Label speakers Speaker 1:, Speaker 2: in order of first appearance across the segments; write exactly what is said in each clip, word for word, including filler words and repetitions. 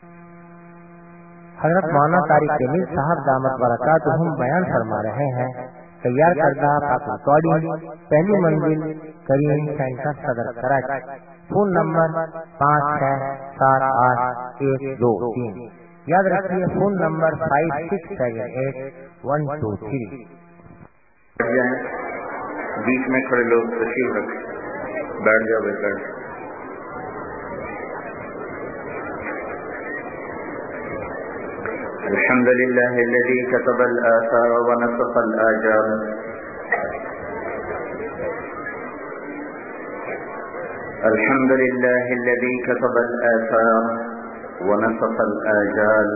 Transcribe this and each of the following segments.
Speaker 1: حضرت مولانا طارق جمیل صاحب دامت برکاتہم بیان فرما رہے ہیں۔ تیار کردہ پاک ریکارڈنگ پہلی منزل کریم سینٹر صدر کراچی، فون نمبر پانچ چھ سات آٹھ ایک دو تین، یاد رکھیے phone number five six seven eight one two three.
Speaker 2: بیچ میں کھڑے لوگ تشریف رکھیں، بیٹھ جاؤ بیٹھ جاؤ۔ الحمد لله الذي كتب الآثار ونسخ الآجال، الحمد لله الذي كتب الآثار ونسخ الآجال،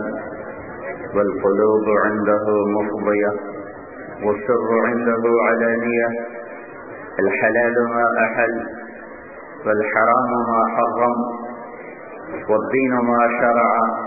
Speaker 2: والقلوب عنده مفضية والسر عنده علانية، الحلال ما أحل والحرام ما حرم، والدين ما شرع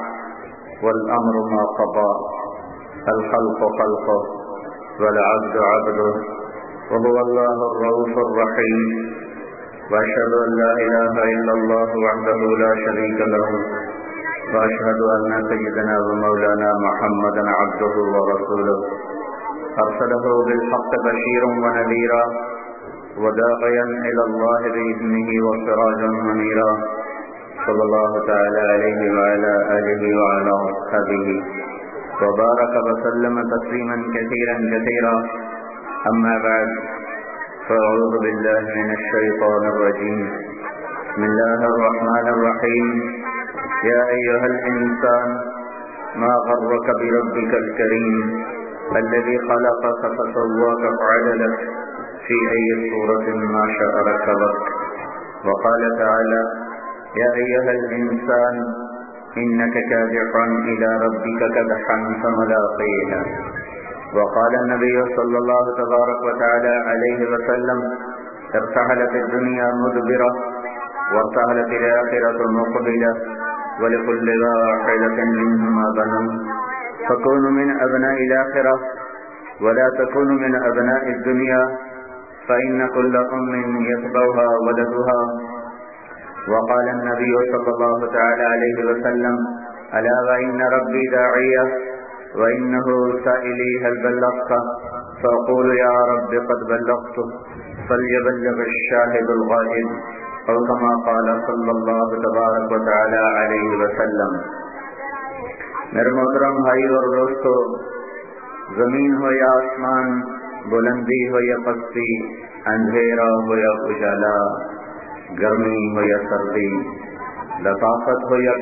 Speaker 2: والأمر ما قضى، الخلق خلقه والعبد عبده، وهو الله الرؤوف الرحيم، وأشهد أن لا إله إلا الله وحده لا شريك له، وأشهد أن سيدنا ومولانا محمدا عبده ورسوله، أرسله بالحق بشيرا ونذيرا وداعيا إلى الله بإذنه وسراجا منيرا، صلى الله تعالى عليه وعلى آله وعلى أصحابه وبارك وسلم تسليما كثيرا كثيرا، أما بعد، فأعوذ بالله من الشيطان الرجيم، بسم الله الرحمن الرحيم، يا أيها الإنسان ما غرك بربك الكريم الذي خلقك فسواك فعدلك في أي صورة ما شاء ركبك، وقال تعالى يا أيها الإنسان إنك كادح إلى ربك كدحا فملاقيه، وقال النبي صلى الله تبارك وتعالى عليه وسلم ارتحلت الدنيا مدبرة وارتحلت الآخرة مقبلة ولكل واحدة منهما بنون، فكونوا من أبناء الآخرة ولا تكونوا من أبناء الدنيا، فإن كل أم يتبعها ولدها، وقال النبي صلى الله تعالى عليه وسلم ألا وإن ربي داعية وإنه سائلي هل بلغت، فأقول يا رب قد بلغت فليبلغ الشاهد الغائب، أو كما قال صلى الله تبارك وتعالى عليه وسلم۔ میرے محترم بھائی اور دوستو، زمین ہو یا آسمان، بلندی ہو یا پستی، اندھیرا ہو یا اجالا، گرمی ہو یا سردی، لطافت ہو یا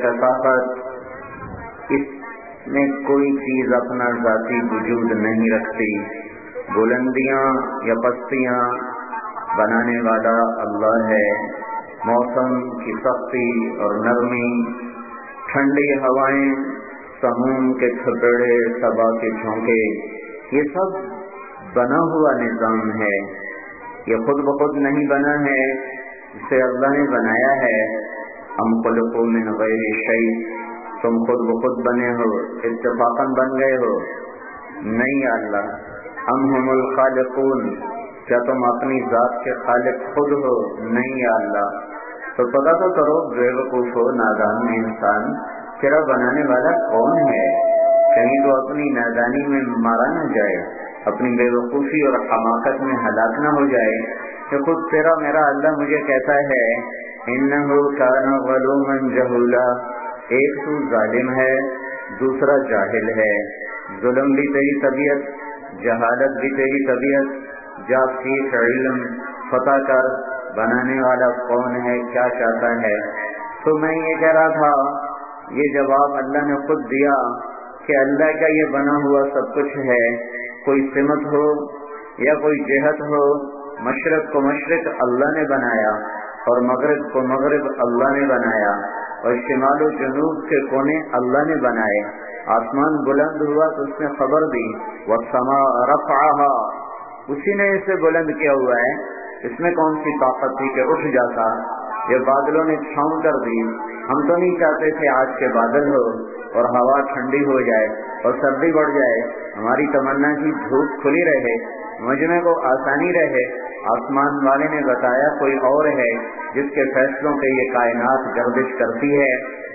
Speaker 2: کثافت، اس میں کوئی چیز اپنا ذاتی وجود نہیں رکھتی۔ بلندیاں یا پستیاں بنانے والا اللہ ہے، موسم کی سختی اور نرمی، ٹھنڈی ہوائیں، سموم کے تھپڑے، صبا کے جھونکے، یہ سب بنا ہوا نظام ہے، یہ خود بخود نہیں بنا ہے، اسے اللہ نے بنایا ہے۔ ام خلقوا من غیر شیء، تم خود بخود بنے ہو، اتفاقاً بن گئے ہو؟ نہیں یا اللہ۔ ام هم الخالقون، کیا تم اپنی ذات کے خالق خود ہو؟ نہیں یا اللہ۔ تو پتہ تو کرو بے وقوف ہو، نادان انسان، تیرا بنانے والا کون ہے؟ کہیں تو اپنی نادانی میں مارا نہ جائے، اپنی بے وقوفی اور حماقت میں ہلاک نہ ہو جائے کہ خود تیرا میرا اللہ مجھے کہتا ہے انہ کان ظلوما جہولا، ایک تو ظالم ہے، دوسرا جاہل ہے، ظلم بھی تیری طبیعت، جہالت بھی تیری طبیعت، جا سیکھ علم، پتہ کر بنانے والا کون ہے، کیا چاہتا ہے۔ تو میں یہ کہہ رہا تھا، یہ جواب اللہ نے خود دیا کہ اللہ کا یہ بنا ہوا سب کچھ ہے، کوئی سمت ہو یا کوئی جہت ہو، مشرق کو مشرق اللہ نے بنایا اور مغرب کو مغرب اللہ نے بنایا، اور شمال و جنوب کے کونے اللہ نے بنائے۔ آسمان بلند ہوا تو اس نے خبر دی، والسماء رفعها، اسی نے اسے بلند کیا ہوا ہے، اس میں کون سی طاقت تھی کہ اٹھ جاتا؟ یہ بادلوں نے چھاؤں کر دی۔ ہم تو نہیں چاہتے تھے آج کے بادل ہو اور ہوا ٹھنڈی ہو جائے اور سردی بڑھ جائے، ہماری تمنا کی دھوپ کھلی رہے، مجمع کو آسانی رہے۔ آسمان والے نے بتایا کوئی اور ہے جس کے فیصلوں پہ یہ کائنات گردش کرتی ہے،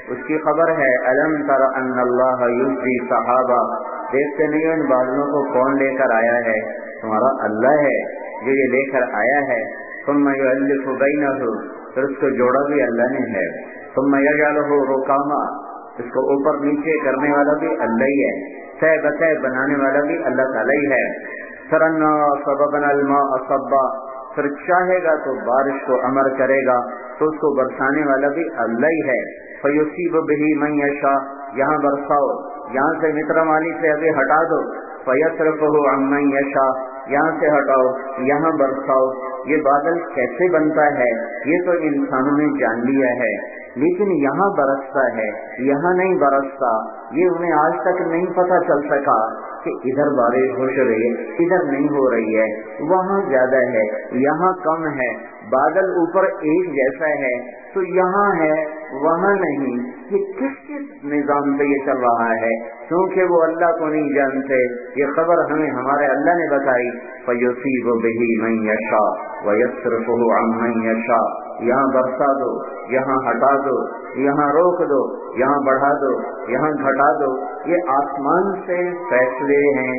Speaker 2: اس کی خبر ہے الم تر ان اللہ یزجی صحابہ، دیکھتے نہیں ہو ان بادلوں کو کون لے کر آیا ہے؟ تمہارا اللہ ہے جو یہ لے کر آیا ہے۔ ثم یؤلف بینہ، پھر اس کو جوڑا بھی اللہ نے ہے۔ ثم یجعلہ رکاما، اس کو اوپر نیچے کرنے والا بھی اللہ ہی ہے، تہ بتہ بنانے والا بھی اللہ تعالی ہی ہے۔ ترنا صببنا الماء صبا، پھر چاہے گا تو بارش کو امر کرے گا تو اس کو برسانے والا بھی اللہ ہی ہے۔ فیصیب بہ من یشاء، یہاں برساؤ، یہاں سے متر مالی سے ابھی ہٹا دو۔ فیصرفہ عن من یشاء، یہاں سے ہٹاؤ یہاں برساؤ۔ یہ بادل کیسے بنتا ہے یہ تو انسانوں نے جان لیا ہے، لیکن یہاں برستا ہے یہاں نہیں برستا، یہ انہیں آج تک نہیں پتہ چل سکا کہ ادھر بارش ہو رہی ہے ادھر نہیں ہو رہی ہے، وہاں زیادہ ہے یہاں کم ہے، بادل اوپر ایک جیسا ہے تو یہاں ہے وہاں نہیں، یہ کس کس نظام سے یہ چل رہا ہے؟ کیونکہ وہ اللہ کو نہیں جانتے، یہ خبر ہمیں ہمارے اللہ نے بتائی۔ فَيُصِيبُ بِهِ مَن يَشَاءُ وَيَصْرِفُهُ عَن مَّن يَشَاءُ، یہاں برسا دو یہاں ہٹا دو یہاں روک دو یہاں بڑھا دو یہاں گھٹا دو، یہ آسمان سے فیصلے ہیں۔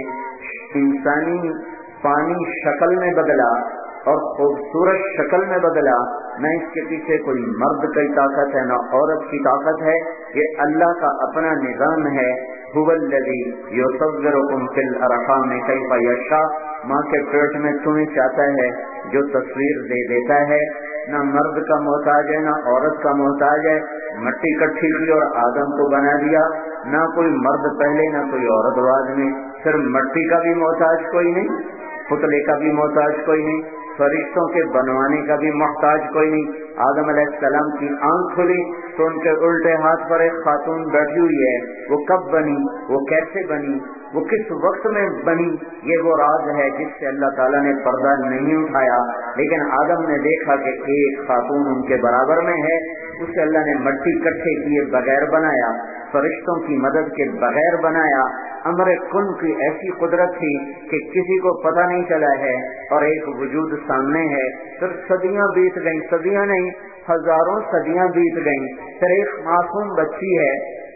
Speaker 2: انسانی پانی شکل میں بدلا اور خوبصورت شکل میں بدلا، نہ اس کے پیچھے کوئی مرد کی طاقت ہے نہ عورت کی طاقت ہے، یہ اللہ کا اپنا نظام ہے۔ هو الذی یصورکم فی الارحام کیف یشاء، ماں کے پیٹ میں تمہیں چاہتا ہے جو تصویر دے دیتا ہے، نہ مرد کا محتاج ہے نہ عورت کا محتاج ہے، مٹی کٹھی کی اور آدم کو بنا دیا، نہ کوئی مرد پہلے نہ کوئی عورت بعد میں، صرف مٹی کا بھی محتاج کوئی نہیں، پتلے کا بھی محتاج کوئی نہیں، فرشتوں کے بنوانے کا بھی محتاج کوئی نہیں۔ آدم علیہ السلام کی آنکھ کھلی تو ان کے الٹے ہاتھ پر ایک خاتون بیٹھی ہوئی ہے، وہ کب بنی، وہ کیسے بنی، وہ کس وقت میں بنی، یہ وہ راز ہے جس سے اللہ تعالیٰ نے پردہ نہیں اٹھایا، لیکن آدم نے دیکھا کہ ایک خاتون ان کے برابر میں ہے، اسے اللہ نے مٹی کٹھے کیے بغیر بنایا، فرشتوں کی مدد کے بغیر بنایا۔ امر کن کی ایسی قدرت تھی کہ کسی کو پتہ نہیں چلا ہے اور ایک وجود سامنے ہے، پھر صدیاں بیت گئیں، صدیاں نہیں ہزاروں صدیاں بیت گئیں، پھر ایک معصوم بچی ہے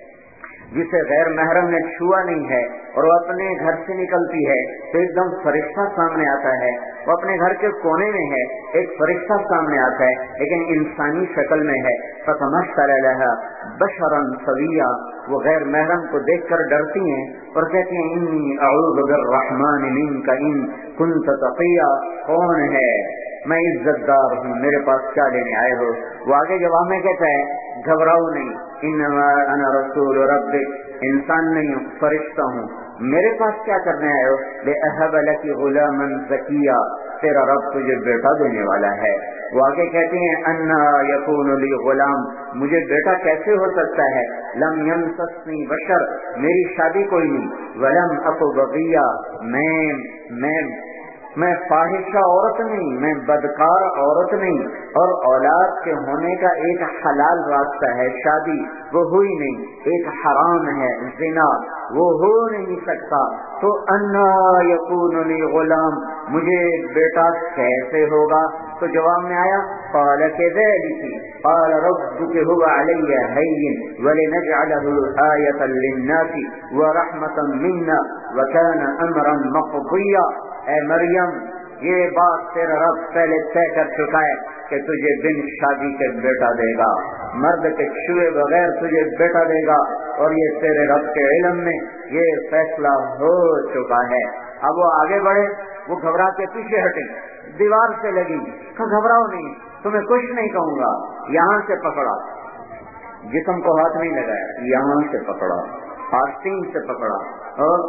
Speaker 2: جسے غیر محرم نے چھوا نہیں ہے اور وہ اپنے گھر سے نکلتی ہے تو ایک دم فرشتہ سامنے آتا ہے، وہ اپنے گھر کے کونے میں ہے ایک فرشتہ سامنے آتا ہے لیکن انسانی شکل میں ہے۔ فتمثل لها بشرا سویا، وہ غیر محرم کو دیکھ کر ڈرتی ہیں اور کہتی ہیں انی اعوذ بالرحمن منک ان کنت تقیا، کون ہے، میں عزت دار ہوں، میرے پاس کیا لینے آئے ہو؟ وہ آگے جواب میں کہتا ہے گھبراؤ نہیں، انما انا رسول ربک، انسان نہیں ہوں فرشتہ ہوں، میرے پاس کیا کرنے آئے ہو؟ لأہب لک غلاما زکیا، تیرا رب تجھے بیٹا دینے والا ہے۔ وہ آگے کہتے ہیں انا یکون لی غلام، مجھے بیٹا کیسے ہو سکتا ہے؟ لم یمسسنی بشر، میری شادی کوئی نہیں، ولم اک بغیا، میں میں میں فاحشہ عورت نہیں، میں بدکار عورت نہیں، اور اولاد کے ہونے کا ایک حلال راستہ ہے شادی، وہ ہوئی نہیں، ایک حرام ہے زنا، وہ ہو نہیں سکتا، تو انا یکون لی غلام، مجھے بیٹا کیسے ہوگا؟ تو جواب میں آیا قال كذلك قال ربك هو علي هين ولنجعله آية للناس ورحمة منا وكان امرا مقضيا، اے مریم یہ بات تیرا رب پہلے طے کر چکا ہے کہ تجھے بن شادی کے بیٹا دے گا، مرد کے چھوئے بغیر تجھے بیٹا دے گا، اور یہ تیرے رب کے علم میں یہ فیصلہ ہو چکا ہے۔ اب وہ آگے بڑھے، وہ گھبرا کے پیچھے ہٹے، دیوار سے لگی، کہ گھبراؤ نہیں، تمہیں کچھ نہیں کہوں گا، یہاں سے پکڑا، جسم کو ہاتھ نہیں لگایا، یہاں سے پکڑا، آستین سے پکڑا اور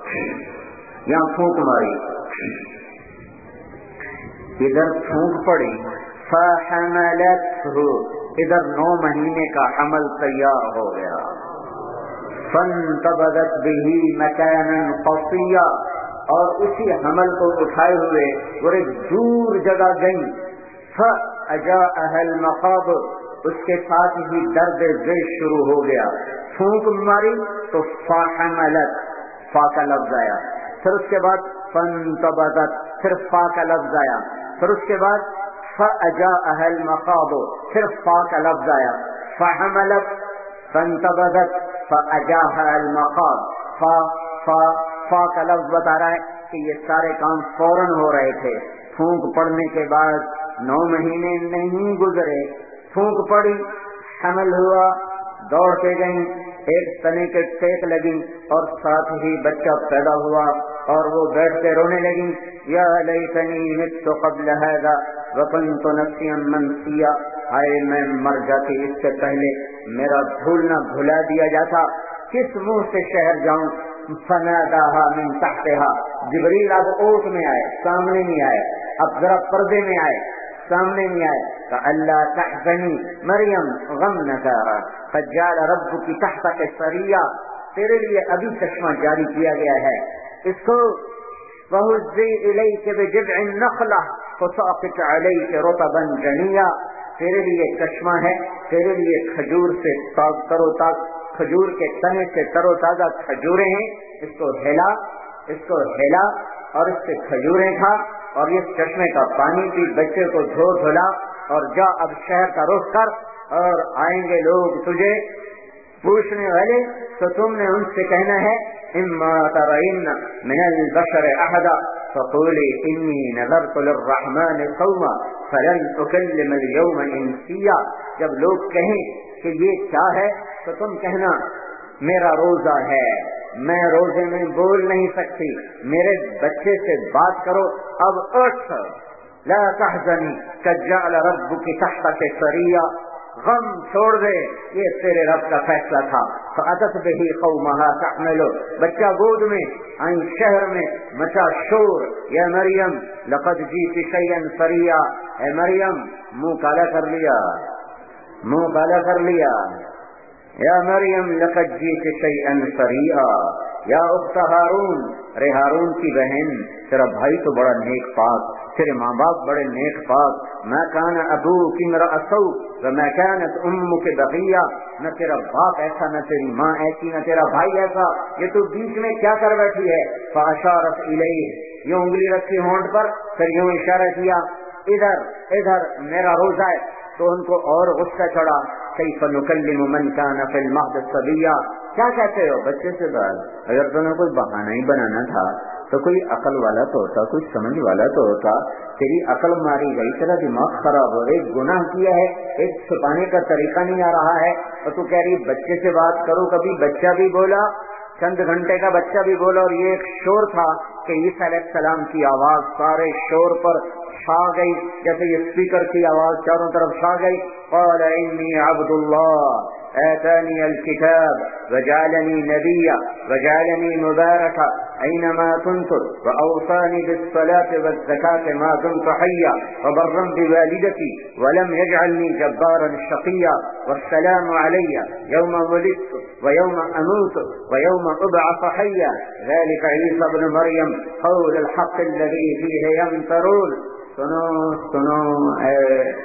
Speaker 2: یہاں پھونک ماری، ادھر پھونک پڑی، فحملته، ادھر نو مہینے کا حمل تیار ہو گیا، فانتبذت به مكانا قصيا، اور اسی حمل کو اٹھائے ہوئے وہ ایک دور جگہ گئی، فاجاءها المخاض، اس کے ساتھ ہی درد ذیل شروع ہو گیا، پھونک ماری تو فحملت، فا کا لفظ آیا، پھر اس کے بعد فانتبذت، پھر فا کا لفظ آیا، پھر اس کے بعد فاجاءها المخاض، پھر فا کا لفظ آیا، فحملت، فانتبذت فاجاها المخاض. فا فا فا کا لفظ بتا رہا ہے کہ یہ سارے کام فوراً ہو رہے تھے. پھونک پڑنے کے بعد نو مہینے نہیں گزرے، پھونک پڑی، حمل ہوا، دوڑتے گئیں، ایک تنے کے ٹیک لگی اور ساتھ ہی بچہ پیدا ہوا اور وہ بیٹھ کے رونے لگی. یا لیتنی مت قبل هذا وکنت نسیا منسیا. ہائے میں مر جاتی اس سے پہلے، میرا بھولنا بھلا دیا جاتا. کس منہ سے شہر جاؤں؟ فناداها من تحتها. جبریل اب اوٹ میں آئے، سامنے نہیں آئے، اب ذرا پردے میں آئے، سامنے نہیں آئے. فَأَلَّا تَحْزَنِي مریم غم نہ کر، قد جعل ربك تحتك سریا. تیرے لیے ابھی چشمہ جاری کیا گیا ہے، اس کو وَهُزِّي إِلَيْكَ بِجِذْعِ النَّخْلَةِ فَسَاقِطْ عَلَيْكَ رُطَبًا جَنِيًّا. تیرے لیے چشمہ ہے، تیرے لیے کھجور سے ترو تازہ، کھجور کے تنے سے ترو تازہ کھجوریں ہیں، اس کو ہلا، اس کو ہلا اور اس سے کھجوریں کھا اور اس چشمے کا پانی پی، بچے کو دھو دھلا اور جا اب شہر کا رخ کر. اور آئیں گے لوگ تجھے پوچھنے والے تو تم نے ان سے کہنا ہے اما ترین من البشر احدا فقولی انی نذرت للرحمن صوما فلن اکلم اليوم انسیا. جب لوگ کہیں کہ یہ کیا ہے تو تم کہنا میرا روزہ ہے، میں روزے میں بول نہیں سکتی، میرے بچے سے بات کرو. اب اٹھ، لا تحزنی قد جعل ربک تحتک سریا. غم چھوڑ دے، یہ تیرے رب کا فیصلہ تھا. فأتت به قومها تحمله. بچہ گود میں آئیں، شہر میں مچا شور. یا مریم لقد جئت شیئا فریا. اے مریم منہ کالا کر لیا، منہ کالا کر لیا. یا مریم لقد جئت شیئا فریا. یا اخت ہارون، رے ہارون کی بہن، تیرا بھائی تو بڑا نیک پاک، تیرے ماں باپ بڑے نیک پاک. ما کان ابوک امرأ سوء وما كانت امک بغیا. نہ تیرا باپ ایسا، نہ تیری ماں ایسی، نہ تیرا بھائی ایسا، یہ تو بیچ میں کیا کر بیٹھی ہے. فاشارت الیہ، یوں انگلی رکھی ہونٹ پر، پھر یوں اشارہ کیا ادھر ادھر میرا روزہ ہے. تو ان کو اور غصہ چڑھا. کیف نکلم من کان فی المہد صبیا. کیا کہتے ہو بچے سے بات؟ اگر تمہیں کوئی بہانہ ہی بنانا تھا تو کوئی عقل والا تو ہوتا، کوئی سمجھ والا تو ہوتا. تیری عقل ماری گئی، تیرا دماغ خراب ہو، ایک گناہ کیا ہے، ایک چھپانے کا طریقہ نہیں آ رہا ہے اور تو کہہ رہی بچے سے بات کرو. کبھی بچہ بھی بولا، چند گھنٹے کا بچہ بھی بولا، اور یہ ایک شور تھا کہ عیسیٰ علیہ السلام کی آواز سارے شور پر چھا گئی، جیسے یہ اسپیکر کی آواز چاروں طرف چھا گئی. قال انی عبد اللہ آتانی الکتاب وجعلنی نبیا وجعلنی مبارکا اینما كنت واوصانی بالصلاة والزکاة ما دمت حیا وبرا بوالدتی ولم یجعلنی جبارا شقیا والسلام علی یوم ولدت ویوم اموت ویوم ابعث حیا ذلك عیسی ابن مریم قول الحق الذی فیہ یمترون. سنو سنو اے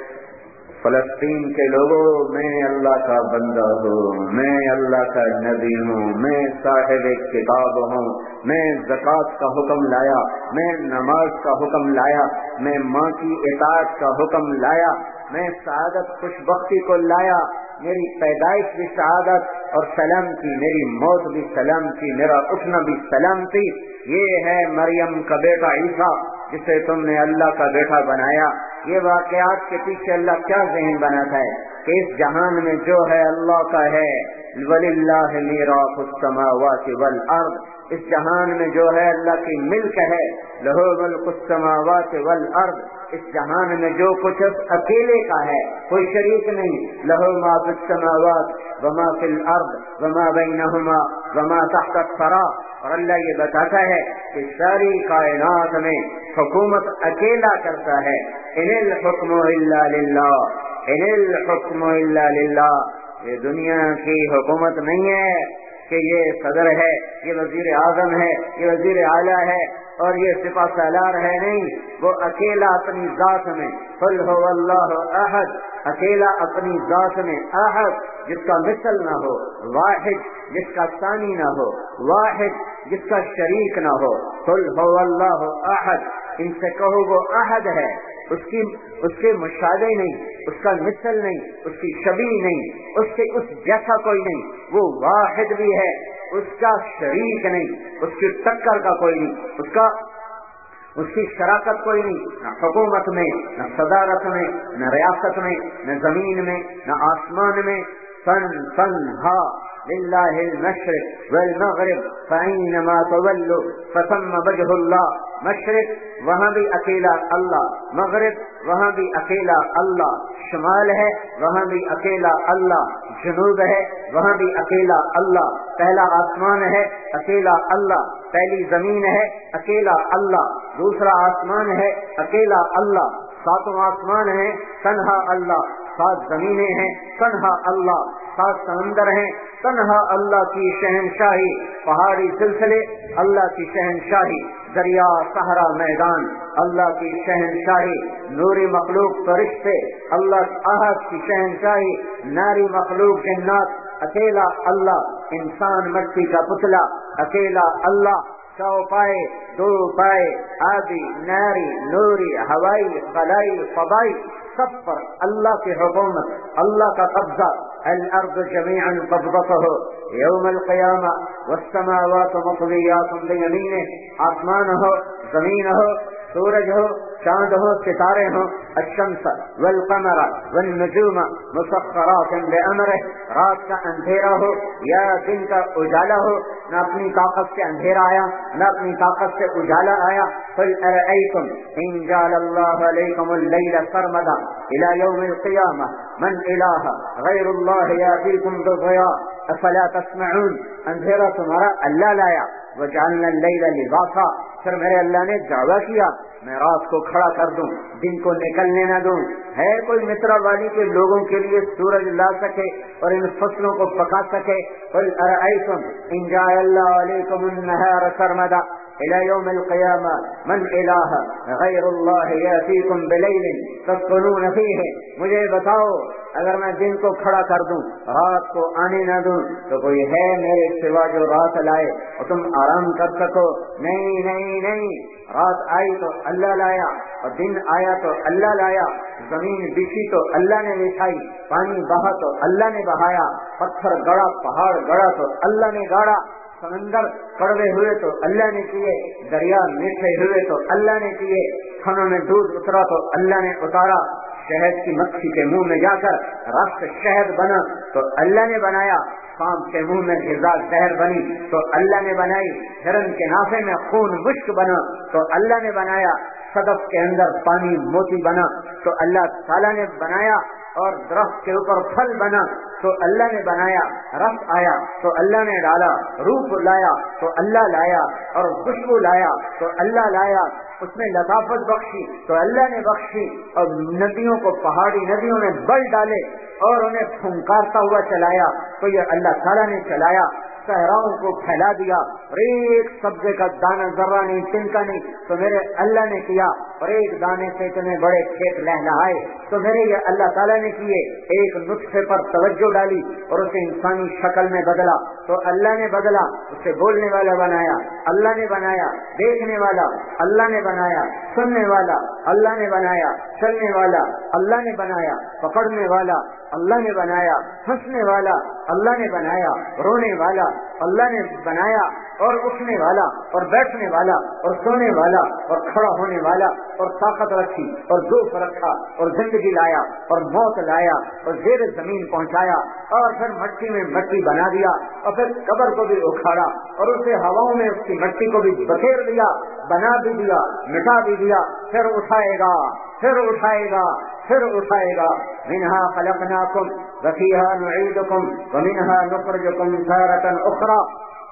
Speaker 2: فلسطین کے لوگوں، میں اللہ کا بندہ ہوں، میں اللہ کا نبی ہوں، میں صاحب کتاب ہوں، میں زکوٰۃ کا حکم لایا، میں نماز کا حکم لایا، میں ماں کی اطاعت کا حکم لایا، میں سعادت خوش بختی کو لایا. میری پیدائش بھی سعادت اور سلام کی، میری موت بھی سلام کی، میرا اٹھنا بھی سلام تھی. یہ ہے مریم کا بیٹا عیسیٰ جسے تم نے اللہ کا بیٹا بنایا. یہ واقعات کے پیچھے اللہ کیا ذہن بناتا ہے کہ اس جہان میں جو ہے اللہ کا ہے. وَلِلَّهِ مِيرَاثُ السَّمَاوَاتِ وَالْأَرْضِ. اس جہان میں جو ہے اللہ کی ملک ہے. لَهُ مُلْكُ السَّمَاوَاتِ وَالْأَرْضِ. اس جہان میں جو کچھ اکیلے کا ہے، کوئی شریک نہیں. لَهُ مَا فِي السَّمَاوَاتِ وَمَا فِي الْأَرْضِ وَمَا بَيْنَهُمَا وَمَا تَحْتَ الثَّرَى. اور اللہ یہ بتاتا ہے کہ ساری کائنات میں حکومت اکیلا کرتا ہے. ان الحکم الا للہ، ان الحکم الا للہ. یہ دنیا کی حکومت نہیں ہے کہ یہ صدر ہے، یہ وزیر اعظم ہے، یہ وزیر اعلیٰ ہے اور یہ سپہ سالار ہے. نہیں، وہ اکیلا اپنی ذات میں قل هو اللہ احد، اکیلا اپنی ذات میں احد جس کا مثل نہ ہو، واحد جس کا ثانی نہ ہو، واحد جس کا شریک نہ ہو. قل هو اللہ احد ان سے کہو وہ احد ہے، اس کی اس کے مشابہ نہیں، اس کا مثل نہیں، اس کی شبیہ نہیں، اس کے اس جیسا کوئی نہیں، وہ واحد بھی ہے، اس کا شریک نہیں، اس کی ٹکر کا کوئی نہیں، اس کا اس کی شراکت کوئی نہیں، نہ حکومت میں، نہ صدارت میں، نہ ریاست میں، نہ زمین میں، نہ آسمان میں۔ فن فن ہا للہ المشرق والمغرب فأینما تولوا فثم وجہ اللہ۔ مشرق وہاں بھی اکیلا اللہ، مغرب وہاں بھی اکیلا اللہ، شمال ہے وہاں بھی اکیلا اللہ، جنوب ہے وہاں بھی اکیلا اللہ، پہلا آسمان ہے اکیلا اللہ، پہلی زمین ہے اکیلا اللہ، دوسرا آسمان ہے اکیلا اللہ، ساتوں آسمان ہیں تنہا اللہ، سات زمینیں ہیں تنہا اللہ، سات سمندر ہیں تنہا اللہ کی شہنشاہی، پہاڑی سلسلے اللہ کی شہنشاہی، دریا صحرا میدان اللہ کی شہنشاہی، نوری مخلوق فرشتے اللہ احد کی شہنشاہی، ناری مخلوق جنات اکیلا اللہ، انسان مٹی کا پتلا اکیلا اللہ، سو پائے دو پائے آدی ناری نوری ہوائی خلائی فضائی سب پر اللہ کی حکومت، اللہ کا قبضہ۔ الارض جميعا قبضته يوم القيامة والسماوات مطويات بيمينه، آسمان ہو، زمین ہو، سورج ہو، چاند ہو، ستارے ہوں، الشمس والقمر والنجوم مسخرات بأمره، رات کا اندھیرا ہو یا دن کا اجالا ہو، نہ اپنی طاقت سے اندھیرا آیا نہ اپنی طاقت سے اجالا آیا۔ قل ارأيتم ان جعل الله عليكم الليل سرمدا الى يوم القيامة من اله غير الله يأتيكم بضياء افلا تسمعون۔ اندھیرا تمہارا اللہ لایا، وجعلنا الليل لباسا، پھر میرے اللہ نے دعویٰ کیا میں رات کو کھڑا کر دوں، دن کو نکلنے نہ دوں۔ ہے کوئی مصر والی کے لوگوں کے لیے سورج لا سکے اور ان فصلوں کو پکا سکے؟ قل ارأيتم ان جعل الله عليكم النهار سرمدا الى يوم القيامة من اله غير الله يأتيكم بليل تسكنون فيه۔ مجھے بتاؤ اگر میں دن کو کھڑا کر دوں رات کو آنے نہ دوں تو کوئی ہے میرے سوا جو رات لائے اور تم آرام کر سکو؟ نہیں نہیں نہیں، رات آئی تو اللہ لایا اور دن آیا تو اللہ لایا، زمین بچھی تو اللہ نے بچھائی، پانی بہا تو اللہ نے بہایا، پتھر گڑا پہاڑ گڑا تو اللہ نے گاڑا، سمندر کڑوے ہوئے تو اللہ نے کیے، دریا میٹھے ہوئے تو اللہ نے کیے، کھانوں میں دودھ اترا تو اللہ نے اتارا، شہد کی مکھی کے منہ میں جا کر رس شہد بنا تو اللہ نے بنایا، سانپ کے منہ میں غذا زہر بنی تو اللہ نے بنائی، ہرن کے نافے میں خون مشک بنا تو اللہ نے بنایا، صدف کے اندر پانی موتی بنا تو اللہ تعالیٰ نے بنایا، اور درخت کے اوپر پھل بنا تو اللہ نے بنایا، رس آیا تو اللہ نے ڈالا، روپ لایا تو اللہ لایا، اور خوشبو لایا تو اللہ لایا، اس میں لطافت بخشی تو اللہ نے بخشی، اور ندیوں کو پہاڑی ندیوں میں بل ڈالے اور انہیں پھنکارتا ہوا چلایا تو یہ اللہ تعالیٰ نے چلایا، صحراؤں کو پھیلا دیا اور ایک سبزے کا دانہ ذرہ نہیں تنکا نہیں تو میرے اللہ نے کیا، اور ایک دانے سے اتنے بڑے کھیت لہلہائے تو میرے یہ اللہ تعالیٰ نے کیے، ایک نطفے پر توجہ ڈالی اور اسے انسانی شکل میں بدلا تو اللہ نے بدلا، اسے بولنے والا بنایا اللہ نے بنایا، دیکھنے والا اللہ نے بنایا، سننے والا اللہ نے بنایا، چلنے والا اللہ نے بنایا، پکڑنے والا اللہ نے بنایا، ہنسنے والا اللہ نے بنایا، رونے والا اللہ نے بنایا، اور اٹھنے والا اور بیٹھنے والا اور سونے والا اور کھڑا ہونے والا، اور طاقت رکھی اور ذوق رکھا اور زندگی لایا اور موت لایا اور زیر زمین پہنچایا، اور پھر مٹی میں مٹی بنا دیا، اور پھر قبر کو بھی اکھاڑا اور اسے ہواؤں میں اس کی مٹی کو بھی بکھیر دیا، بنا بھی دیا، مٹا بھی دیا، پھر اٹھائے گا پھر اٹھائے گا پھر اٹھائے گا۔ منها خلقناکم وفیها نعیدکم ومنها نخرجکم تارة اخرى۔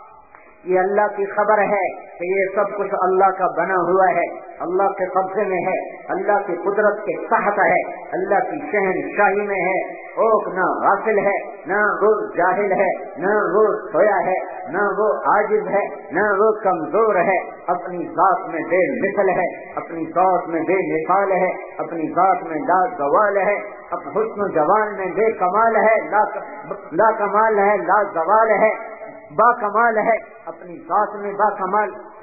Speaker 2: یہ اللہ کی خبر ہے کہ یہ سب کچھ اللہ کا بنا ہوا ہے، اللہ کے قبضے میں ہے، اللہ کی قدرت کے تحت ہے، اللہ کی شہنشاہی میں ہے، اوک نہ غافل ہے، نہ وہ جاہل ہے، نہ وہ سویا ہے، نہ وہ عاجز ہے، نہ وہ کمزور ہے، اپنی ذات میں بے مثل ہے، اپنی ذات میں بے مثال ہے، اپنی ذات میں لا زوال ہے، اب حسن و جمال میں بے کمال ہے، لا لا کمال ہے، لا زوال ہے، با کمال ہے، اپنی ذات میں با کمال،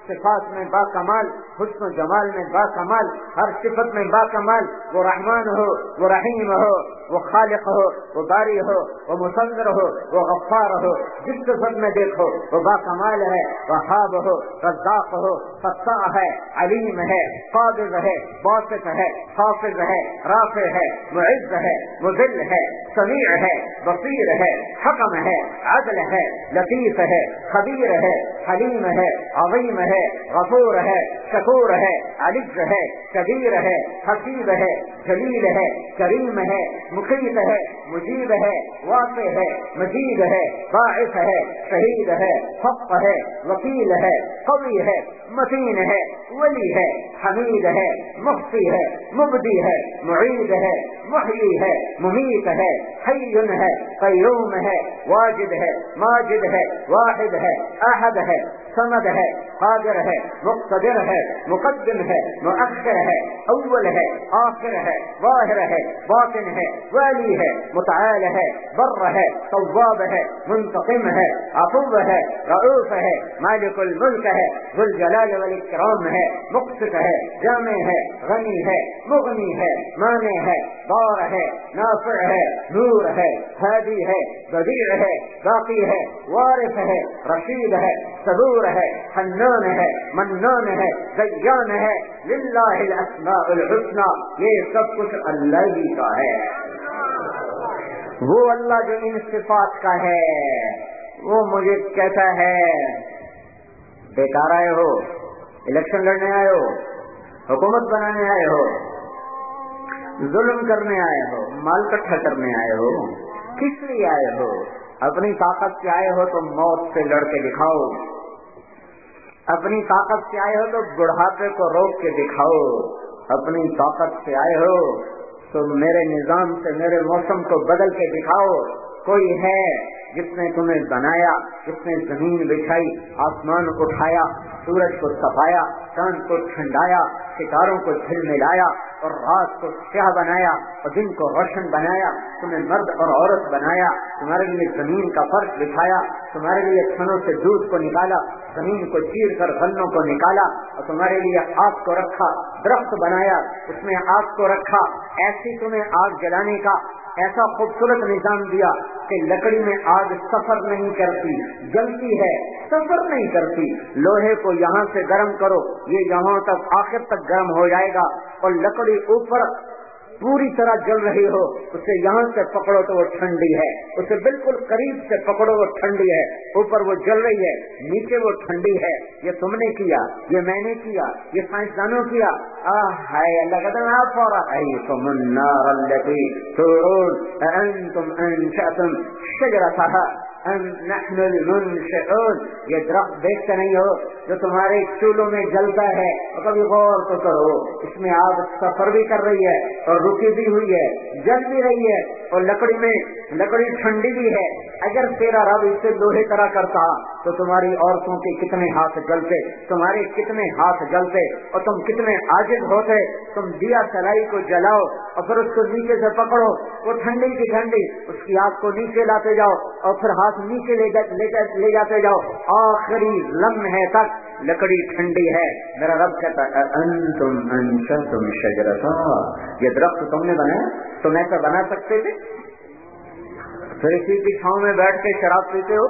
Speaker 3: صفات میں با کمال، حسن و جمال میں با کمال، ہر صفت میں با کمال، وہ رحمان ہو، وہ رحیم ہو، وہ خالق ہو، وہ باری ہو، وہ مصور ہو، وہ غفار ہو، جس صفت میں دیکھو وہ با کمال ہے، وہاب ہو، رزاق ہو، فتاح ہے، علیم ہے، قابض ہے، باسط ہے، حافظ ہے، رافع ہے، معز ہے، مذل ہے، سمیع ہے، بصیر ہے، حکم ہے، عدل ہے، لطیف ہے، خبیر ہے، حلیم ہے، عظیم ہے، غفور ہے، شکور ہے، علیز ہے، کبیر ہے، حسیب ہے، جلیل ہے، کریم ہے، مقیت ہے، مجیب ہے، واسع ہے، مجید ہے، باعث ہے، شہید ہے، حق ہے، وکیل ہے، قوی ہے، متین ہے، ولی ہے، حمید ہے، مخفی ہے، مبدی ہے، معید ہے، محیی ہے، ممیت ہے، حی ہے، قیوم ہے، واجد ہے، ماجد ہے، واحد ہے، احد ہے، صمد ہے، قادر ہے، مقتدر ہے، مقدم ہے، مؤخر ہے، اول ہے، آخر ہے، ظاہر ہے، باطن ہے، والی ہے، متعال ہے، بر ہے، تواب ہے، منتقم ہے، عفو ہے، رؤوف ہے، مالک الملک ہے، ذو الجلال والاکرام ہے، مقسط ہے، جامع ہے، غنی ہے، مغنی ہے، مانع ہے، ضار ہے، نافع ہے، نور ہے، ہادی ہے، بدیع ہے، باقی ہے، وارث ہے، رشید ہے، صبور ہے، حنان ہے، منان ہے، دیان ہے، للہ الاسماء الحسنی، یہ سب کچھ اللہ ہی کا ہے۔ وہ اللہ جو ان صفات کا ہے وہ مجھے کہتا ہے بیکار آئے ہو، الیکشن لڑنے آئے ہو، حکومت بنانے آئے ہو، ظلم کرنے آئے ہو، مال اکٹھا کرنے آئے ہو، کس لیے آئے ہو؟ اپنی طاقت سے آئے ہو تو موت سے لڑ کے دکھاؤ، اپنی طاقت سے آئے ہو تو بڑھاپے کو روک کے دکھاؤ، اپنی طاقت سے آئے ہو تو میرے نظام سے میرے موسم کو بدل کے دکھاؤ۔ کوئی ہے جس نے تمہیں بنایا، جس نے زمین بچھائی، آسمان کو اٹھایا، سورج کو تپایا، چاند کو ٹھنڈایا، ستاروں کو جھلملایا اور رات کو سیاہ بنایا اور دن کو روشن بنایا، تمہیں مرد اور عورت بنایا، تمہارے لیے زمین کا فرش بچھایا، تمہارے لیے تھنوں سے دودھ کو نکالا، زمین کو چیر کر غلوں کو نکالا اور تمہارے لیے آگ کو رکھا، درخت بنایا، اس میں آگ کو رکھا، ایسی تمہیں آگ جلانے کا ایسا خوبصورت نظام دیا کہ لکڑی میں آگ سفر نہیں کرتی، جلتی ہے، سفر نہیں کرتی۔ لوہے کو یہاں سے گرم کرو، یہ یہاں تک آخر تک گرم ہو جائے گا، اور لکڑی اوپر پوری طرح جل رہی ہو، اسے یہاں سے پکڑو تو وہ ٹھنڈی ہے، اسے بالکل قریب سے پکڑو وہ ٹھنڈی ہے، اوپر وہ جل رہی ہے، نیچے وہ ٹھنڈی ہے۔ یہ تم نے کیا، یہ میں نے کیا، یہ سائنسدانوں کیا۔ آہ ہائے اللہ کہتا ہے أَفَرَأَيْتُمُ النَّارَ الَّتِي تُورُونَ أَأَنْتُمْ أَنشَأْتُمْ شَجَرَتَهَا أَمْ نَحْنُ الْمُنشِئُونَ۔ یہ درخت دیکھتے نہیں ہو جو تمہارے چولہوں میں جلتا ہے؟ اور کبھی غور تو کرو، اس میں آگ سفر بھی کر رہی ہے اور رکی بھی ہوئی ہے، جل بھی رہی ہے، اور لکڑی میں لکڑی ٹھنڈی بھی ہے۔ اگر تیرا رب اس سے لوہے طرح کرتا تو تمہاری عورتوں کے کتنے ہاتھ جلتے، تمہارے کتنے ہاتھ جلتے، اور تم کتنے عاجز ہوتے۔ تم دیا سلائی کو جلاؤ اور پھر اس کو نیچے سے پکڑو، وہ ٹھنڈی کی ٹھنڈی، اس کی آگ کو نیچے لاتے جاؤ اور پھر ہاتھ نیچے لے جا, لے, جا, لے جاتے جاؤ، آخری لمحے تک لکڑی ٹھنڈی ہے۔ میرا رب کہتا ہے انتم انشأتم شجرتها، یہ درخت تم نے بنایا، تم ایسا بنا سکتے تھے؟ پھر اسی کی چھاؤں میں بیٹھ کے شراب پیتے ہو،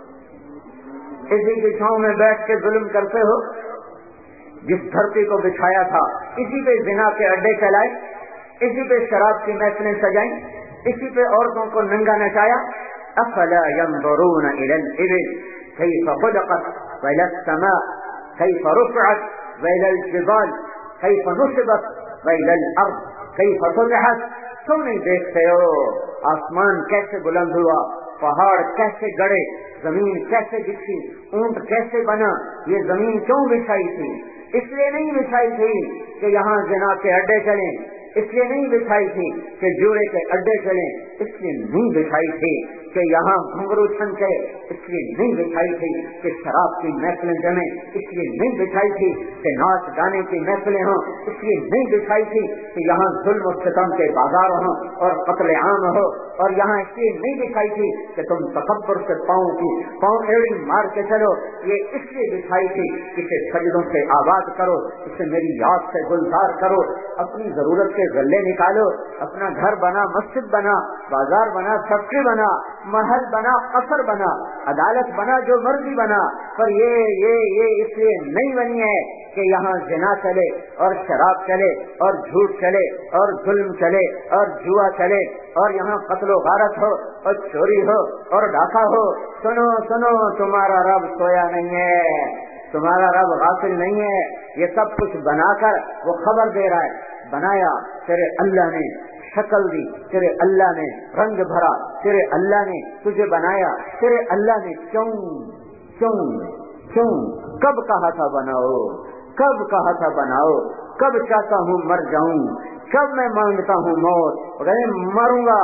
Speaker 3: اسی کی چھاؤں میں بیٹھ کے ظلم کرتے ہو۔ جس دھرتی کو بچھایا تھا اسی پہ زنا کے اڈے چلائے، اسی پہ شراب کی محفلیں سجائیں، اسی پہ عورتوں کو ننگا نچایا۔ افلا ينظرون الى الابل كيف خلقت والى السماء كيف رفعت والى الجبال كيف نصبت والى الارض كيف سطحت۔ تم نہیں دیکھتے ہو آسمان کیسے بلند ہوا، پہاڑ کیسے گڑے، زمین کیسے بچھی، اونٹ کیسے بنا؟ یہ زمین کیوں بچھائی تھی؟ اس لیے نہیں بچھائی تھی کہ یہاں زنا کے اڈے چلیں، اس لیے نہیں بچھائی تھی کہ جوڑے کے اڈے چلیں، اس لیے نہیں بچھائی تھی کہ یہاں گھنگرو چھنکے، اس لیے نہیں بچھائی تھی کہ شراب کی محفلیں جمیں، اس لیے نہیں بچھائی تھی کہ ناچ گانے کی محفلیں ہوں، اس لیے نہیں بچھائی تھی کہ یہاں ظلم و ستم کے بازار ہوں اور قتل عام ہو، اور یہاں اس لیے نہیں بچھائی تھی کہ تم تکبر سے پاؤں کی پاؤں ایڑی مار کے چلو، یہ اس لیے بچھائی تھی کہ اسے سجدوں سے آباد کرو، اسے میری یاد سے گلزار کرو، اپنی ضرورت کے غلے نکالو، اپنا گھر بنا، مسجد بنا، بازار بنا، فیکٹری بنا، محل بنا، قصر بنا، عدالت بنا، جو مرضی بنا، پر یہ یہ یہ اس لیے نہیں بنی ہے کہ یہاں زنا چلے اور شراب چلے اور جھوٹ چلے اور ظلم چلے اور جوا چلے اور یہاں قتل و غارت ہو اور چوری ہو اور ڈاکہ ہو۔ سنو سنو، تمہارا رب سویا نہیں ہے، تمہارا رب غافل نہیں ہے، یہ سب کچھ بنا کر وہ خبر دے رہا ہے، بنایا تیرے اللہ نے، شکل دی تیرے اللہ نے، رنگ بھرا تیرے اللہ نے، تجھے بنایا تیرے اللہ نے، کیوں کیوں کیوں کب کہا تھا بناؤ، کب کہا تھا بناؤ، کب چاہتا ہوں مر جاؤں، کب میں مانگتا ہوں موت، اگر مروں گا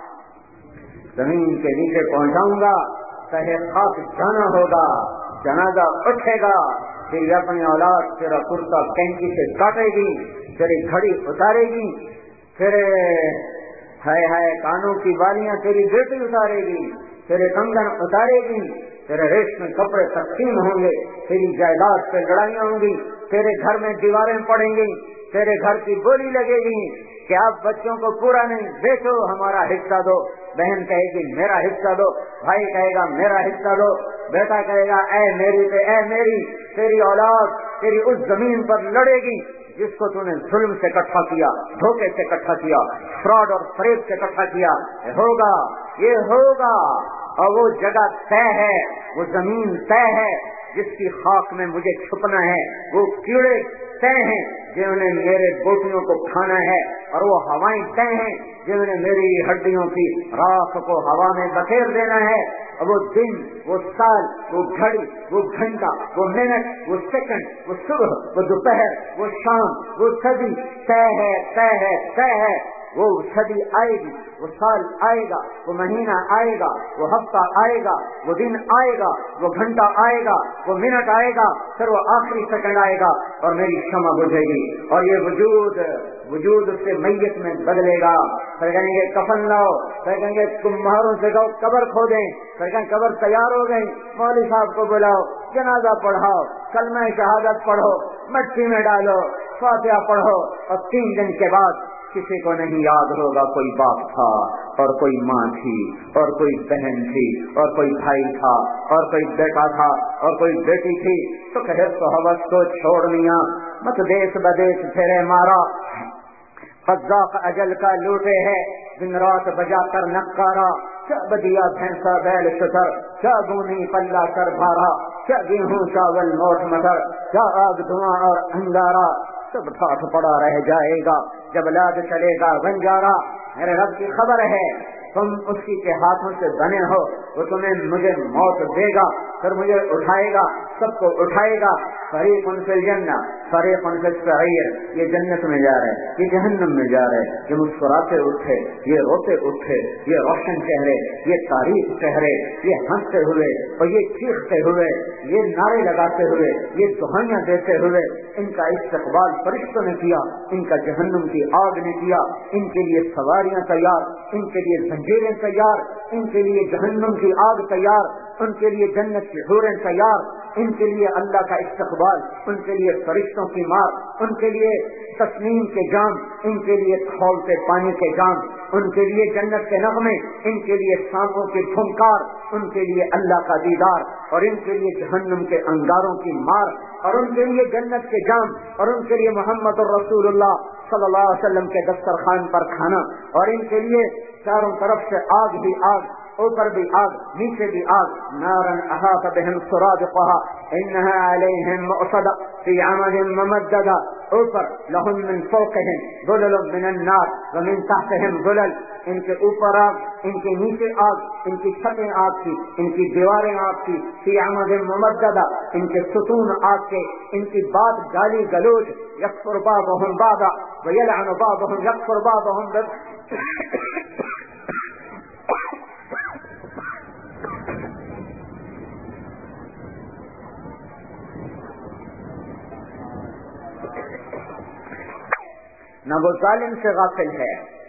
Speaker 3: زمین کے نیچے پہنچاؤں گا، تہے خاک جانا ہوگا، جنازہ اٹھے گا، پھر اپنی اولاد تیرا کرتا کینچی سے کاٹے گی، تیری گھڑی اتارے گی، پھر ہائے ہائے کانوں کی بالیاں تیری بیٹی اتارے گی، تیرے کنگن اتارے گی، تیرے ریشمی کپڑے تقسیم ہوں گے، تیری جائیداد پہ لڑائیاں ہوں گی، تیرے گھر میں دیواریں پڑیں گی، تیرے گھر کی بولی لگے گی کہ آپ بچوں کو پورا نہیں، بیٹو ہمارا حصہ دو، بہن کہے گی میرا حصہ دو، بھائی کہے گا میرا حصہ دو، بیٹا کہے گا اے میری پہ اے میری، تیری اولاد تیری اس زمین پر لڑے گی جس کو تم نے ظلم سے اکٹھا کیا، دھوکے سے اکٹھا کیا، فراڈ اور فریب سے اکٹھا کیا، یہ ہوگا یہ ہوگا، اور وہ جگہ طے ہے، وہ زمین طے ہے جس کی خاک میں مجھے چھپنا ہے، وہ کیڑے طے ہیں جنہوں نے میرے بوٹیوں کو کھانا ہے، اور وہ ہوائیں طے ہیں جنہوں نے میری ہڈیوں کی راکھ کو ہوا میں بکھیر دینا ہے، اور وہ دن، وہ سال، وہ گھڑی، وہ گھنٹہ، وہ منٹ، وہ سیکنڈ، وہ صبح، وہ دوپہر، وہ شام، وہ صدی طے ہے طے ہے طے ہے، وہ صدی آئے گی، وہ سال آئے گا، وہ مہینہ آئے گا، وہ ہفتہ آئے گا، وہ دن آئے گا، وہ گھنٹہ آئے گا، وہ منٹ آئے گا، پھر وہ آخری سیکنڈ آئے گا اور میری شمع بجھے گی، اور یہ وجود وجود اس سے میت میں بدلے گا، پھر کہیں گے کفن لاؤ، پھر کہیں گے کمہاروں سے کہو قبر کھودیں، پھر کہیں قبر تیار ہو گئی، مولوی صاحب کو بلاؤ، جنازہ پڑھاؤ، کلمہ شہادت پڑھو، مٹی میں ڈالو، فاتحہ پڑھو، اور تین دن کے بعد کسی کو نہیں یاد ہوگا کوئی باپ تھا اور کوئی ماں تھی اور کوئی بہن تھی اور کوئی بھائی تھا اور کوئی بیٹا تھا اور کوئی بیٹی تھی، تو کہ تو حوث کو چھوڑ لیا، مت دیس بدیس پھرے مارا، قذاق اجل کا لوٹے ہے دن رات بجا کر نکارا، کیا بدیا بھینسا بیل شتر، کیا گونی پلہ کر بھارا، کیا گیہوں چاول موٹ مٹر، کیا آگ دھواں اور انگارا، سب ٹھاٹ پڑا رہ جائے گا جب لاد چلے گا بنجارا، میرے رب کی خبر ہے تم اسی کے ہاتھوں سے بنے ہو، وہ تمہیں مجھے موت دے گا، پھر مجھے اٹھائے گا، سب کو اٹھائے گا، فریق فی الجنہ فریق فی السعیر، یہ جنت میں جا رہے، یہ جہنم میں جا رہے، یہ مسکراتے اٹھے، یہ روتے اٹھے، یہ روشن چہرے، یہ تاریخ چہرے، یہ ہنستے ہوئے اور یہ چیختے ہوئے، یہ نعرے لگاتے ہوئے، یہ دہائیاں دیتے ہوئے، ان کا استقبال فرشتوں نے کیا، ان کا جہنم کی آگ نے کیا، ان کے لیے سواریاں تیار، ان کے لیے زنجیریں تیار، ان کے لیے جہنم کی آگ تیار، ان کے لیے جنت کی حوریں تیار، ان کے لیے اللہ کا استقبال، ان کے لیے فرشتوں کی مار، ان کے لیے تسنیم کے جام، ان کے لیے کھولتے پانی کے جام، ان کے لیے جنت کے نغمے، ان کے لیے سانپوں کی پھنکار، ان کے لیے اللہ کا دیدار، اور ان کے لیے جہنم کے انگاروں کی مار، اور ان کے لیے جنت کے جام، اور ان کے لیے محمد الرسول اللہ صلی اللہ علیہ وسلم کے دسترخوان پر کھانا، اور ان کے لیے چاروں طرف سے آگ ہی آگ، اوپر بھی آگ، نیچے بھی آگ، نارن احاط بهم سرادقها انها عليهم مؤصدة في عمد ممددة، اوپر لهم من فوقهم ظلل من النار ومن تحتهم ظلل، ان کے اوپر آگ، ان کے نیچے آگ، ان کی چھتیں آگ کی، ان کی دیواریں آگ کی، فی عمد ممددة، ان کے ستون آگ کے، ان کی بات گالی گلوچ، یکفر بعضهم بعضا ویلعن بعضهم یکفر بعضهم نہ وہ ظالم سے غافل ہے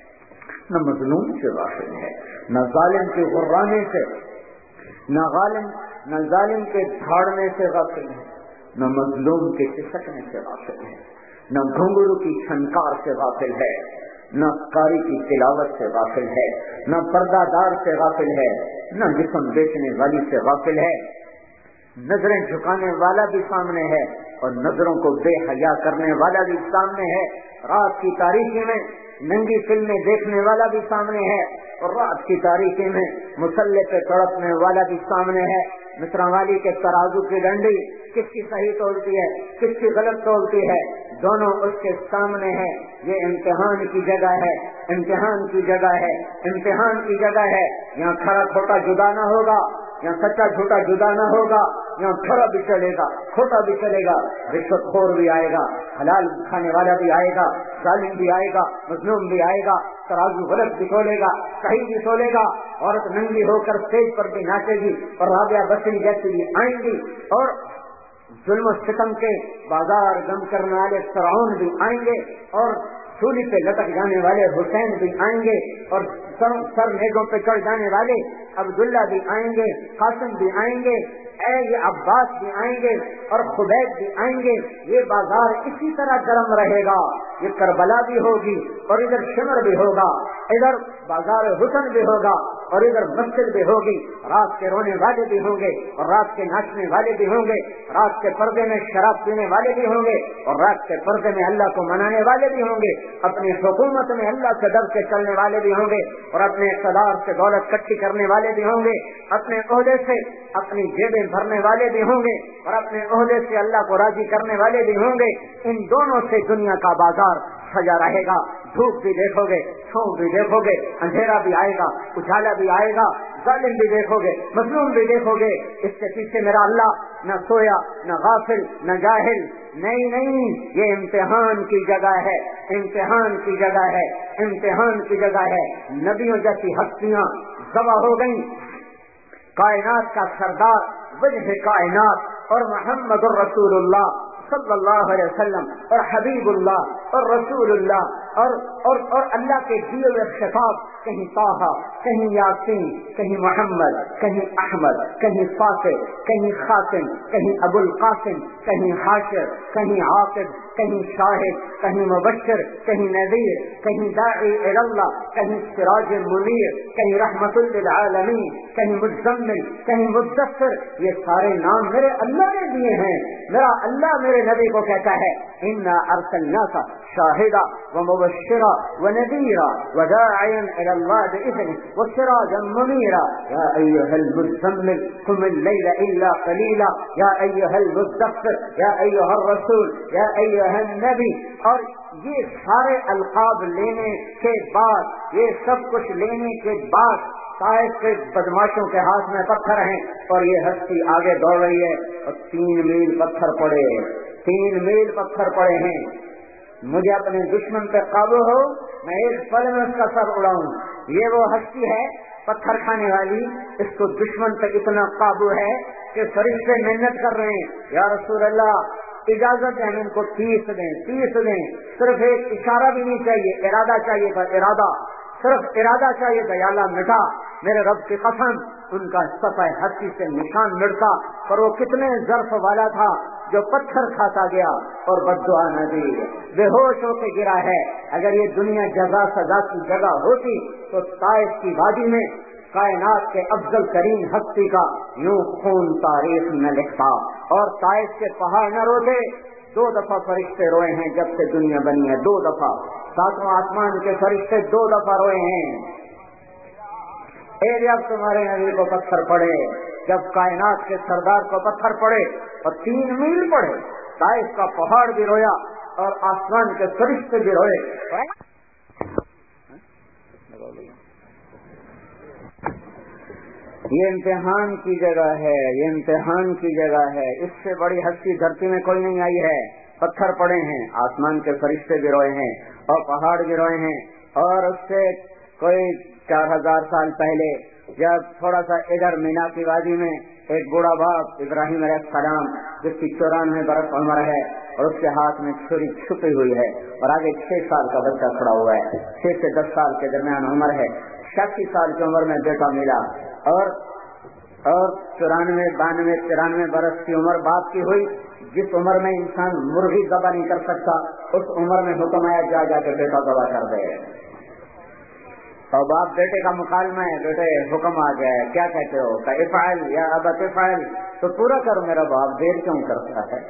Speaker 3: نہ مظلوم سے غافل ہے، نہ ظالم کے غرانے سے، نہ غالم نہ ظالم کے دھاڑنے سے غافل ہے، نہ مظلوم کے کھسکنے سے غافل ہے، نہ گھنگرو کی چھنکار سے غافل ہے، نہ قاری کی تلاوت سے غافل ہے، نہ پردہ دار سے غافل ہے، نہ جسم بیچنے والی سے غافل ہے۔ نظریں جھکانے والا بھی سامنے ہے اور نظروں کو بے حیا کرنے والا بھی سامنے ہے۔ رات کی تاریکی میں ننگی فلمیں دیکھنے والا بھی سامنے ہے اور رات کی تاریکی میں مسلح پہ تڑپنے والا بھی سامنے ہے۔ مصرا والی کے ترازو کی ڈنڈی کس کی صحیح تولتی ہے، کس کی غلط تولتی ہے، دونوں اس کے سامنے ہے۔ یہ امتحان کی جگہ ہے، امتحان کی جگہ ہے، امتحان کی جگہ ہے۔ یہاں کھڑا کھوٹا جدا نہ ہوگا، یہاں سچا جھوٹا جدا نہ ہوگا، یہاں کھڑا بھی چلے گا، کھوٹا بھی چلے گا، رشوت خور بھی آئے گا، حلال کھانے والا بھی آئے گا، ظالم بھی آئے گا، مظلوم بھی آئے گا، ترازو غلط بھی تولے گا، صحیح بھی تولے گا۔ عورت ننگی ہو کر اسٹیج پر بھی ناچے گی اور رابعہ بصری جیسی بھی آئیں گی، اور ظلم و ستم کے بازار گم کرنے والے فرعون بھی آئیں گے، اور سولی پہ لٹک جانے والے حسین بھی آئیں گے، اور سر سر میزوں پہ چڑھ جانے والے عبداللہ بھی آئیں گے، قاسم بھی آئیں گے، اے یہ عباس بھی آئیں گے اور خبیب بھی آئیں گے۔ یہ بازار اسی طرح گرم رہے گا، یہ کربلا بھی ہوگی اور ادھر شمر بھی ہوگا، ادھر بازار حسن بھی ہوگا اور ادھر مسجد بھی ہوگی۔ رات کے رونے والے بھی ہوں گے اور رات کے ناچنے والے بھی ہوں گے، رات کے پردے میں شراب پینے والے بھی ہوں گے اور رات کے پردے میں اللہ کو منانے والے بھی ہوں گے، اپنی حکومت میں اللہ سے ڈر کے چلنے والے بھی ہوں گے اور اپنے اقتدار سے دولت اکٹھی کرنے والے بھی ہوں گے، اپنے عہدے سے اپنی جیبیں بھرنے والے بھی ہوں گے اور اپنے عہدے سے اللہ کو راضی کرنے والے بھی ہوں گے۔ ان دونوں سے دنیا کا بازار سجا رہے گا۔ دھوپ بھی دیکھو گے، چھاؤں بھی دیکھو گے، اندھیرا بھی آئے گا، اجالا بھی آئے گا، ظالم بھی دیکھو گے، مظلوم بھی دیکھو گے۔ اس کے پیچھے میرا اللہ نہ سویا نہ غافل نہ جاہل، نہیں نہیں، یہ امتحان کی جگہ ہے، امتحان کی جگہ ہے، امتحان کی جگہ ہے۔ نبیوں جیسی ہستیاں ذبح ہو گئیں، کائنات کا سردار وجہ کائنات اور محمد الرسول اللہ صلی اللہ علیہ وسلم اور حبیب اللہ اور رسول اللہ اور اور اور اللہ کے دیے ہوئے خطاب، کہیں طٰہٰ، کہیں یاسین، کہیں محمد، کہیں احمد، کہیں فاطر، کہیں خاتم، کہیں ابو القاسم، کہیں حاشر، کہیں عاقب، کہیں شاہد، کہیں مبشر، کہیں نذیر، کہیں داعی الی اللہ، کہیں سراج منیر، کہیں رحمت للعالمین، کہیں مزمل، کہیں مدثر۔ یہ سارے نام میرے اللہ نے دیے ہیں۔ میرا اللہ میرے نبی کو کہتا ہے انا ارسلناک شاہدا ومبشرا ونذیرا وداعیا الی اللہ باذنہ وسراجا منیرا یا ایھا المزمل قم اللیل الا قلیلا یا ایھا المدثر یا ایھا الرسول یا ایھا النبی۔ اور یہ سارے القاب لینے کے بعد، یہ سب کچھ لینے کے بعد طائف کے بدماشوں کے ہاتھ میں پتھر ہیں اور یہ ہستی آگے دوڑ رہی ہے اور تین میل پتھر پڑے، تین میل پتھر پڑے ہیں۔ مجھے اپنے دشمن پہ قابو ہو، میں ایک پل میں اس کا سر اڑاؤں۔ یہ وہ ہستی ہے پتھر کھانے والی، اس کو دشمن پہ اتنا قابو ہے کہ فرشتے محنت کر رہے ہیں، یا رسول اللہ اجازت ہے ہم ان کو تیس دیں، تیس دیں۔ صرف ایک اشارہ بھی نہیں چاہیے، ارادہ چاہیے تھا، ارادہ صرف ارادہ چاہیے تھا، یا اللہ مٹا، میرے رب کی قسم ان کا صفحہ ہستی سے نشان مٹتا۔ پر وہ کتنے ظرف والا تھا جو پتھر کھاتا گیا اور بددعا نہ دی، بے ہوش ہو کے گرا ہے۔ اگر یہ دنیا جزا سزا کی جگہ ہوتی تو طائف کی وادی میں کائنات کے افضل ترین ہستی کا یوں خون تاریخ نہ لکھتا اور طائف کے پہاڑ نہ روتے۔ دو دفعہ فرشتے روئے ہیں جب سے دنیا بنی ہے، دو دفعہ ساتواں آسمان کے فرشتے دو دفعہ روئے ہیں۔ ایک جب تمہارے نبی کو پتھر پڑے، جب کائنات کے سردار کو پتھر پڑے اور تین میل پڑے، طائف کا پہاڑ بھی رویا اور آسمان کے فرشتے بھی روئے۔ یہ امتحان کی جگہ ہے، یہ امتحان کی جگہ ہے۔ اس سے بڑی ہستی دھرتی میں کوئی نہیں آئی ہے۔ پتھر پڑے ہیں، آسمان کے فرشتے بھی روئے ہیں اور پہاڑ بھی روئے ہیں۔ اور اس سے کوئی چار ہزار سال پہلے جب تھوڑا سا ادھر مینا کی وادی میں ایک بوڑھا باپ ابراہیم علیہ السلام جس کی چورانوے برس عمر ہے اور اس کے ہاتھ میں چھری چھپی ہوئی ہے اور آگے چھ سال کا بچہ کھڑا ہوا ہے، چھ سے دس سال کے درمیان عمر ہے، چھیاسی سال کی عمر میں بیٹا ملا اور اور چورانوے بانوے ترانوے برس کی عمر باپ کی ہوئی، جس عمر میں انسان مرغی ذبح نہیں کر سکتا اس عمر میں حکم آیا جا جا کے بیٹا ذبح کر دے، اور باپ بیٹے کا مکالمہ ہے، بیٹے حکم آ گیا ہے، کیا کہتے ہو؟ کہ افعل یا ابت افعل، تو پورا کرو میرا باپ، دیر کیوں کرتا ہے؟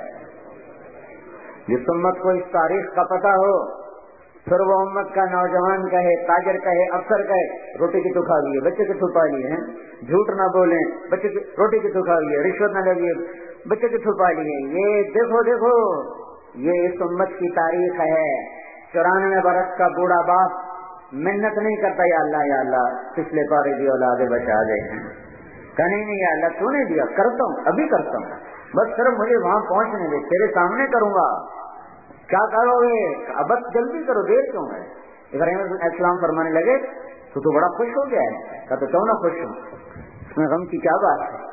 Speaker 3: جس امت کو اس تاریخ کا پتہ ہو، پھر وہ امت کا نوجوان کہے، تاجر کہے، افسر کہے روٹی کی تو کھا لیے، بچے کی تو پا لیے ہیں، جھوٹ نہ بولیں، بچے کی روٹی کی تو کھا لیے، رشوت نہ لگیے، بچے کی تو پا لیے، یہ دیکھو دیکھو یہ اس امت کی تاریخ ہے۔ چورانوے برس کا بوڑھا باپ محنت نہیں کرتا یا اللہ یا اللہ پچھلے پارے دی اولادیں بچا دے، کہ نہیں نہیں یا اللہ تو نے دیا، کرتا ہوں ابھی کرتا ہوں، بس صرف مجھے وہاں پہنچنے دے، تیرے سامنے کروں گا، کیا کرو گے؟ بس جلدی کرو، دیر کیوں ہے؟ ابراہیم علیہ السلام فرمانے لگے تو تو بڑا خوش ہو گیا ہے، کہ تو کیوں نہ خوش ہوں، اس میں غم کی کیا بات ہے؟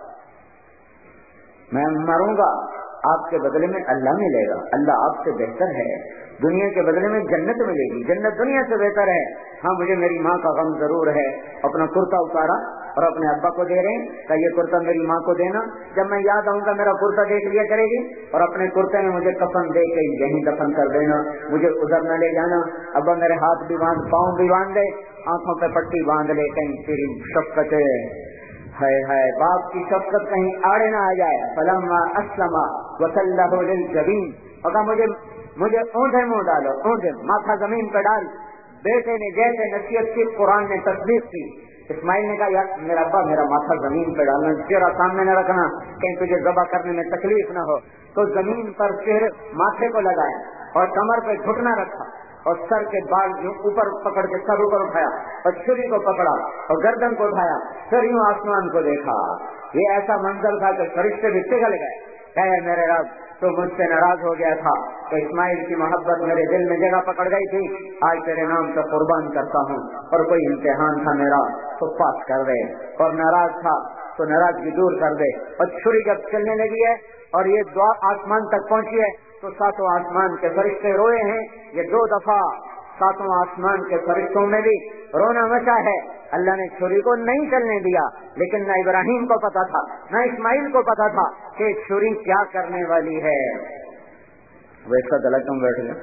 Speaker 3: میں مروں گا، آپ کے بدلے میں اللہ ملے گا، اللہ آپ سے بہتر ہے، دنیا کے بدلے میں جنت ملے گی، جنت دنیا سے بہتر ہے۔ ہاں مجھے میری ماں کا غم ضرور ہے، اپنا کرتا اتارا اور اپنے ابا کو دے رہے ہیں کہ یہ کرتا میری ماں کو دینا، جب میں یاد آؤں گا میرا کرتا دیکھ لیا کرے گی، اور اپنے کرتے میں مجھے کفن دے کے یہیں دفن کر دینا، مجھے ادھر نہ لے جانا، ابا میرے ہاتھ بھی باندھ، پاؤں بھی باندھ دے، آنکھوں پہ پٹی باندھ لے، کہیں تیری شفقت ہے ہے باپ کی شفقت کہیں آڑے نہ آ جائے۔ فلما اسلم وتلہ للجبین، اگر مجھے مجھے اونٹے منہ ڈالو، اونٹے ماتھا زمین پہ ڈال، بیٹے نے جیسے نصیحت کی قرآن نے تصدیق کی، اسماعیل نے کہا یار میرا ابا میرا ماتھا زمین پہ ڈالنا، چہرہ سامنے نہ رکھنا کہیں تجھے ذبح کرنے میں تکلیف نہ ہو، تو زمین پر چہرے ماتھے کو لگایا اور کمر پہ گھٹنا رکھا اور سر کے بال جو اوپر پکڑ کے سر اوپر اٹھایا اور چھری کو پکڑا اور گردن کو اٹھایا، پھر یوں آسمان کو دیکھا، یہ ایسا منظر تھا کہ فرشتے بھی پگھل گئے، کہ میرے رب تو مجھ سے ناراض ہو گیا تھا کہ اسماعیل کی محبت میرے دل میں جگہ پکڑ گئی تھی، آج تیرے نام سے قربان کرتا ہوں، اور کوئی امتحان تھا میرا تو پاس کر دے، اور ناراض تھا تو ناراضگی دور کر دے۔ اور چھری جب چلنے لگی ہے اور یہ دعا آسمان تک پہنچی ہے تو ساتوں آسمان کے فرشتے روئے ہیں، یہ دو دفعہ ساتوں آسمان کے فرشتوں میں بھی رونا مچا ہے۔ اللہ نے چھری کو نہیں چلنے دیا، لیکن نہ ابراہیم کو پتا تھا نہ اسماعیل کو پتا تھا کہ چھری کیا کرنے والی ہے۔ وہ اس کا گلا کیوں بیٹھ گیا؟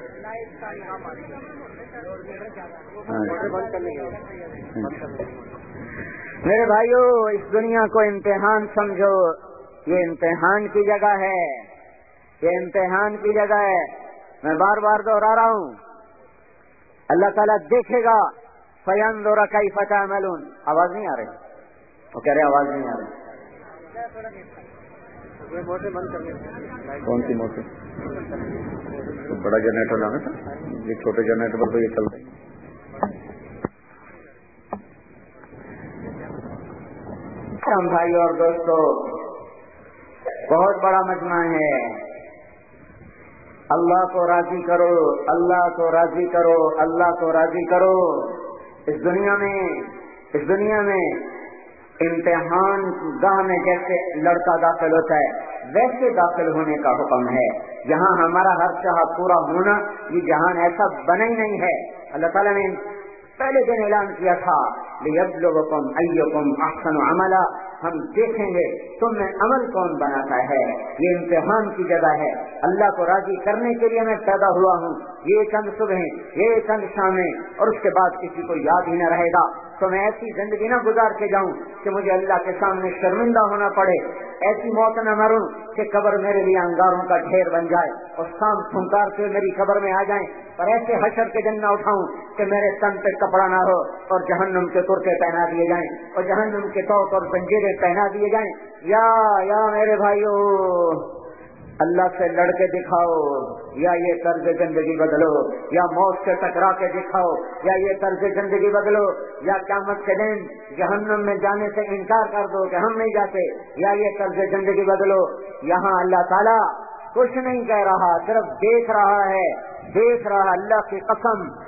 Speaker 3: میرے بھائیو، اس دنیا کو امتحان سمجھو، یہ امتحان کی جگہ ہے، یہ امتحان کی جگہ ہے۔ میں بار بار دوہرا رہا ہوں، اللہ تعالیٰ دیکھے گا فَيَنظُرَ كَيْفَ تَعْمَلُونَ۔ آواز نہیں آ رہی؟ وہ کہہ رہے آواز نہیں آ رہی۔ کون سی موٹر؟ بڑا جنریٹر لانا تھا، یہ چھوٹے جنریٹر پر تو یہ چلتا ہے۔ ہم بھائی اور دوستو، بہت بڑا مجمع ہے، اللہ کو راضی کرو، اللہ کو راضی کرو، اللہ کو راضی کرو۔ اس دنیا میں اس دنیا میں امتحان گاہ میں جیسے لڑکا داخل ہوتا ہے ویسے داخل ہونے کا حکم ہے۔ یہاں ہمارا ہر چاہ پورا ہونا، یہ جہان ایسا بنا ہی نہیں ہے۔ اللہ تعالیٰ نے پہلے دن اعلان کیا تھا لِيَبْلُوَكُمْ أَيُّكُمْ أَحْسَنُ عَمَلًا، ہم دیکھیں گے تم میں عمل کون بناتا ہے۔ یہ امتحان کی جگہ ہے، اللہ کو راضی کرنے کے لیے میں پیدا ہوا ہوں۔ یہ چند صبح یہ چند شامیں اور اس کے بعد کسی کو یاد ہی نہ رہے گا، تو میں ایسی زندگی نہ گزار کے جاؤں کہ مجھے اللہ کے سامنے شرمندہ ہونا پڑے، ایسی موت نہ مروں کہ قبر میرے لیے انگاروں کا ڈھیر بن جائے اور سام پھنکار سے میری قبر میں آ جائیں، اور ایسے حشر کے دن نہ اٹھاؤں کہ میرے تن پہ کپڑا نہ ہو اور جہنم کے کرتے پہنا دیے جائیں اور جہنم کے توق اور زنجیریں پہنا دیے جائیں۔ یا یا میرے بھائیو، اللہ سے لڑ کے دکھاؤ، یا یہ طرز زندگی بدلو، یا موت سے ٹکرا کے دکھاؤ، یا یہ طرز زندگی بدلو، یا قیامت کے دن جہنم میں جانے سے انکار کر دو کہ ہم نہیں جاتے، یا یہ طرز زندگی بدلو۔ یہاں اللہ تعالیٰ کچھ نہیں کہہ رہا، صرف دیکھ رہا ہے، دیکھ رہا۔ اللہ کی قسم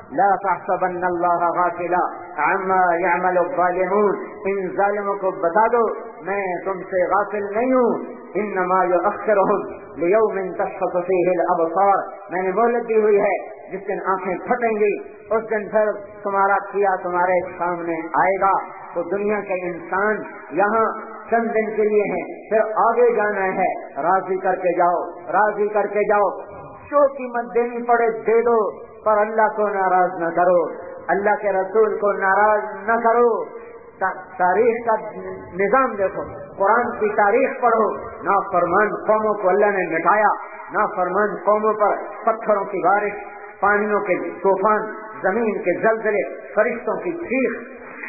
Speaker 3: لا تحسبن اللہ غافلا عما يعمل الظالمون، ان ظالموں کو بتا دو میں تم سے غافل نہیں ہوں، انما یؤخرهم لیوم تشخص فیہ الابصار، میں نے مہلت دی ہوئی ہے جس دن آنکھیں پھٹیں گی، اس دن پھر تمہارا کیا تمہارے سامنے آئے گا۔ تو دنیا کے انسان یہاں چند دن کے لیے ہیں، پھر آگے جانا ہے، راضی کر کے جاؤ، راضی کر کے جاؤ، جو قیمت دینی پڑے دے دو، پر اللہ کو ناراض نہ کرو، اللہ کے رسول کو ناراض نہ کرو۔ تاریخ کا نظام دیکھو، قرآن کی تاریخ پڑھو، نافرمان قوموں کو اللہ نے مٹایا، نافرمان قوموں پر پتھروں کی بارش، پانیوں کے طوفان، زمین کے زلزلے، فرشتوں کی چیخ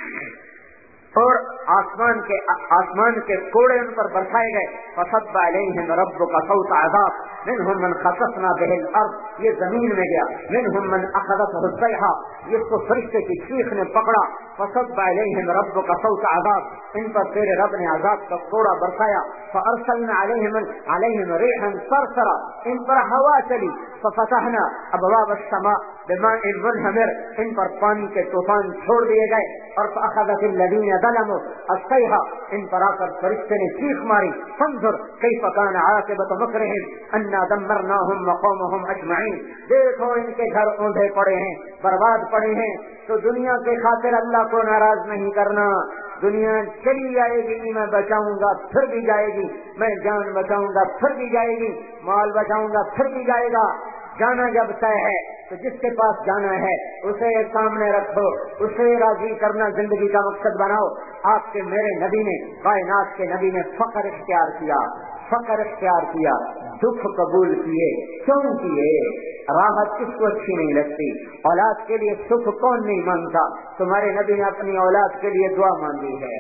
Speaker 3: اور آسمان کے آسمان کے کوڑے ان پر برسائے گئے۔ فصب علیہم ربک صوت عذاب منہم من خسفنا بہ الارض، یہ زمین میں گیا، منہم من اخذته الصیحہ، اس کو فرشتے کی چیخ نے پکڑا۔ فصب علیہم ربک صوت عذاب، ان پر تیرے رب نے عذاب کا کوڑا برسایا۔ فارسلنا علیہم علیہم ریحا صرصرا، ان پر ہوا چلی۔ ففتحنا ابواب السماء بماء منہمر، ان پر پانی کے طوفان چھوڑ دیے گئے۔ اور فاخذت الذین ظلموا الصیحہ، ان پر آ کر فرشتے نے چیخ ماری۔ فانظر کیف کان عاقبۃ مکرہم انا دمرناہم وقومہم اجمعین، دیکھو ان کے گھر اوندھے پڑے ہیں، برباد پڑے ہیں۔ تو دنیا کے خاطر اللہ کو ناراض نہیں کرنا، دنیا چلی جائے گی، میں بچاؤں گا پھر بھی جائے گی، میں جان بچاؤں گا پھر بھی جائے گی، مال بچاؤں گا پھر بھی جائے گا۔ جانا جب طے ہے تو جس کے پاس جانا ہے اسے سامنے رکھو، اسے راضی کرنا زندگی کا مقصد بناؤ۔ آپ کے میرے نبی نے، کائنات کے نبی نے فقر اختیار کیا، فقر اختیار کیا، دکھ قبول کیے، کیوں کیے؟ راحت کس کو اچھی نہیں لگتی؟ اولاد کے لیے سکھ کون نہیں مانگتا؟ تمہارے نبی نے اپنی اولاد کے لیے دعا مانگی ہے،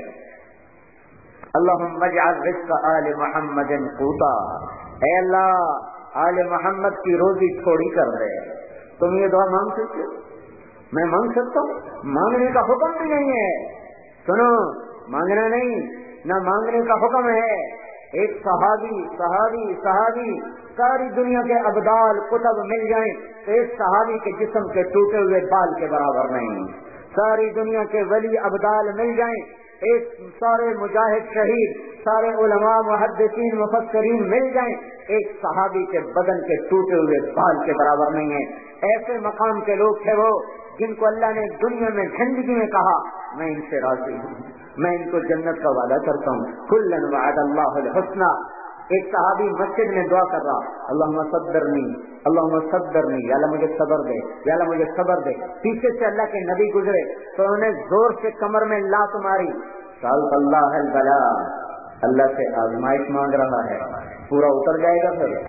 Speaker 3: اللہم اجعل رزق آل محمد قوتا، اے اللہ آل محمد کی روزی تھوڑی کر دے۔ تم یہ دعا مانگ سکتے ہو؟ میں مانگ سکتا ہوں؟ مانگنے کا حکم بھی نہیں ہے، سنو، مانگنا نہیں، نہ مانگنے کا حکم ہے۔ ایک صحابی صحابی صحابی ساری دنیا کے ابدال کتب مل جائیں تو ایک صحابی کے جسم کے ٹوٹے ہوئے بال کے برابر نہیں، ساری دنیا کے ولی ابدال مل جائیں، ایک سارے مجاہد شہید، سارے علماء محدثین مفسرین مل جائیں، ایک صحابی کے بدن کے ٹوٹے ہوئے بال کے برابر نہیں ہے۔ ایسے مقام کے لوگ تھے وہ جن کو اللہ نے دنیا میں زندگی میں کہا میں ان سے راضی ہوں، میں ان کو جنت کا وعدہ کرتا ہوں، کلن وعد اللہ الحسنی۔ ایک صحابی مسجد میں دعا کر رہا، اللہم صبرنی اللہم صبرنی، یا اللہ مجھے صبر دے، یا اللہ مجھے صبر دے۔ پیچھے سے اللہ کے نبی گزرے تو انہوں نے زور سے کمر میں لات ماری، سألت اللہ البلاء، اللہ سے آزمائش مانگ رہا ہے، پورا اتر جائے گا پھر۔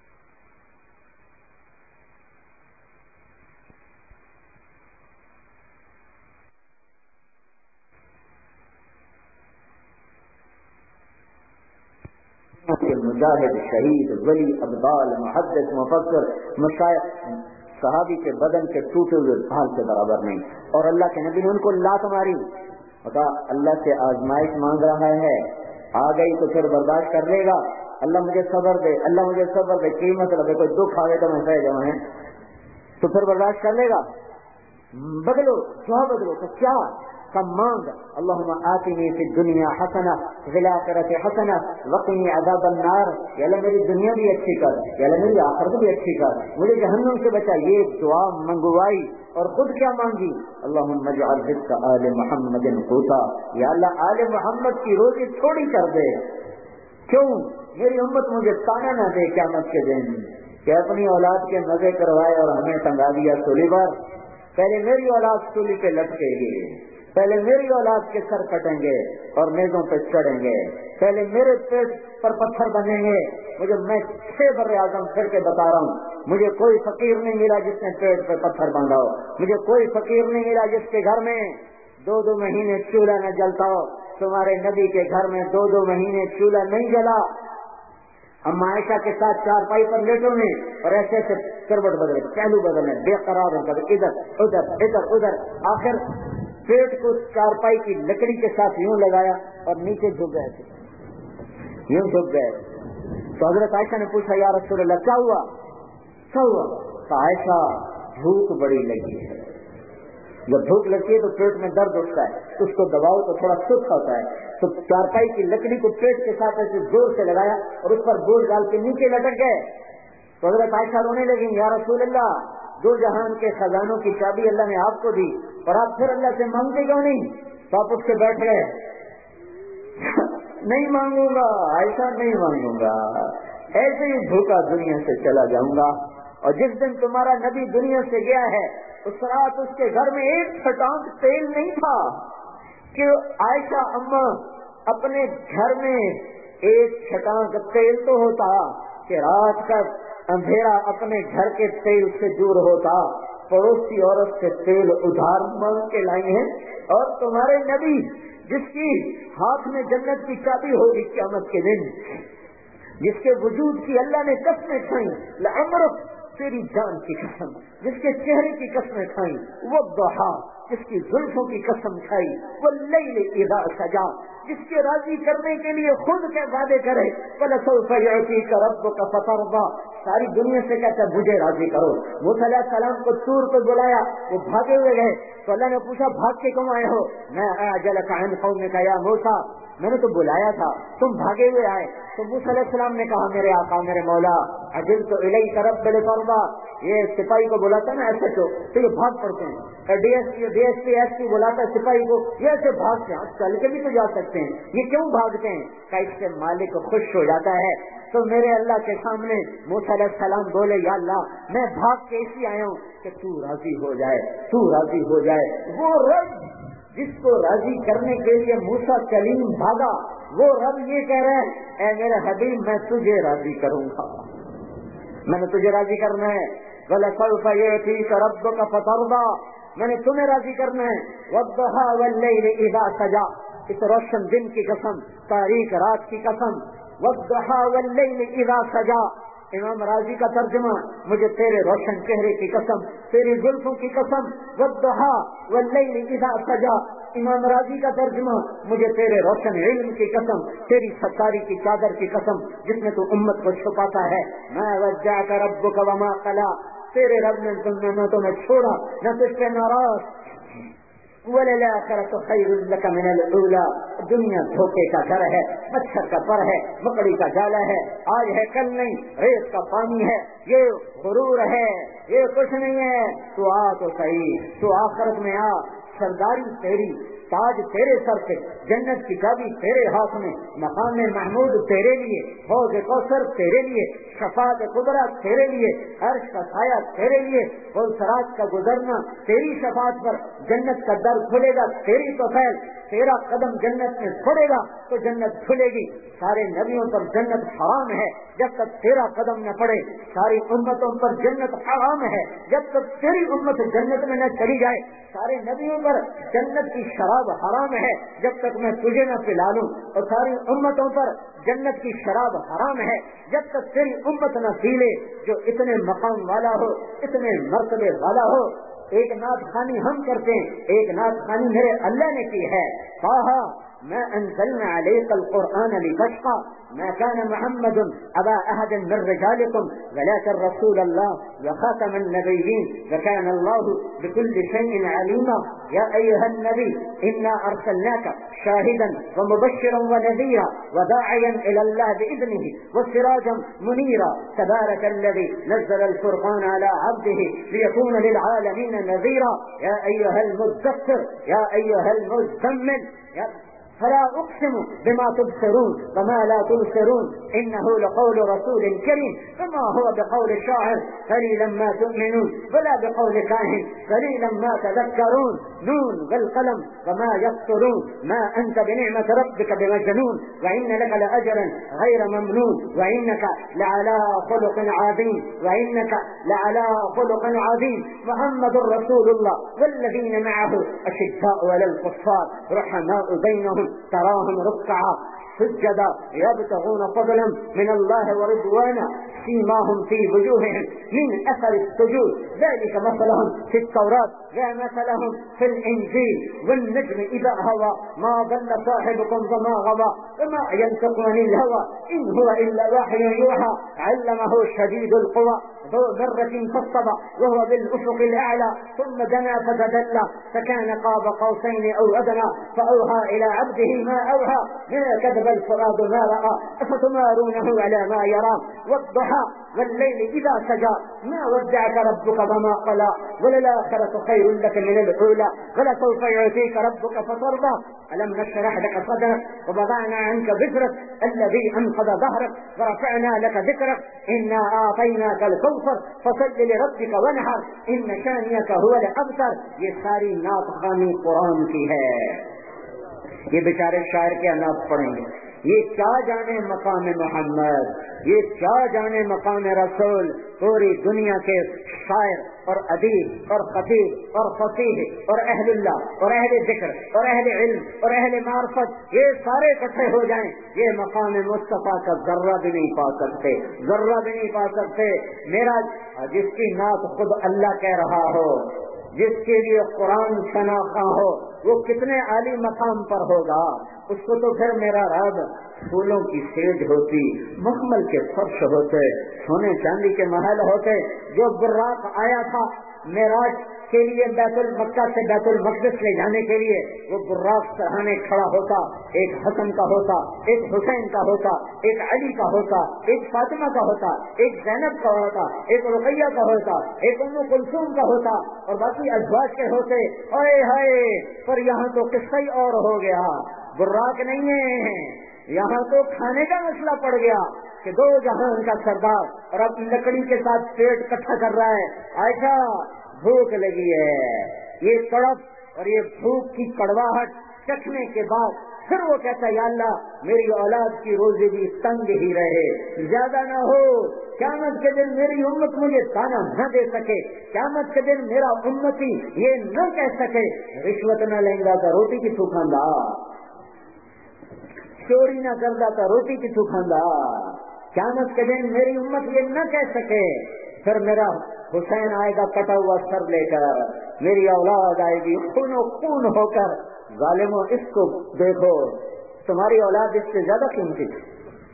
Speaker 3: مجاہد شہید ولی ابدال محدث مفسر مشائخ صحابی کے بدن کے ٹوٹے ہوئے بال کے برابر نہیں، اور اللہ کے نبی نے ان کو لات ماری، کہا اللہ سے آزمائش مانگ رہا ہے، آ گئی تو پھر برداشت کر لے گا، اللہ مجھے صبر دے، اللہ مجھے صبر دے، کی مطلب ہے کوئی دکھ آگے تو میں سہ جاؤں ہیں تو پھر برداشت کر لے گا؟ بدلو دعا بدلو تو کیا کم مانگ، اللہم آتنی فی الدنیا حسنہ وفی الآخرۃ حسنہ وقنی عذاب النار، یا اللہ میری دنیا بھی اچھی کر، یا اللہ میری آخرت بھی اچھی کر، مجھے جہنم سے بچا۔ یہ دعا منگوائی اور خود کیا مانگی؟ اللہم اجعل رزق آل محمد قوتا، یا اللہ آل محمد کی روزی تھوڑی کر دے، کیوں میری امت مجھے تانا نہ دے قیامت کے دن کہ اپنی اولاد کے مزے کروائے اور ہمیں ٹنگا دیا سولی پر۔ پہلے میری اولاد سولی پہ لٹکے گی، پہلے میری اولاد کے سر کٹیں گے اور میزوں پہ چڑھیں گے، پہلے میرے پیٹ پر پتھر بنیں گے۔ مجھے میں چھ بر اعظم پھر کے بتا رہا ہوں، مجھے کوئی فقیر نہیں ملا جس نے پیٹ پہ پتھر باندھا ہو، مجھے کوئی فقیر نہیں ملا جس کے گھر میں دو دو مہینے چولہا نہ جلتا ہو۔ تمہارے نبی کے گھر میں دو دو مہینے چولہا نہیں جلا، ہم عائشہ کے ساتھ چارپائی پر لیٹوں نے اور ایسے ایسے کروٹ بدلے، پہلو بدلے، بے قرار ہو کر ادھر ادھر ادھر ادھر، آخر پیٹ کو چارپائی کی لکڑی کے ساتھ یوں لگایا اور نیچے جھک گئے تھے، یوں جھک گئے۔ تو حضرت عائشہ نے پوچھا یا رسول اللہ کیا ہوا کیا ہوا؟ تو عائشہ بھوک بڑی لگی ہے، جب بھوک لگتی ہے تو پیٹ میں درد اٹھتا ہے، تو اس کو دباؤ تو تھوڑا سست ہوتا ہے، تو چارپائی کی لکڑی کو پیٹ کے ساتھ ایسے زور سے لگایا اور اس پر بوجھ ڈال کے نیچے لٹک گئے. تو حضرت عائشہ رونے لگی، یا رسول اللہ، دو جہان کے خزانوں کی چابی اللہ نے آپ کو دی اور آپ پھر اللہ سے مانگتے کیوں نہیں؟ تو آپ اٹھ کے بیٹھ گئے. نہیں مانگوں گا عائشہ، نہیں مانگوں گا، ایسے ہی بھوکا دنیا سے چلا جاؤں گا. اور جس دن تمہارا نبی دنیا سے گیا ہے اس رات اس کے گھر میں ایک چھٹانک تیل نہیں تھا کہ عائشہ اماں اپنے گھر میں ایک چھٹانک تیل تو ہوتا کہ رات کا اندھیرا اپنے گھر کے تیل سے دور ہوتا، پڑوسی عورت سے تیل ادھار مانگ کے لائی ہیں. اور تمہارے نبی جس کی ہاتھ میں جنت کی چابی ہوگی قیامت کے دن، جس کے وجود کی اللہ نے قسمیں کھائیں، لعمرک تیری جان کی قسم، جس کے چہرے کی قسمیں کھائیں، وہ ضحیٰ جس کی زلفوں کی قسم کھائی، وہ لیل اذا سجا جس کے راضی کرنے کے لیے خود کے وعدے کرے، فلسوف یعطیک ربک فترضی، ساری دنیا سے کہتا ہے مجھے راضی کرو. موسیٰ علیہ السلام کو طور پہ بلایا، وہ بھاگے ہوئے گئے تو اللہ نے پوچھا بھاگ کے کیوں آئے ہو؟ میں اعجلک عن قومک یا موسیٰ، میں نے تو بلایا تھا تم بھاگے ہوئے آئے. تو موسیٰ علیہ السلام نے کہا میرے آقا میرے مولا، عجلت الیک رب لترضی، یہ سپاہی کو بلاتا ہے نا ایسے تو تو یہ بھاگ پڑتے ہیں، D S P D S P S P بلاتا ہے سپاہی کو، یہ ایسے بھاگتے ہیں، چل کے بھی تو جا سکتے ہیں، یہ کیوں بھاگتے ہیں؟ کہ اس سے مالک خوش ہو جاتا ہے. تو میرے اللہ کے سامنے موسیٰ علیہ السلام بولے یا اللہ میں بھاگ کے اسی آیا ہوں کہ تو راضی ہو جائے، تو راضی ہو جائے. وہ رب جس کو راضی کرنے کے لیے موسیٰ کلیم بھاگا، وہ رب یہ کہہ رہا ہے اے میرے حبیب میں تجھے راضی کروں گا، میں نے تجھے راضی کرنا ہے. وَلَسَوْفَ يَأْتِيكَ رَبُّكَ فَتَرْضَىٰ، میں نے تمہیں راضی کرنا ہے. وَالضُّحَىٰ وَاللَّيْلِ إِذَا سَجَىٰ، اس روشن دن کی قسم، تاریک رات کی قسم. وَالضُّحَىٰ وَاللَّيْلِ إِذَا سَجَىٰ، امام راضی کا ترجمہ، مجھے تیرے روشن چہرے کی قسم، تیری زلفوں کی قسم. وَالضُّحَىٰ وَاللَّيْلِ إِذَا سَجَىٰ، امام راضی کا ترجمہ، مجھے تیرے روشن علم کی قسم، تیری ستاری کی چادر کی قسم جس میں تو امت کو چھپاتا ہے. مَا وَدَّعَكَ رَبُّكَ وَمَا قَلَىٰ، تیرے رب نے تمہیں نہ تمہیں چھوڑا نہ تجھ سے ناراض. وَلَلْآخِرَةُ خَيْرٌ لَكَ مِنَ الْأُولَىٰ، دنیا دھوکے کا گھر ہے، مچھر کا پر ہے، مکڑی کا جالا ہے، آج ہے کل نہیں، ریت کا پانی ہے، یہ غرور ہے، یہ کچھ نہیں ہے. تو آ تو صحیح، تو آخرت میں آ، سرداری تیری، تاج تیرے سر پہ، جنت کی چابی تیرے ہاتھ میں، مقام محمود تیرے لیے، حوض کوثر تیرے لیے، شفاعت کبریٰ تیرے لیے، عرش کا سایہ تیرے لیے، اور سراج کا گزرنا تیری شفاعت پر، جنت کا در کھلے گا تیری تو فیل، تیرا قدم جنت میں پڑے گا تو جنت کھلے گی. سارے نبیوں پر جنت حرام ہے جب تک تیرا قدم نہ پڑے، ساری امتوں پر جنت حرام ہے جب تک تیری امت جنت میں نہ چلی جائے. سارے نبیوں پر جنت کی شراب حرام ہے جب تک میں تجھے نہ پلا لوں، اور ساری امتوں پر جنت کی شراب حرام ہے جب تک تیری امت نہ پی لے جو اتنے مقام والا ہو، اتنے مرتبے والا ہو. ایک نعت خوانی ہم کرتے ہیں، ایک نعت خوانی میرے اللہ نے کی ہے. کہا ما انزلنا عليك القرآن لتشقى ما كان محمد أبا أحد من رجالكم ولكن رسول الله وخاتم النبيين وكان الله بكل شيء عليما. يا أيها النبي إنا أرسلناك شاهدا ومبشرا ونذيرا وداعيا إلى الله بإذنه وسراجا منيرا. تبارك الذي نزل الفرقان على عبده ليكون للعالمين نذيرا. يا أيها المدثر يا أيها المزمل يا فلا أقسم بما تبصرون وما لا تبصرون إنه لقول رسول كريم فما هو بقول شاعر قليلا ما تؤمنون ولا بقول كاهن قليلا ما تذكرون. نون والقلم وما يسطرون ما أنت بنعمة ربك بمجنون وإن لك لأجرا غير ممنون وإنك لعلى خلق عظيم وإنك لعلى خلق عظيم. محمد رسول الله والذين معه أشداء على الكفار رحماء بينهم تراهم ركعا سجدا يبتغون فضلا من الله ورضوانا سيماهم في وجوههم من أثر السجود ذلك مثلهم في التوراة ومثلهم في الإنجيل والنجم إذا هوى ما ضل صاحبكم وما غوى وما ينطق عن الهوى إن هو إلا وحي يوحى علمه شديد القوى ذو مرة فاستوى وهو بالأفق الأعلى ثم دنا فتدلى فكان قاب قوسين أو أدنى فأوحى إلى عبده ما أوحى ما كذب الفؤاد ما رأى أفتمارونه على ما يرى والضحى والليل إذا سجى ما ودعك ربك وما قلى وللآخرة خير لك من الأولى ولسوف يعطيك ربك فترضى ألم نشرح لك صدرك ووضعنا عنك ذكرك الذي أنقض ظهرك ورفعنا لك ذكرك إنا أعطيناك الكوثر فصل لربك وانحر إن شانئك هو الأبتر. یہ ساری نعت خوانی قرآن کی ہے. یہ بیچارے شاعر کے نعت پڑھیں گے. یہ کیا جانے مقام محمد, یہ کیا جانے مقام رسول. پوری دنیا کے شاعر اور ادیب اور خطیب اور فصیح اور اہل اللہ اور اہل ذکر اور اہل علم اور اہل معرفت یہ سارے اکٹھے ہو جائیں, یہ مقام مصطفیٰ کا ذرہ بھی نہیں پا سکتے, ذرہ بھی نہیں پا سکتے. میرا جس کی نعت خود اللہ کہہ رہا ہو, جس کے لیے قرآن شناخواں ہو, وہ کتنے عالی مقام پر ہوگا. اس کو تو پھر میرا رب پھولوں کی سیج ہوتی, مخمل کے فرش ہوتے, سونے چاندی کے محل ہوتے. جو براق آیا تھا معراج کے لیے بیت المکہ سے بیت المقدس لے جانے کے لیے, وہ براق سرہانے کھڑا ہوتا, ایک حسن کا ہوتا, ایک حسین کا ہوتا, ایک علی کا ہوتا, ایک فاطمہ کا ہوتا, ایک زینب کا ہوتا, ایک رقیہ کا ہوتا, ایک ام کلثوم کا ہوتا, اور باقی ازواج کے ہوتے. ہائے ہائے, پر یہاں تو قصہ ہی اور ہو گیا. براق نہیں ہے, یہاں تو کھانے کا مسئلہ پڑ گیا کہ دو جہان کا سردار اور اب لکڑی کے ساتھ پیٹ کٹھا کر رہا ہے. عائشہ بھوک لگی ہے. یہ تڑپ اور یہ بھوک کی کڑواہٹ چکھنے کے بعد پھر وہ کہتا ہے یا اللہ میری اولاد کی روزی بھی تنگ ہی رہے, زیادہ نہ ہو, قیامت کے دن میری امت مجھے تانا نہ دے سکے, قیامت کے دن میرا امتی یہ نہ کہہ سکے رشوت نہ لیں گا تو روٹی کی تو کھاندا, چوری نہ کرتا تو روٹی کی تو کھاندا. قیامت کے دن میری امت یہ نہ کہہ سکے. پھر میرا حسین آئے گا کٹا ہوا سر لے کر, میری اولاد آئے گی خون و خون ہو کر. ظالموں اس کو دیکھو, تمہاری اولاد اس سے زیادہ قیمتی تھی.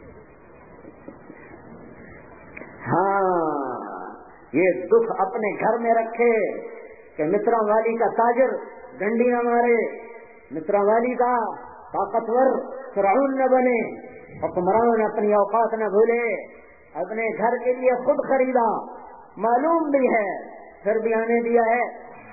Speaker 3: ہاں, یہ دکھ اپنے گھر میں رکھے کہ مصرا والی کا تاجر ڈنڈی نہ مارے, مصرا والی کا طاقتور فرعون نہ بنے, حکمران اپنی اوقات نہ بھولے, اپنے گھر کے لیے خود خریدا, معلوم بھی ہے پھر بھی آنے دیا ہے.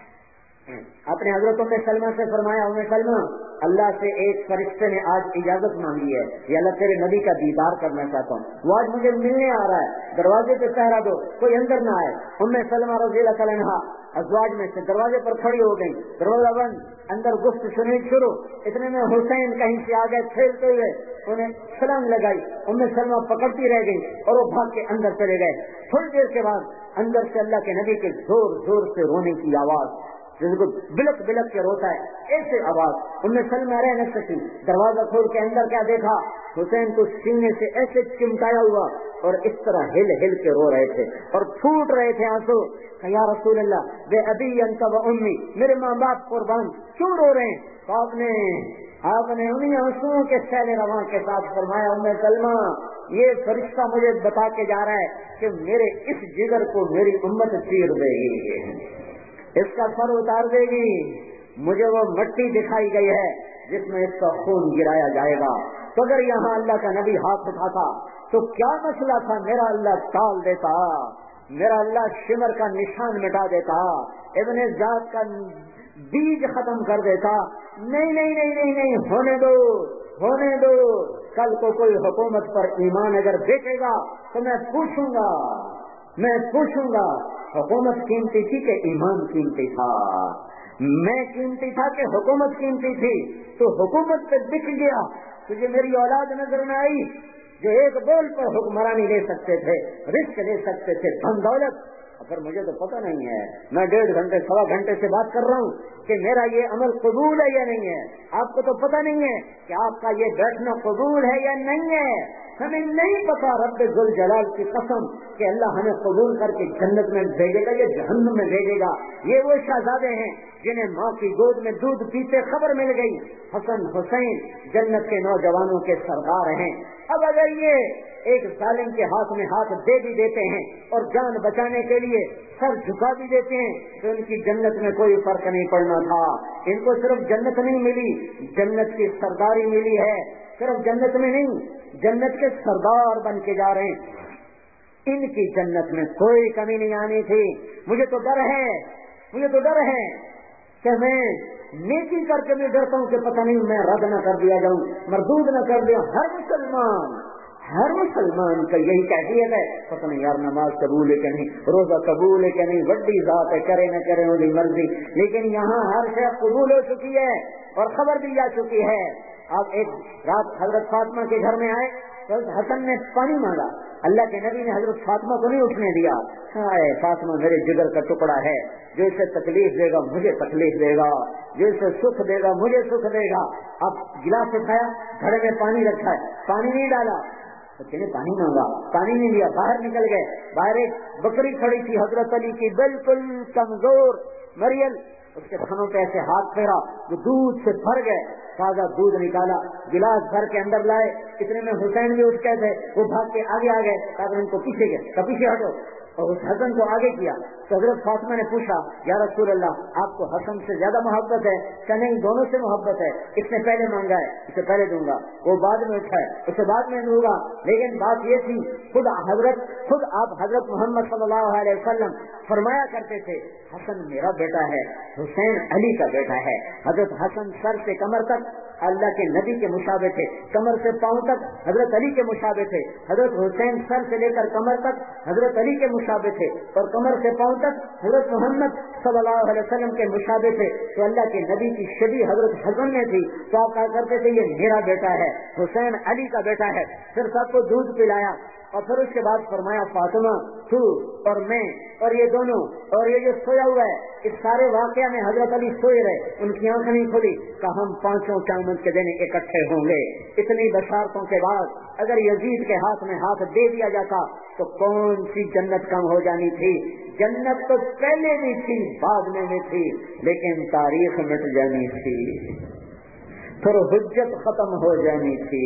Speaker 3: اپنے حضرت ام سلمہ سے فرمایا, ام سلمہ اللہ سے ایک فرشتے نے آج اجازت مانگی ہے, یہ اللہ تیرے نبی کا دیدار کرنا چاہتا ہوں, وہ آج مجھے ملنے آ رہا ہے, دروازے پہ پہرا دو کوئی اندر نہ آئے. ام سلمہ رضی اللہ تعالیٰ عنہا ازواج میں سے دروازے پر کھڑی ہو گئی, دروازہ بند, اندر گفت سنی شروع. اتنے میں حسین کہیں سے آ گئے کھیلتے ہوئے, انہیں چھلانگ لگائی. ام سلمہ پکڑتی رہ گئی اور وہ بھاگ کے اندر چلے گئے. تھوڑی دیر کے بعد اندر سے اللہ کے نبی کے زور زور سے رونے کی آواز, جس کو بلک بلک کے روتا ہے ایسے آواز. ام سلمہ رہ نہ سکی, دروازہ کھول کے اندر کیا دیکھا, حسین کو سینے سے ایسے چمٹایا ہوا اور اس طرح ہل ہل کے رو رہے تھے اور پھوٹ رہے تھے آنسو. کہ یا رسول اللہ بے ابی انت و امی, میرے ماں باپ قربان, کیوں رو رہے ہیں؟ تو آپ نے آپ نے انہیں آنسوؤں کے سیل رواں کے ساتھ فرمایا, ام سلمہ یہ فرشتہ مجھے بتا کے جا رہا ہے کہ میرے اس جگر کو میری امت چیر دے گی, اس کا سر اتار دے گی. مجھے وہ مٹی دکھائی گئی ہے جس میں اس کا خون گرایا جائے گا. تو اگر یہاں اللہ کا نبی ہاتھ اٹھاتا تو کیا مسئلہ تھا, میرا اللہ ٹال دیتا, میرا اللہ شمر کا نشان مٹا دیتا, ابن ذات کا بیج ختم کر دیتا. نہیں نہیں نہیں نہیں نہیں, ہونے دو ہونے دو. کل کو کوئی حکومت پر ایمان اگر دیکھے گا تو میں پوچھوں گا میں پوچھوں گا حکومت قیمتی تھی کہ ایمان قیمتی تھا, میں قیمتی تھا کہ حکومت قیمتی تھی. تو حکومت پہ دکھ گیا, تجھے میری اولاد نظر نہ آئی جو ایک بول پر حکمرانی لے سکتے تھے, رزق لے سکتے تھے, دھن دولت, اگر مجھے تو پتہ نہیں ہے، میں ڈیڑھ گھنٹے سوا گھنٹے سے بات کر رہا ہوں کہ میرا یہ عمل قبول ہے یا نہیں ہے، آپ کو تو پتہ نہیں ہے کہ آپ کا یہ بیٹھنا قبول ہے یا نہیں ہے۔ ہمیں نہیں پتا رب ذوال جلال کی قسم کہ اللہ ہمیں قبول کر کے جنت میں بھیجے گا یا جہنم میں بھیجے گا۔ یہ وہ شہزادے ہیں جنہیں ماں کی گود میں دودھ پیتے خبر مل گئی، حسن حسین جنت کے نوجوانوں کے سردار ہیں۔ اب اگر یہ ایک ظالم کے ہاتھ میں ہاتھ دے بھی دیتے ہیں اور جان بچانے کے لیے سر جھکا بھی دیتے ہیں تو ان کی جنت میں کوئی فرق نہیں پڑنا تھا۔ ان کو صرف جنت نہیں ملی، جنت کی سرداری ملی ہے۔ صرف جنت میں نہیں، جنت کے سردار بن کے جا رہے ہیں۔ ان کی جنت میں کوئی کمی نہیں آنی تھی۔ مجھے تو ڈر ہے مجھے تو ڈر ہے کہ میں نیکی کر کے میں ڈرتا ہوں کہ پتہ نہیں میں رد نہ کر دیا جاؤں، مردود نہ کر دیا۔ ہر مسلمان ہر مسلمان کا یہی کیفیت ہے، پتہ نہیں یار نماز قبول ہے کہ نہیں، روزہ قبول ہے کہ نہیں، بڑی ذات ہے، کرے نہ کرے انہی مرضی۔ لیکن یہاں ہر شے قبول ہو چکی ہے اور خبر دی جا چکی ہے۔ آپ ایک رات حضرت فاطمہ کے گھر میں آئے تو حسن نے پانی مانگا، اللہ کے نبی نے حضرت فاطمہ کو نہیں اٹھنے دیا۔ اے فاطمہ میرے جگر کا ٹکڑا ہے، جو اسے تکلیف دے گا مجھے تکلیف دے گا، جو اسے سکھ دے گا مجھے سکھ دے گا۔ اب گلاس اٹھایا، گھڑے میں پانی رکھا ہے، پانی نہیں ڈالا، بچے نے پانی مانگا، پانی نہیں لیا، باہر نکل گئے۔ باہر ایک بکری کھڑی تھی حضرت علی کی، بالکل کمزور مریل، اس کے تھنوں پہ ایسے ہاتھ پھیرا، وہ دودھ سے بھر گئے، تازہ دودھ نکالا، گلاس بھر کے اندر لائے۔ اتنے میں حسین بھی اٹھ گئے تھے، وہ بھاگ کے آگے آ گئے، تاکہ ان کو پیچھے گئے تو پیچھے ہٹو، اور اس حسن کو آگے کیا۔ تو حضرت فاطمہ نے پوچھا یا رسول اللہ آپ کو حسن سے زیادہ محبت ہے کہ نہیں؟ دونوں سے محبت ہے، اس نے پہلے مانگا ہے اسے پہلے دوں گا، وہ بعد میں اٹھا ہے اسے بعد میں دوں گا۔ لیکن بات یہ تھی، خود حضرت خود آپ حضرت محمد صلی اللہ علیہ وسلم فرمایا کرتے تھے حسن میرا بیٹا ہے، حسین علی کا بیٹا ہے۔ حضرت حسن سر سے کمر تک اللہ کے نبی کے مشابہ تھے، کمر سے پاؤں تک حضرت علی کے مشابہ تھے۔ حضرت حسین سر سے لے کر کمر تک حضرت علی کے مشابہ تھے، اور کمر سے پاؤں تک حضرت محمد صلی اللہ علیہ وسلم کے مشابہ تھے۔ تو اللہ کے نبی کی شبیہ حضرت حسن میں تھی، تو آپ کہا کرتے تھے یہ میرا بیٹا ہے، حسین علی کا بیٹا ہے۔ پھر سب کو دودھ پلایا، اور پھر اس کے بعد فرمایا فاطمہ تو اور میں اور یہ دونوں اور یہ جو سویا ہوا ہے، اس سارے واقعہ میں حضرت علی سوئے رہے، ان کی آنکھ نہیں کھلی، کہ ہم پانچوں قیامت کے دن اکٹھے ہوں گے۔ اتنی بشارتوں کے بعد اگر یزید کے ہاتھ میں ہاتھ دے دیا جاتا تو کون سی جنت کم ہو جانی تھی؟ جنت تو پہلے بھی تھی، بعد میں بھی تھی، لیکن تاریخ مٹ جانی تھی، پھر حجت ختم ہو جانی تھی،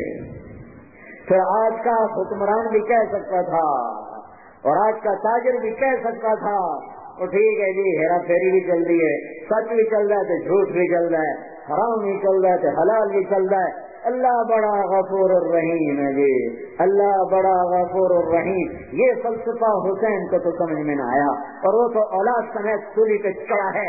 Speaker 3: پھر آج کا حکمران بھی کہہ سکتا تھا اور آج کا تاجر بھی کہہ سکتا تھا وہ ٹھیک ہے جی ہیرا پھیری بھی چل رہی ہے، سچ بھی چل رہا ہے تو جھوٹ بھی چل رہا ہے، حرام بھی چل رہا ہے تو حلال بھی چل رہا ہے۔ اللہ بڑا غفور الرحیم ہے جی، اللہ بڑا غفور الرحیم۔ یہ فلسفہ حسین کو تو سمجھ میں نہ آیا، اور وہ تو اولاد سمیت سولی پہ چڑھا ہے۔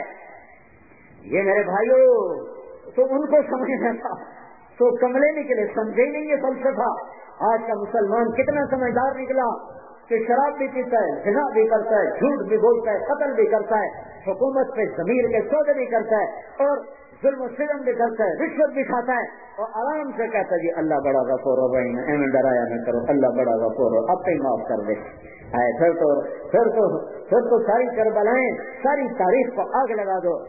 Speaker 3: یہ میرے بھائیوں تو ان کو سمجھنا تھا، تو کملے نکلے، سمجھے نہیں یہ فلسفہ۔ آج کا مسلمان کتنا سمجھدار نکلا کہ شراب بھی پیتا ہے، زنا بھی کرتا ہے، جھوٹ بھی بولتا ہے، قتل بھی کرتا ہے، حکومت پہ ضمیر کے سودے بھی کرتا ہے، اور ظلم و ستم بھی کرتا ہے، رشوت بھی کھاتا ہے، اور آرام سے کہتا ہے جی اللہ بڑا غفور الرحیم ہے، ایمن ڈرایا نہ کرو، اللہ بڑا غفور اب پہ معاف کر دے۔ آئے پھر تو پھر تو پھر تو ساری کربلائیں، ساری تاریخ کو آگ لگا دو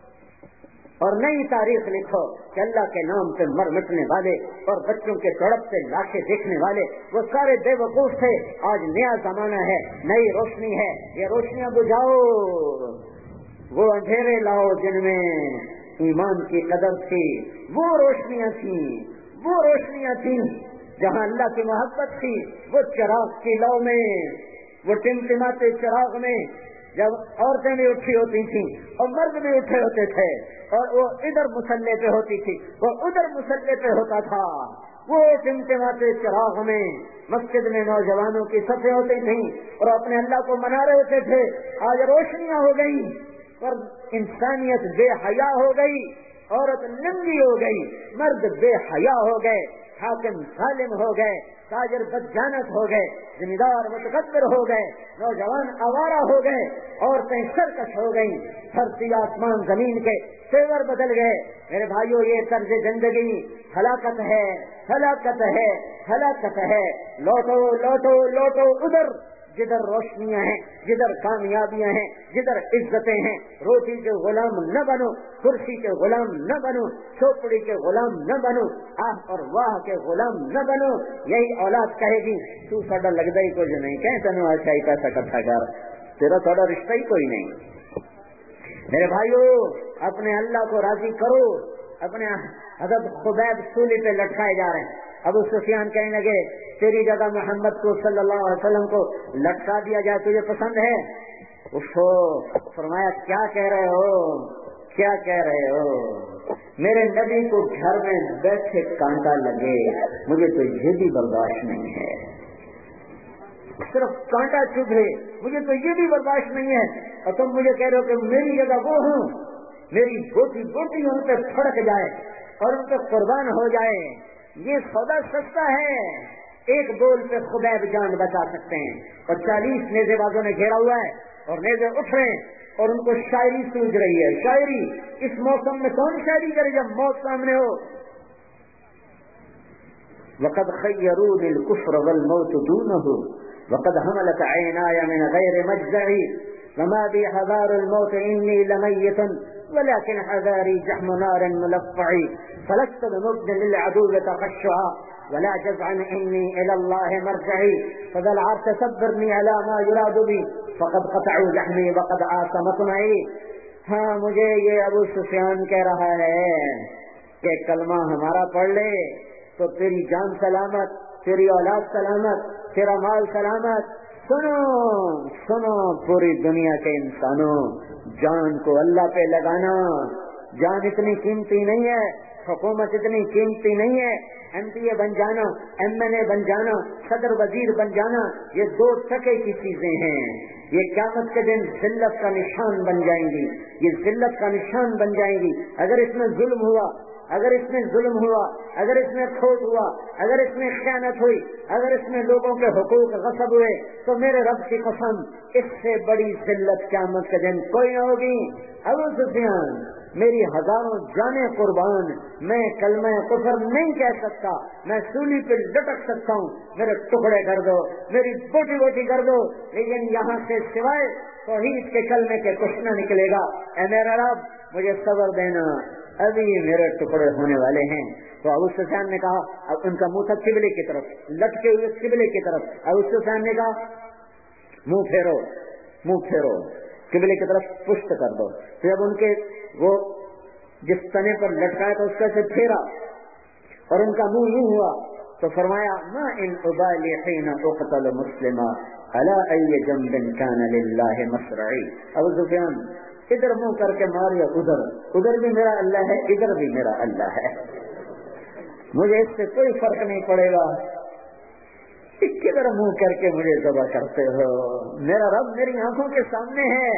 Speaker 3: اور نئی تاریخ لکھو کہ اللہ کے نام پہ مر مٹنے والے اور بچوں کے تڑپ سے لاشیں دیکھنے والے وہ سارے بے وقوف تھے۔ آج نیا زمانہ ہے، نئی روشنی ہے، یہ روشنیاں بجھاؤ، وہ اندھیرے لاؤ جن میں ایمان کی قدر تھی، وہ روشنیاں تھیں وہ روشنیاں تھیں جہاں اللہ کی محبت تھی، وہ چراغ کی لو میں، وہ ٹمٹماتے چراغ میں جب عورتیں بھی اٹھی ہوتی تھیں اور مرد بھی اٹھے ہوتے تھے، اور وہ ادھر مسلح پہ ہوتی تھی وہ ادھر مسلح پہ ہوتا تھا، وہ ٹمٹماتے چراغ میں مسجد میں نوجوانوں کی صفیں ہوتی تھیں اور اپنے اللہ کو منا رہے ہوتے تھے۔ آج روشنیاں ہو گئی پر انسانیت بے حیا ہو گئی، عورت ننگی ہو گئی، مرد بے حیا ہو گئے، حاکم ظالم ہو گئے، تاجر بدجانت ہو گئے، زمیندار متکبر ہو گئے، نوجوان آوارہ ہو گئے، عورتیں سرکش ہو گئیں، دھرتی آسمان زمین کے تیور بدل گئے۔ میرے بھائیوں یہ طرز زندگی ہلاکت ہے، ہلاکت ہے، ہلاکت ہے۔ لوٹو لوٹو لوٹو ادھر جدھر روشنیاں ہیں، جدھر کامیابیاں ہیں، جدھر عزتیں ہیں، روٹی کے غلام نہ بنو، کرسی کے غلام نہ بنو، چوپڑی کے غلام نہ بنو، آہ اور واہ کے غلام نہ بنو۔ یہی اولاد کہے گی تو ساڈا لگتا ہی کچھ نہیں، کہ تینوں اچھا ہی پیسہ اکٹھا کر، تیرا ساڈا رشتہ ہی کوئی نہیں۔ میرے بھائیو، اپنے اللہ کو راضی کرو۔ اپنے حضرت خبیب سولی پہ لٹکائے جا رہے ہیں، ابو سفیان کہنے لگے تیری جگہ محمد کو صلی اللہ علیہ وسلم کو لٹکا دیا جائے، تجھے پسند ہے؟ اٹھو، فرمایا کیا کہہ رہے ہو، کیا کہہ رہے ہو؟ میرے نبی کو گھر میں بیٹھے کانٹا لگے، مجھے تو یہ بھی برداشت نہیں ہے، صرف کانٹا چبھے مجھے تو یہ بھی برداشت نہیں ہے، اور تم مجھے کہہ رہے ہو کہ میری جگہ وہ ہوں، میری بوٹی بوٹی ان پہ پھڑک جائے اور ان پہ قربان ہو جائے۔ یہ سودا سستا ہے، ایک بول پہ خبیب جان بچا سکتے ہیں، اور چالیس نیزے بازوں نے گھیرا ہوا ہے اور نیزے اٹھ رہے ہیں اور ان کو شاعری سوج رہی ہے۔ شاعری اس موسم میں کون شاعری کرے جب موت سامنے ہو؟ وقد خيروني الكفر والموت دونه وقد حملت عيناي من غير مجزعي وما بي حذار الموت إني لميت ولكن حذاري جحم نار ملفعي فلست بمبن للعدو تخشعا ولا جزعا إني إلى الله مرجعي فذا العرش صبرني على ما يراد بي فقد قطعوا لحمي وقد آس مطمعي۔ ہاں مجھے یہ ابو سفیان کہہ رہا ہے کہ کلمہ ہمارا پڑھ لے تو تیری جان سلامت، تیری اولاد سلامت، تیرا مال سلامت۔ سنو سنو پوری دنیا کے انسانوں، جان کو اللہ پہ لگانا، جان اتنی قیمتی نہیں ہے، حکومت اتنی قیمتی نہیں ہے، ایم پی اے بن جانا، ایم این اے بن جانا، صدر وزیر بن جانا، یہ دو ٹکے کی چیزیں ہیں، یہ قیامت کے دن ذلت کا نشان بن جائیں گی، یہ ذلت کا نشان بن جائیں گی۔ اگر اس میں ظلم ہوا، اگر اس میں ظلم ہوا، اگر اس میں کھوٹ ہوا، اگر اس میں خیانت ہوئی، اگر اس میں لوگوں کے حقوق غصب ہوئے، تو میرے رب کی قسم اس سے بڑی ذلت قیامت کے دن کوئی نہ ہوگی۔ ابو سفیان میری ہزاروں جانیں قربان، میں کلمہ کفر نہیں کہہ سکتا، میں سولی پہ لٹک سکتا ہوں، میرے ٹکڑے کر دو، میری بوٹی بوٹی کر دو، لیکن یہاں سے سوائے توحید کے کلمے کے کچھ نہ نکلے گا۔ اے میرا رب مجھے صبر دینا، ابھی میرے ٹکڑے ہونے والے ہیں۔ تو ابو سفیان نے کہا، اب ان کا منہ تھا قبلے کی طرف، لٹکے ہوئے قبلے کی طرف، ابو سفیان نے کہا منہ پھیرو، منہ پھیرو، قبلے کی طرف پشت کر دو۔ پھر اب ان کے وہ جس تنے پر لٹکایا تو اس کا سے پھیرا اور ان کا منہ یوں ہوا تو فرمایا ما ان ابالی حین اقتل مسلما علی ای جنب کان للہ مصرعی۔ ابو سفیان ادھر منہ کر کے ماریا، ادھر ادھر بھی میرا اللہ ہے، ادھر بھی میرا اللہ ہے، مجھے اس سے کوئی فرق نہیں پڑے گا، کدھر منہ کر کے مجھے ذبح کرتے ہو، میرا رب میری آنکھوں کے سامنے ہے،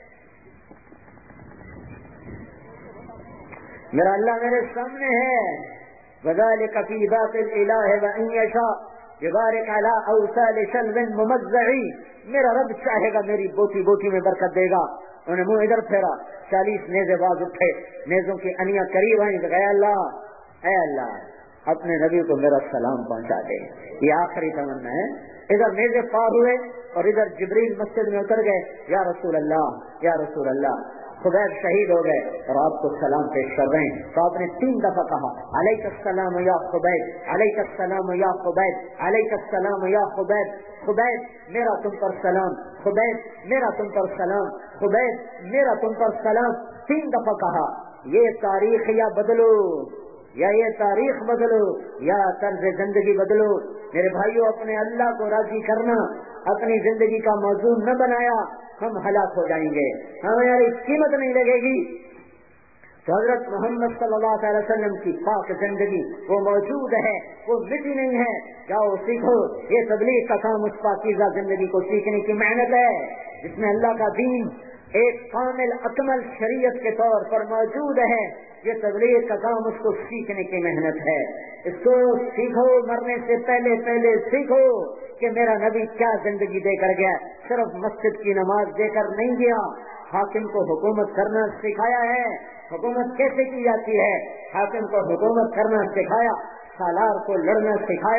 Speaker 3: میرا اللہ میرے سامنے ہے۔ وذلك في ذات الإله وإن يشاء يبارك على أوصال شلب ممزع۔ میرا رب چاہے گا میری بوٹی بوٹی میں برکت دے گا۔ انہیں منہ ادھر پھیرا، چالیس نیزے باز اٹھے، نیزوں کی انیاں قریب آئیں کہ اے اللہ، اے اللہ اپنے نبی کو میرا سلام پہنچا دے، یہ آخری تمنا ہے۔ ادھر نیزے پار ہوئے اور ادھر جبریل مسجد میں اتر گئے، یا رسول اللہ یا رسول اللہ، خبیب شہید ہو گئے اور آپ کو سلام پیش کر رہے ہیں۔ تو آپ نے تین دفعہ کہا علیک السلام یا خبیب، علیک السلام یا خبیب، علیک السلام یا خبیب، خبیب میرا تم پر سلام، خبیب میرا تم پر سلام، خبیب میرا تم پر سلام، تین دفعہ کہا۔ یہ تاریخ یا بدلو، یا یہ تاریخ بدلو یا طرز زندگی بدلو۔ میرے بھائیوں، اپنے اللہ کو راضی کرنا اپنی زندگی کا موضوع نہ بنایا، ہم ہلاک ہو جائیں گے، ہماری قیمت نہیں لگے گی۔ تو حضرت محمد صلی اللہ علیہ وسلم کی پاک زندگی وہ موجود ہے، وہ مٹی نہیں ہے، جاؤ سیکھو۔ یہ تبلیغ کا کام اس پاکیزہ زندگی کو سیکھنے کی محنت ہے، جس میں اللہ کا دین ایک کامل اکمل شریعت کے طور پر موجود ہے۔ یہ تبلیغ کا کام اس کو سیکھنے کی محنت ہے، اس کو سیکھو، مرنے سے پہلے پہلے سیکھو کہ میرا نبی کیا زندگی دے کر گیا۔ صرف مسجد کی نماز دے کر نہیں گیا، حاکم کو حکومت کرنا سکھایا ہے۔ حکومت کیسے کی جاتی ہے؟ حاکم کو حکومت کرنا سکھایا، سالار کو لڑنا سکھایا،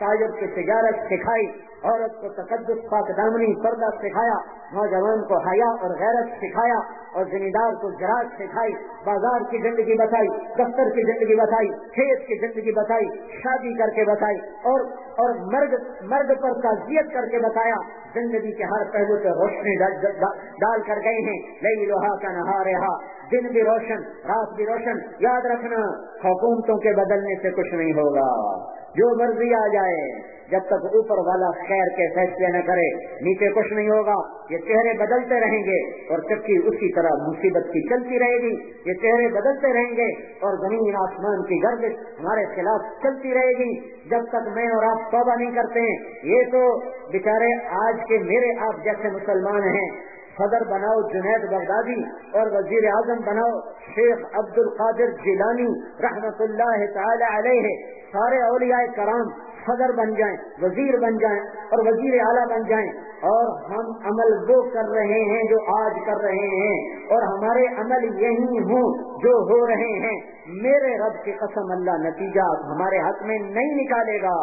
Speaker 3: تاجر کی تجارت سکھائی، عورت کو تقدس پاک دامنی پردہ سکھایا، نوجوان کو حیا اور غیرت سکھایا، اور زمیندار کو زراعت سکھائی، بازار کی زندگی بتائی، دفتر کی زندگی بتائی، کھیت کی زندگی بتائی، شادی کر کے بتائی، اور اور مرد مرد پر تعزیت کر کے بتایا۔ زندگی کے ہر پہلو پہ روشنی ڈال کر گئے ہیں۔ لیلھا کنہارھا، دن بھی روشن رات بھی روشن۔ یاد رکھنا، حکومتوں کے بدلنے سے کچھ نہیں ہوگا، جو مرضی آ جائے، جب تک اوپر والا خیر کے فیصلے نہ کرے نیچے کچھ نہیں ہوگا۔ یہ چہرے بدلتے رہیں گے اور چکی اسی طرح مصیبت کی چلتی رہے گی۔ یہ چہرے بدلتے رہیں گے اور زمین آسمان کی گردش ہمارے خلاف چلتی رہے گی جب تک میں اور آپ توبہ نہیں کرتے ہیں۔ یہ تو بیچارے آج کے میرے آپ جیسے مسلمان ہیں، صدر بناؤ جنید بغدادی اور وزیر اعظم بناؤ شیخ عبد القادر جیلانی رحمت اللہ تعالی علیہ، سارے اولیاء کرام صدر بن جائیں، وزیر بن جائیں اور وزیر اعلیٰ بن جائیں، اور ہم عمل وہ کر رہے ہیں جو آج کر رہے ہیں، اور ہمارے عمل یہی ہوں جو ہو رہے ہیں، میرے رب کی قسم اللہ نتیجہ ہمارے حق میں نہیں نکالے گا۔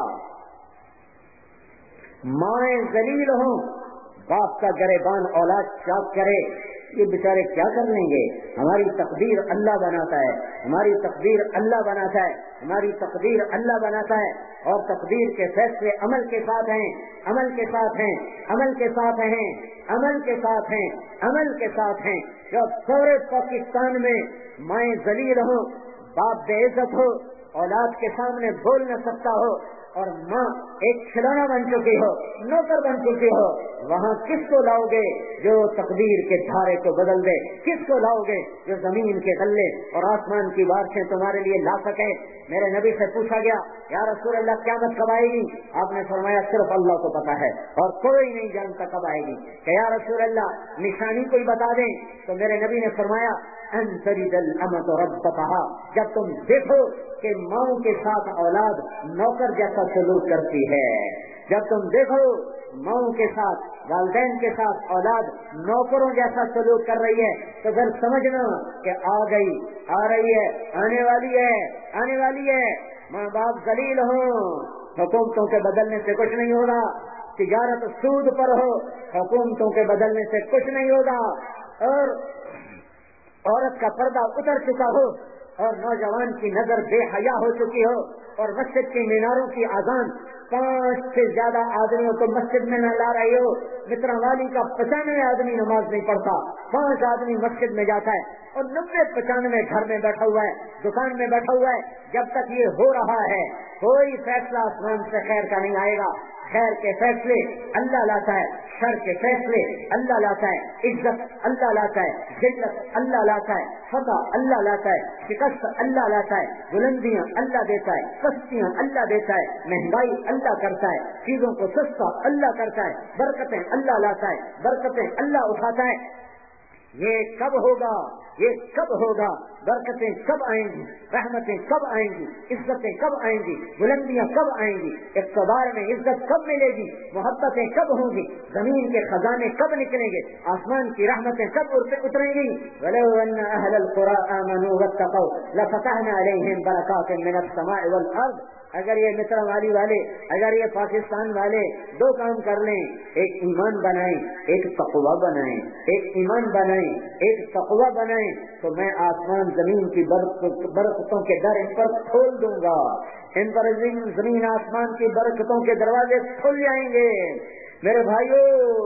Speaker 3: مائیں ذلیل ہوں، باپ کا گریبان اولاد چاک کرے، یہ بیچارے کیا کر لیں گے؟ ہماری تقدیر اللہ بناتا ہے، ہماری تقدیر اللہ بناتا ہے، ہماری تقدیر اللہ بناتا ہے، اور تقدیر کے فیصلے عمل کے ساتھ ہیں، عمل کے ساتھ ہیں، عمل کے ساتھ ہیں، عمل کے ساتھ ہیں، عمل کے ساتھ ہیں۔ جب سورے پاکستان میں مائیں ذلیل ہوں، باپ بے عزت ہو، اولاد کے سامنے بول نہ سکتا ہو، اور ماں ایک کھلونا بن چکی ہو، نوکر بن چکی ہو، وہاں کس کو لاؤ گے جو تقدیر کے دھارے کو بدل دے؟ کس کو لاؤ گے جو زمین کے غلے اور آسمان کی بارشیں تمہارے لیے لا سکے؟ میرے نبی سے پوچھا گیا، یا رسول اللہ قیامت کب آئے گی؟ آپ نے فرمایا صرف اللہ کو پتا ہے اور کوئی نہیں جانتا کب آئے گی۔ کہ یا رسول اللہ نشانی کوئی بتا دیں؟ تو میرے نبی نے فرمایا ان تلد الامۃ ربتھا، جب تم دیکھو کہ ماں کے ساتھ اولاد نوکر جیسا سلوک کرتی ہے، جب تم دیکھو ماں کے ساتھ والدین کے ساتھ اولاد نوکروں جیسا سلوک کر رہی ہے، تو پھر سمجھنا کہ آ گئی، آ رہی ہے، آنے والی ہے، آنے والی ہے۔ ماں باپ ذلیل ہوں، حکومتوں کے بدلنے سے کچھ نہیں ہوگا۔ تجارت سود پر ہو، حکومتوں کے بدلنے سے کچھ نہیں ہوگا۔ اور عورت کا پردہ اتر چکا ہو اور نوجوان کی نظر بے حیا ہو چکی ہو، اور مسجد کی میناروں کی اذان پانچ سے زیادہ آدمیوں کو مسجد میں نہ لا رہی ہو، مترا والی کا پچانوے آدمی نماز نہیں پڑھتا، پانچ آدمی مسجد میں جاتا ہے اور نبے پچانوے گھر میں بیٹھا ہوا ہے، دکان میں بیٹھا ہوا ہے۔ جب تک یہ ہو رہا ہے کوئی فیصلہ آسمان سے خیر کا نہیں آئے گا۔ خیر کے فیصلے اللہ لاتا ہے، شر کے فیصلے اللہ لاتا ہے، عزت اللہ لاتا ہے، ذلت اللہ لاتا ہے، فتح اللہ لاتا ہے، شکست اللہ لاتا ہے، بلندیاں اللہ دیتا ہے، پستیاں اللہ دیتا ہے، مہنگائی اللہ کرتا ہے، چیزوں کو سستا اللہ کرتا ہے، برکتیں اللہ لاتا ہے، برکتیں اللہ اٹھاتا ہے۔ یہ کب ہوگا؟ یہ کب ہوگا؟ برکتیں کب آئیں گی؟ رحمتیں کب آئیں گی؟ عزتیں کب آئیں گی؟ بلندیاں کب آئیں گی؟ اقتدار میں عزت کب ملے گی؟ محبتیں کب ہوں گی؟ زمین کے خزانے کب نکلیں گے؟ آسمان کی رحمتیں کب اتریں گی؟ وَلَوْ أَنَّ أَهْلَ الْقُرَىٰ آمَنُوا وَاتَّقَوْا لَفَتَحْنَا عَلَيْهِمْ بَرَكَاتٍ مِّنَ السَّمَاءِ وَالْأَرْضِ۔ اگر یہ مصر والی والے، اگر یہ پاکستان والے دو کام کر لیں، ایک ایمان بنائیں، ایک تقویٰ بنائیں، ایک ایمان بنائیں، ایک تقویٰ بنائیں، تو میں آسمان زمین کی برکتوں کے در ان پر کھول دوں گا، ان پر زمین آسمان کی برکتوں کے دروازے کھل جائیں گے۔ میرے بھائیو،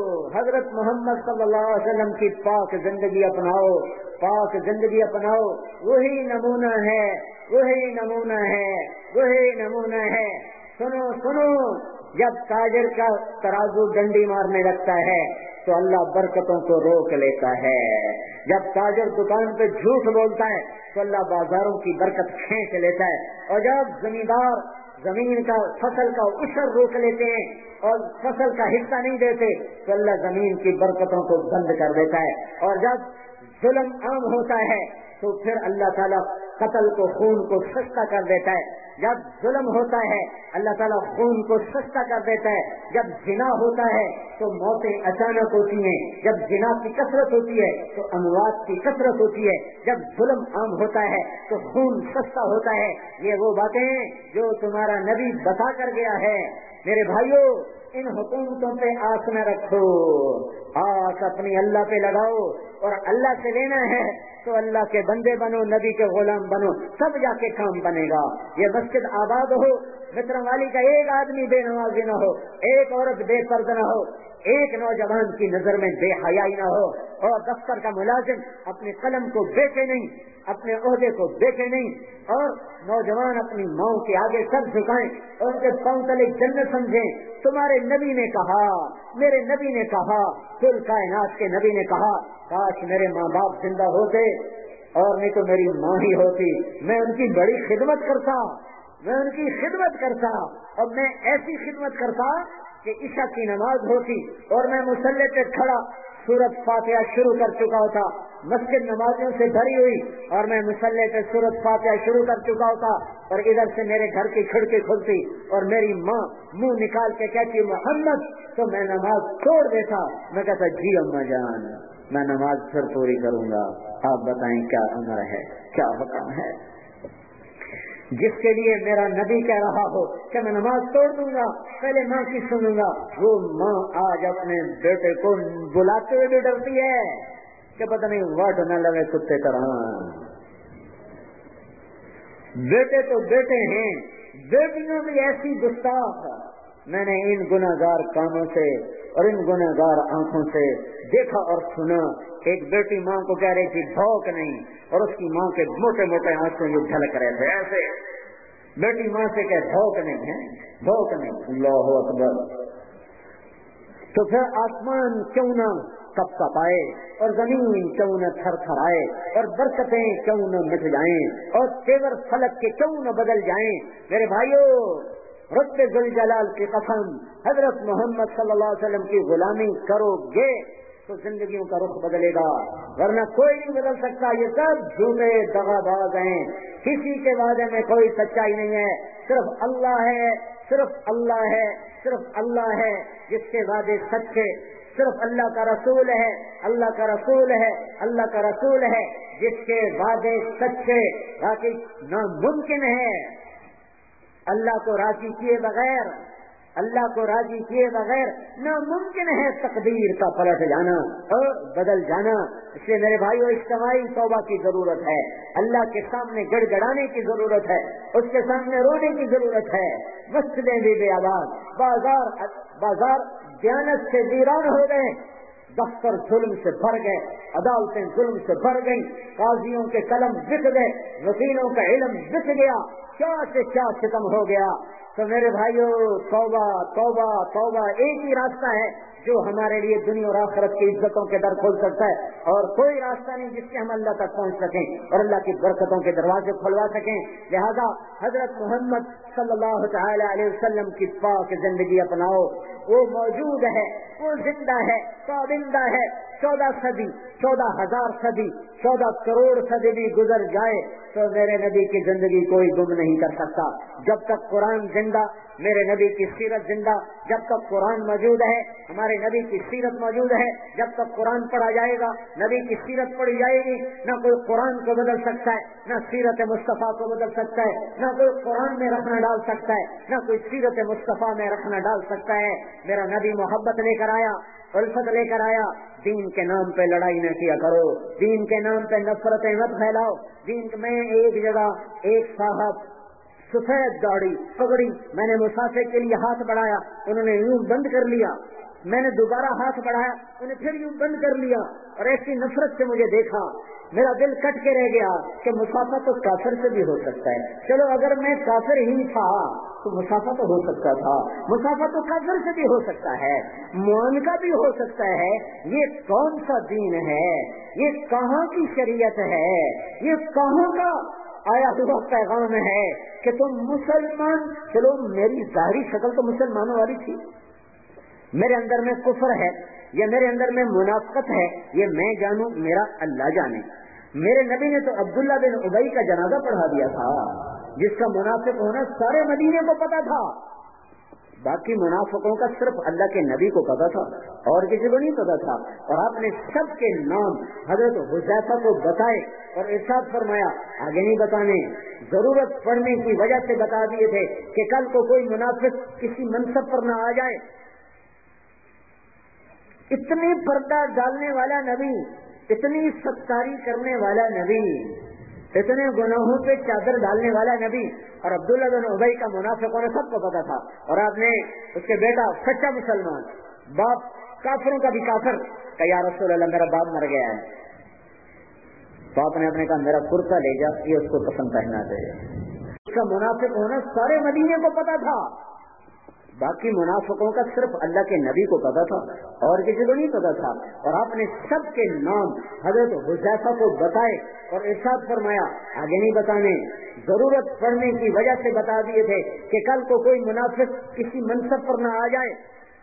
Speaker 3: حضرت محمد صلی اللہ علیہ وسلم کی پاک زندگی اپناؤ، پاک زندگی اپناؤ، وہی نمونہ ہے، وہی نمونہ ہے، وہی نمونہ ہے۔ سنو سنو، جب تاجر کا ترازو ڈنڈی مارنے لگتا ہے تو اللہ برکتوں کو روک لیتا ہے، جب تاجر دکان پہ جھوٹ بولتا ہے تو اللہ بازاروں کی برکت کھینچ لیتا ہے، اور جب زمیندار زمین کا فصل کا عشر روک لیتے ہیں اور فصل کا حصہ نہیں دیتے تو اللہ زمین کی برکتوں کو بند کر دیتا ہے، اور جب ظلم عام ہوتا ہے تو پھر اللہ تعالیٰ قتل کو خون کو سستا کر دیتا ہے. جب ظلم ہوتا ہے اللہ تعالیٰ خون کو سستا کر دیتا ہے. جب زنا ہوتا ہے تو موتیں اچانک ہوتی ہیں. جب زنا کی کثرت ہوتی ہے تو اموات کی کثرت ہوتی ہے. جب ظلم عام ہوتا ہے تو خون سستا ہوتا ہے. یہ وہ باتیں جو تمہارا نبی بتا کر گیا ہے. میرے بھائیوں ان حکومتوں پہ آس نہ رکھو, آس اپنی اللہ پہ لگاؤ, اور اللہ سے لینا ہے تو اللہ کے بندے بنو, نبی کے غلام بنو, سب جا کے کام بنے گا. یہ مسجد آباد ہو, مصر والی کا ایک آدمی بے نمازی نہ ہو, ایک عورت بے پردہ نہ ہو, ایک نوجوان کی نظر میں بے حیائی نہ ہو, اور دفتر کا ملازم اپنے قلم کو بیچے نہیں, اپنے عہدے کو بیچے نہیں, اور نوجوان اپنی ماں کے آگے سر جھکائیں اور ان کے پاؤں تلے جنت سمجھیں. تمہارے نبی نے کہا, میرے نبی نے کہا, کل کائنات کے نبی نے کہا کاش میرے ماں باپ زندہ ہوتے, اور نہیں تو میری ماں ہی ہوتی, میں ان کی بڑی خدمت کرتا, میں ان کی خدمت کرتا, اور میں ایسی خدمت کرتا کہ عشاء کی نماز ہوتی اور میں مصلی پہ کھڑا سورت فاتحہ شروع کر چکا ہوتا, مسجد نمازیوں سے بھری ہوئی اور میں مصلی پہ سورت فاتحہ شروع کر چکا ہوتا, اور ادھر سے میرے گھر کی کھڑکی کھلتی اور میری ماں منہ نکال کے کہتی محمد, تو میں نماز چھوڑ دیتا. میں کہتا جی اما جان میں نماز پھر پوری کروں گا, آپ بتائیں کیا امر ہے, کیا حکم ہے. جس کے لیے میرا نبی کہہ رہا ہو کہ میں نماز توڑ دوں گا, پہلے ماں کی سنوں گا, وہ ماں آج اپنے بیٹے کو بلاتے ہوئے بھی ڈرتی ہے کہ پتہ نہیں واٹ نہ لگے کتے طرح. بیٹے تو بیٹے ہیں, بیٹیاں بھی ایسی گستاخ. میں نے ان گناہگار کانوں سے اور ان گناہگار آنکھوں سے دیکھا اور سنا. ایک بیٹی ماں کو کہہ رہی تھی بھوک نہیں, اور اس کی ماں کے موٹے موٹے آنسو یہ جھلک رہے تھے ایسے. بیٹی ماں سے کہ بھوک نہیں ہے, بھوک نہیں. اللہ اکبر. تو پھر آسمان کیوں نہ کپ کپ آئے, اور زمین کیوں نہ تھر تھر آئے, اور برکتیں کیوں نہ مٹ جائیں, اور تیور فلک کے کیوں نہ بدل جائیں. میرے بھائیوں رب ذوالجلال کی قسم, حضرت محمد صلی اللہ علیہ وسلم کی غلامی کرو گے تو زندگیوں کا رخ بدلے گا, ورنہ کوئی نہیں بدل سکتا. یہ سب جھوٹے دغا باز ہیں, کسی کے وعدے میں کوئی سچائی نہیں ہے. صرف اللہ ہے, صرف اللہ ہے, صرف اللہ ہے جس کے وعدے سچے. صرف اللہ کا رسول ہے, اللہ کا رسول ہے, اللہ کا رسول ہے جس کے وعدے سچے. باقی ناممکن ہے اللہ کو راضی کیے بغیر, اللہ کو راضی کیے بغیر ناممکن ہے تقدیر کا پلٹ جانا اور بدل جانا. اس لیے میرے بھائیو اجتماعی توبہ کی ضرورت ہے, اللہ کے سامنے گڑ گڑانے کی ضرورت ہے, اس کے سامنے رونے کی ضرورت ہے. مسجدیں بھی بے آباد, بازار بازار دیانت سے ویران ہو گئے, دفتر ظلم سے بھر گئے, عدالتیں ظلم سے بھر گئیں, قاضیوں کے قلم بک گئے, وکیلوں کا علم بک گیا, کیا سے کیا ختم ہو گیا. تو میرے بھائیو توبہ توبہ توبہ ایک ہی راستہ ہے جو ہمارے لیے دنیا اور آخرت کی عزتوں کے در کھول سکتا ہے, اور کوئی راستہ نہیں جس سے ہم اللہ تک پہنچ سکیں اور اللہ کی برکتوں کے دروازے کھلوا سکیں. لہذا حضرت محمد صلی اللہ تعالی علیہ وسلم کی پاک زندگی اپناؤ. وہ موجود ہے, وہ زندہ ہے, پابندہ ہے. چودہ صدی, چودہ ہزار صدی, چودہ کروڑ صدی بھی گزر جائے تو میرے نبی کی زندگی کوئی گم نہیں کر سکتا. جب تک قرآن زندہ, میرے نبی کی سیرت زندہ, جب تک قرآن موجود ہے ہمارے نبی کی سیرت موجود ہے, جب تک قرآن پڑھا جائے گا نبی کی سیرت پڑھی جائے گی. نہ کوئی قرآن کو بدل سکتا ہے, نہ سیرت مصطفیٰ کو بدل سکتا ہے, نہ کوئی قرآن میں رکھنا ڈال سکتا ہے, نہ کوئی سیرت مصطفیٰ میں رکھنا ڈال سکتا ہے. میرا نبی محبت لے کر آیا, الفت لے کر آیا. دین کے نام پہ لڑائی نہ کیا کرو, دین کے نام پہ نفرتیں مت پھیلاؤ. دین میں ایک جگہ ایک صاحب سفید داڑھی پگڑی, میں نے مسافر کے لیے ہاتھ بڑھایا, انہوں نے یوں بند کر لیا. میں نے دوبارہ ہاتھ بڑھایا, انہیں پھر یوں بند کر لیا, اور ایسی نفرت سے مجھے دیکھا, میرا دل کٹ کے رہ گیا کہ مسافہ تو کافر سے بھی ہو سکتا ہے. چلو اگر میں کافر ہی تھا تو مسافہ تو ہو سکتا تھا, مسافہ تو کافر سے بھی ہو سکتا ہے, معانقہ بھی ہو سکتا ہے. یہ کون سا دین ہے, یہ کہاں کی شریعت ہے, یہ کہاں کا آیا ہوا پیغام ہے کہ تم مسلمان. چلو میری ظاہری شکل تو مسلمانوں والی تھی, میرے اندر میں کفر ہے یا میرے اندر میں منافقت ہے, یہ میں جانوں, میرا اللہ جانے. میرے نبی نے تو عبداللہ بن ابی کا جنازہ پڑھا دیا تھا، جس کا منافق ہونا سارے مدینے کو پتا تھا، باقی منافقوں کا صرف اللہ کے نبی کو پتا تھا اور کسی کو نہیں پتا تھا، اور آپ نے سب کے نام حضرت حذیفہ کو بتائے اور ارشاد فرمایا آگے نہیں بتانے، ضرورت پڑنے کی وجہ سے بتا دیے تھے کہ کل کو کوئی منافق کسی منصب پر نہ آ جائے۔ اتنی پردہ ڈالنے والا نبی، اتنی ستاری کرنے والا نبی، اتنے گناہوں پہ چادر ڈالنے والا نبی، اور عبداللہ بن ابی کا منافقوں نے سب کو پتا تھا، اور آپ نے اس کے بیٹا سچا مسلمان، باپ کافروں کا بھی کافر، کہ یا رسول اللہ میرا باپ مر گیا ہے، تو آپ نے اپنے کہا میرا کرتا لے جا، یہ اس کو پسند پہنا دے۔ اس کا منافق ہونا سارے مدینے کو پتا تھا، باقی منافقوں کا صرف اللہ کے نبی کو پتا تھا اور کسی کو نہیں پتا تھا، اور آپ نے سب کے نام حضرت حذیفہ کو بتائے اور ارشاد فرمایا آگے نہیں بتانے، ضرورت پڑنے کی وجہ سے بتا دیے تھے کہ کل کو کوئی منافق کسی منصب پر نہ آ جائے۔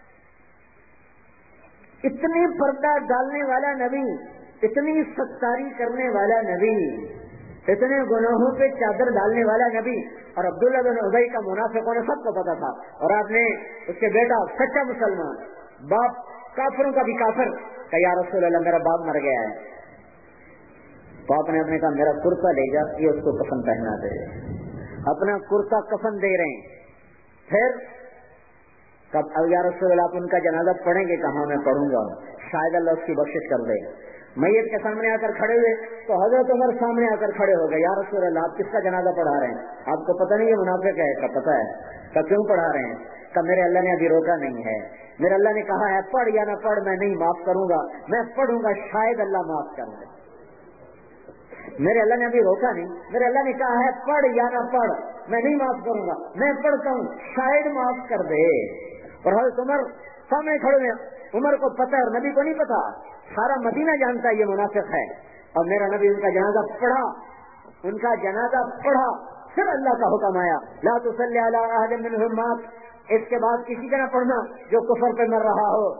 Speaker 3: اتنی پردہ ڈالنے والا نبی، اتنی ستاری کرنے والا نبی، اتنے گناہوں پہ چادر ڈالنے والا نبی، اور عبداللہ بن ابی کا منافقوں نے سب کو پتا تھا، اور آپ نے اس کے بیٹا سچا مسلمان، باپ کافروں کا بھی کافر، کہ یا رسول اللہ میرا باپ مر گیا ہے، تو آپ نے اپنے کہا میرا کرتا لے جا، یہ اس کو کفن پہنا دے۔ اپنا کرتا کفن دے رہے ہیں، پھر کب یا رسول اللہ آپ ان کا جنازہ پڑھیں گے؟ کہاں میں پڑھوں گا، شاید اللہ اس کی بخشش کر دے۔ میت کے سامنے آ کر کھڑے ہوئے تو حضرت عمر سامنے آ کر کھڑے ہو گئے، یا رسول اللہ آپ کس کا جنازہ پڑھا رہے ہیں؟ آپ کو پتہ نہیں یہ منافق ہے؟ کا پتہ ہے۔ کا کیوں پڑھا رہے ہیں؟ کا میرے اللہ نے ابھی روکا نہیں ہے، میرے اللہ نے کہا ہے پڑھ یا نہ پڑھ میں نہیں معاف کروں گا، میں پڑھوں گا شاید اللہ معاف کر دے۔ میرے اللہ نے ابھی روکا نہیں، میرے اللہ نے کہا ہے پڑھ یا نہ پڑھ میں نہیں معاف کروں گا، میں پڑھتا ہوں شاید معاف کر دے۔ اور حضرت عمر سامنے کھڑے ہیں، عمر کو پتہ ہے اور نبی کو نہیں پتا، سارا مدینہ جانتا ہے یہ منافق ہے، اور میرا نبی ان کا جنازہ پڑھا، ان کا جنازہ پڑھا، پھر اللہ کا حکم آیا لا تصلی علی احد منهم مات، اس کے بعد کسی کا نہ پڑھنا جو کفر پہ مر رہا ہو۔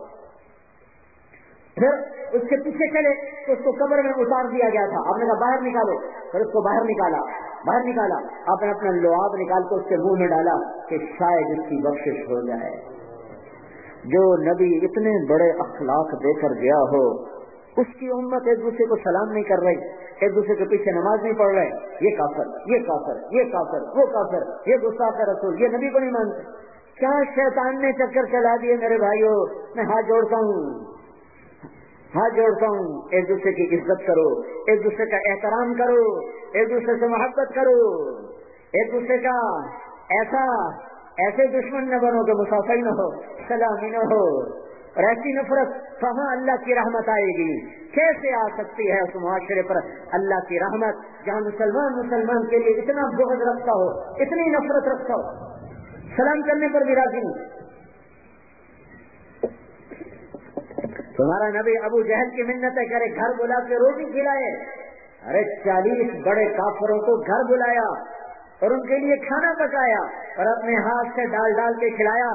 Speaker 3: پھر اس کے پیچھے چلے تو اس کو قبر میں اتار دیا گیا تھا، آپ نے کہا باہر نکالو، پھر اس کو باہر نکالا، باہر نکالا، آپ نے اپنا لعاب نکال کے اس کے منہ میں ڈالا کہ شاید اس کی بخشش ہو جائے۔ جو نبی اتنے بڑے اخلاق دے کر گیا ہو، اس کی امت ایک دوسرے کو سلام نہیں کر رہی، ایک دوسرے کے پیچھے نماز نہیں پڑھ رہے، یہ کافر، یہ کافر، یہ کافر، وہ کافر، یہ گستاخ رسول، یہ نبی کو نہیں مانتے۔ کیا شیطان نے چکر چلا دیے میرے بھائیوں، میں ہاتھ جوڑتا ہوں، ہاتھ جوڑتا ہوں، ایک دوسرے کی عزت کرو، ایک دوسرے کا احترام کرو، ایک دوسرے سے محبت کرو، ایک دوسرے کا ایسا ایسے دشمن نہ بنو کہ مسافر نہ ہو، سلامی نہ ہو، اور ایسی نفرت کہاں اللہ کی رحمت آئے گی؟ کیسے آ سکتی ہے اس معاشرے پر اللہ کی رحمت جہاں مسلمان مسلمان کے لیے اتنا بغض رکھتا ہو، اتنی نفرت رکھتا ہو، سلام کرنے پر بھی راضی نہیں۔ تمہارا نبی ابو جہل کی منتیں کرے، گھر بلا کے روٹی کھلائے، ارے چالیس بڑے کافروں کو گھر بلایا اور ان کے لیے کھانا پکایا اور اپنے ہاتھ سے ڈال ڈال کے کھلایا۔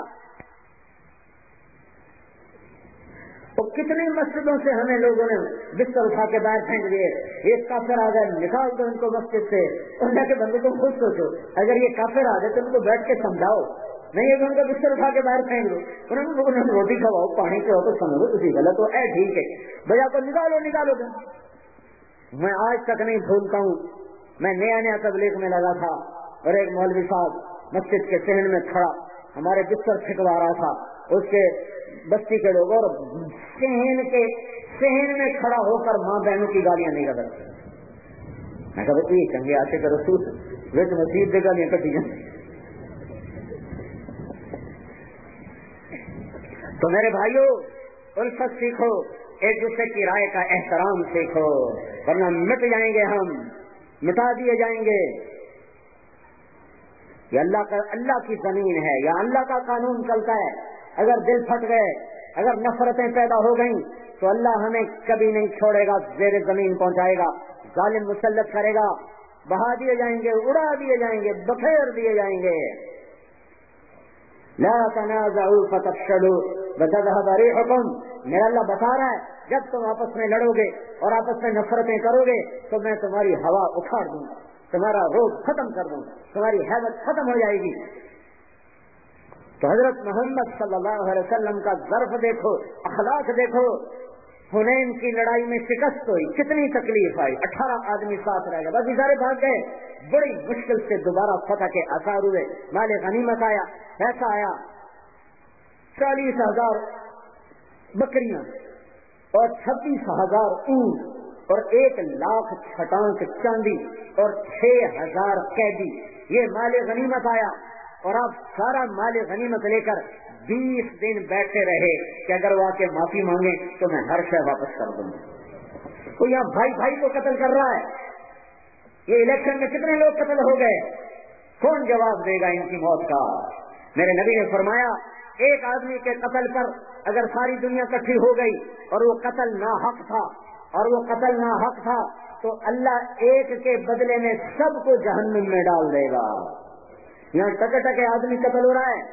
Speaker 3: تو کتنی مسجدوں سے ہمیں لوگوں نے بستر اٹھا کے باہر پھینک دیے، ایک کافر آ گئے نکال دو ان کو مسجد سے۔ اللہ کے بندے تم خود سوچو، اگر یہ کافر آ گئے تو ان کو بیٹھ کے سمجھاؤ، نہیں ہے کہ ان کا بستر اٹھا کے باہر پھینک دو، انہوں نے روٹی کھواؤ، پانی پہ ہو تو سمجھو کسی غلط ہو، اے ٹھیک ہے بھیا کو نکالو نکالو گا۔ میں آج تک نہیں بھولتا ہوں، میں نیا نیا تبلیغ میں لگا تھا اور ایک مولوی صاحب مسجد کے صحن میں کھڑا ہمارے بستر پھینکوا رہا تھا، اس کے بستی کے لوگ، اور صحن کے صحن میں کھڑا ہو کر ماں بہنوں کی گالیاں نہیں کر سکتے۔ میں کہا یہ چنگے آتے کا رسول وہ تو مسجد دے گالیاں کٹی جائیں۔ تو میرے بھائیوں الفت سیکھو، ایک دوسرے کی رائے کا احترام سیکھو، ورنہ مٹ جائیں گے، ہم مٹا دیے جائیں گے۔ یہ اللہ کا اللہ کی زمین ہے، یا اللہ کا قانون چلتا ہے، اگر دل پھٹ گئے، اگر نفرتیں پیدا ہو گئیں تو اللہ ہمیں کبھی نہیں چھوڑے گا، زیر زمین پہنچائے گا، ظالم مسلط کرے گا، بہا دیے جائیں گے، اڑا دیے جائیں گے، بکھیر دیے جائیں گے۔ لا تنازعوا فتفشلوا وتذهب ريحكم، میرا اللہ بتا رہا ہے جب تم آپس میں لڑو گے اور آپس میں نفرتیں کرو گے تو میں تمہاری ہوا اکھاڑ دوں گا، تمہارا روب ختم کر دوں گا، تمہاری حیبت ختم ہو جائے گی۔ تو حضرت محمد صلی اللہ علیہ وسلم کا ظرف دیکھو، اخلاق دیکھو۔ حنین کی لڑائی میں شکست ہوئی، کتنی تکلیف آئی، اٹھارہ آدمی ساتھ رہ گئے، بس سارے بھاگ گئے، بڑی مشکل سے دوبارہ فتح کے آثار ہوئے، مال غنیمت آیا، پیسہ آیا، چالیس ہزار بکریاں اور چھبیس ہزار اونٹ اور ایک لاکھ چھٹانک چاندی اور چھ ہزار قیدی، یہ مال غنیمت آیا۔ اور آپ سارا مال غنیمت لے کر بیس دن بیٹھے رہے کہ اگر وہ آ کے معافی مانگے تو میں ہر شے واپس کر دوں گا۔ تو یہاں بھائی بھائی کو قتل کر رہا ہے، یہ الیکشن میں کتنے لوگ قتل ہو گئے، کون جواب دے گا ان کی موت کا؟ میرے نبی نے فرمایا ایک آدمی کے قتل پر اگر ساری دنیا اکٹھی ہو گئی اور وہ قتل ناحق تھا اور وہ قتل ناحق تھا تو اللہ ایک کے بدلے میں سب کو جہنم میں ڈال دے گا۔ یہاں ٹکے ٹکے آدمی قتل ہو رہا ہے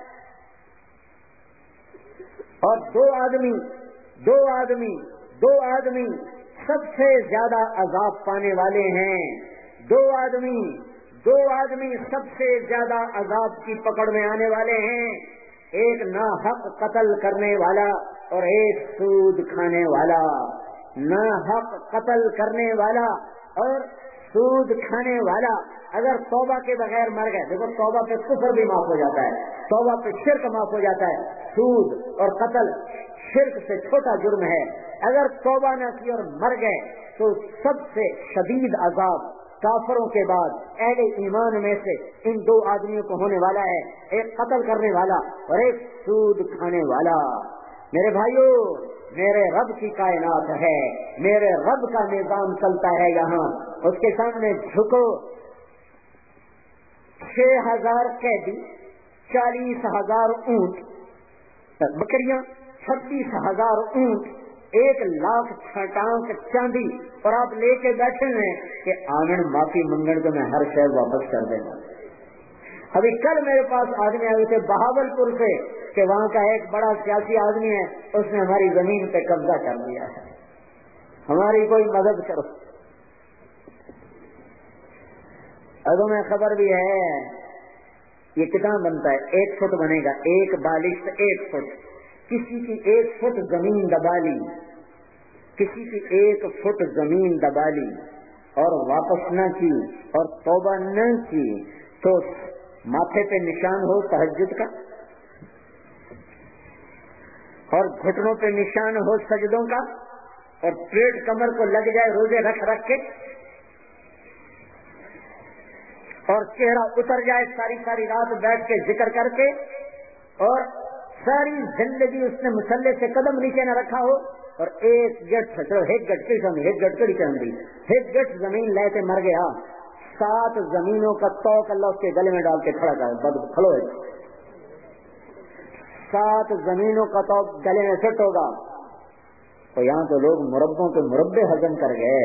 Speaker 3: اور دو آدمی دو آدمی دو آدمی سب سے زیادہ عذاب پانے والے ہیں، دو آدمی دو آدمی سب سے زیادہ عذاب کی پکڑ میں آنے والے ہیں، ایک ناحق قتل کرنے والا اور ایک سود کھانے والا۔ ناحق قتل کرنے والا اور سود کھانے والا اگر توبہ کے بغیر مر گئے، دیکھو توبہ پہ کفر بھی معاف ہو جاتا ہے، توبہ پہ شرک معاف ہو جاتا ہے، سود اور قتل شرک سے چھوٹا جرم ہے، اگر توبہ نہ کی اور مر گئے تو سب سے شدید عذاب کافروں کے بعد اہل ایمان میں سے ان دو آدمیوں کو ہونے والا ہے، ایک قتل کرنے والا اور ایک سود کھانے والا۔ میرے بھائیو، میرے رب کی کائنات ہے، میرے رب کا نظام چلتا ہے، یہاں اس کے سامنے جھکو۔ چھ ہزار قیدی، چالیس ہزار اونٹ بکریاں، چھبیس ہزار اونٹ، ایک لاکھ چھٹانک چاندی، اور آپ لے کے بیٹھے ہیں کہ آمن معافی منگن تو میں ہر شہر واپس کر دیں گا۔ ابھی کل میرے پاس آدمی آئے تھے بہاول پور سے کہ وہاں کا ایک بڑا سیاسی آدمی ہے، اس نے ہماری زمین پہ قبضہ کر لیا ہے، ہماری کوئی مدد کرو۔ اب میں خبر بھی ہے یہ کتنا بنتا ہے، ایک فٹ بنے گا، ایک بالشت ایک فٹ، کسی کی ایک فٹ زمین دبا لی، کسی کی ایک فٹ زمین دبا لی اور واپس نہ کی اور توبہ نہ کی تو ماتھے پہ نشان ہو تہجد کا اور گھٹنوں پہ نشان ہو سجدوں کا اور پیٹ کمر کو لگ جائے روزے رکھ رکھ کے اور چہرہ اتر جائے ساری ساری رات بیٹھ کے ذکر کر کے اور ساری زندگی اس نے مسلح سے قدم نیچے نہ رکھا ہو اور ایک گٹ ایک گٹ کی زمین ایک گٹ کڑی چل دی ایک گٹ زمین لے کے مر گیا، سات زمینوں کا توق اللہ اس کے گلے میں ڈال کے کھڑا کر بد کھڑو ہے، سات زمینوں کا توق گلے میں فٹ ہوگا۔ تو یہاں تو لوگ مربوں کے مربے ہضم کر گئے،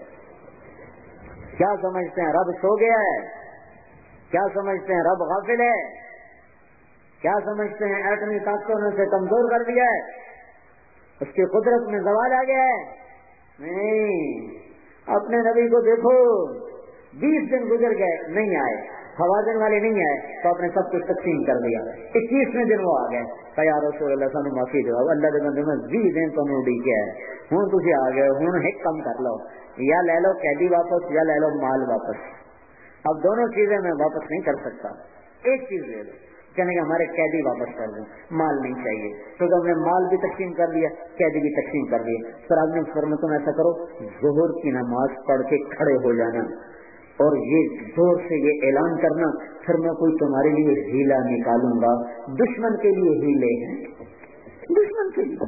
Speaker 3: کیا سمجھتے ہیں رب سو گیا ہے، کیا سمجھتے ہیں رب غافل ہے، کیا سمجھتے ہیں ایٹمی طاقتوں نے اسے کمزور کر دیا ہے، اس کی قدرت میں زوال آ گیا ہے؟ نہیں، اپنے نبی کو دیکھو، بیس دن گزر گئے نہیں آئے، حوازن والے نہیں آئے تو آپ نے سب کچھ تقسیم کر دیا، اکیسویں دن وہ آ گئے کہ یا رسول اللہ سانو معافی دو، اللہ کے بندے میں بیس دن تو اڈی گیا ہے، ہوں تھی آ گئے، ہوں ایک کم کر لو، یا لے لو قیدی واپس یا لے لو مال واپس، اب دونوں چیزیں میں واپس نہیں کر سکتا، ایک چیز لے لو، کہنے کہ ہمارے قیدی واپس کر دیں، مال نہیں چاہیے، تو ہم نے مال بھی تقسیم کر لیا، قیدی بھی تقسیم کر لیا۔ سر آدمی فرمایا تم ایسا کرو، ظہر کی نماز پڑھ کے کھڑے ہو جانا اور یہ زور سے یہ اعلان کرنا، پھر میں کوئی تمہارے لیے ہیلا نکالوں گا۔ دشمن کے لیے ہیلے ہیں، دشمن کے لیے۔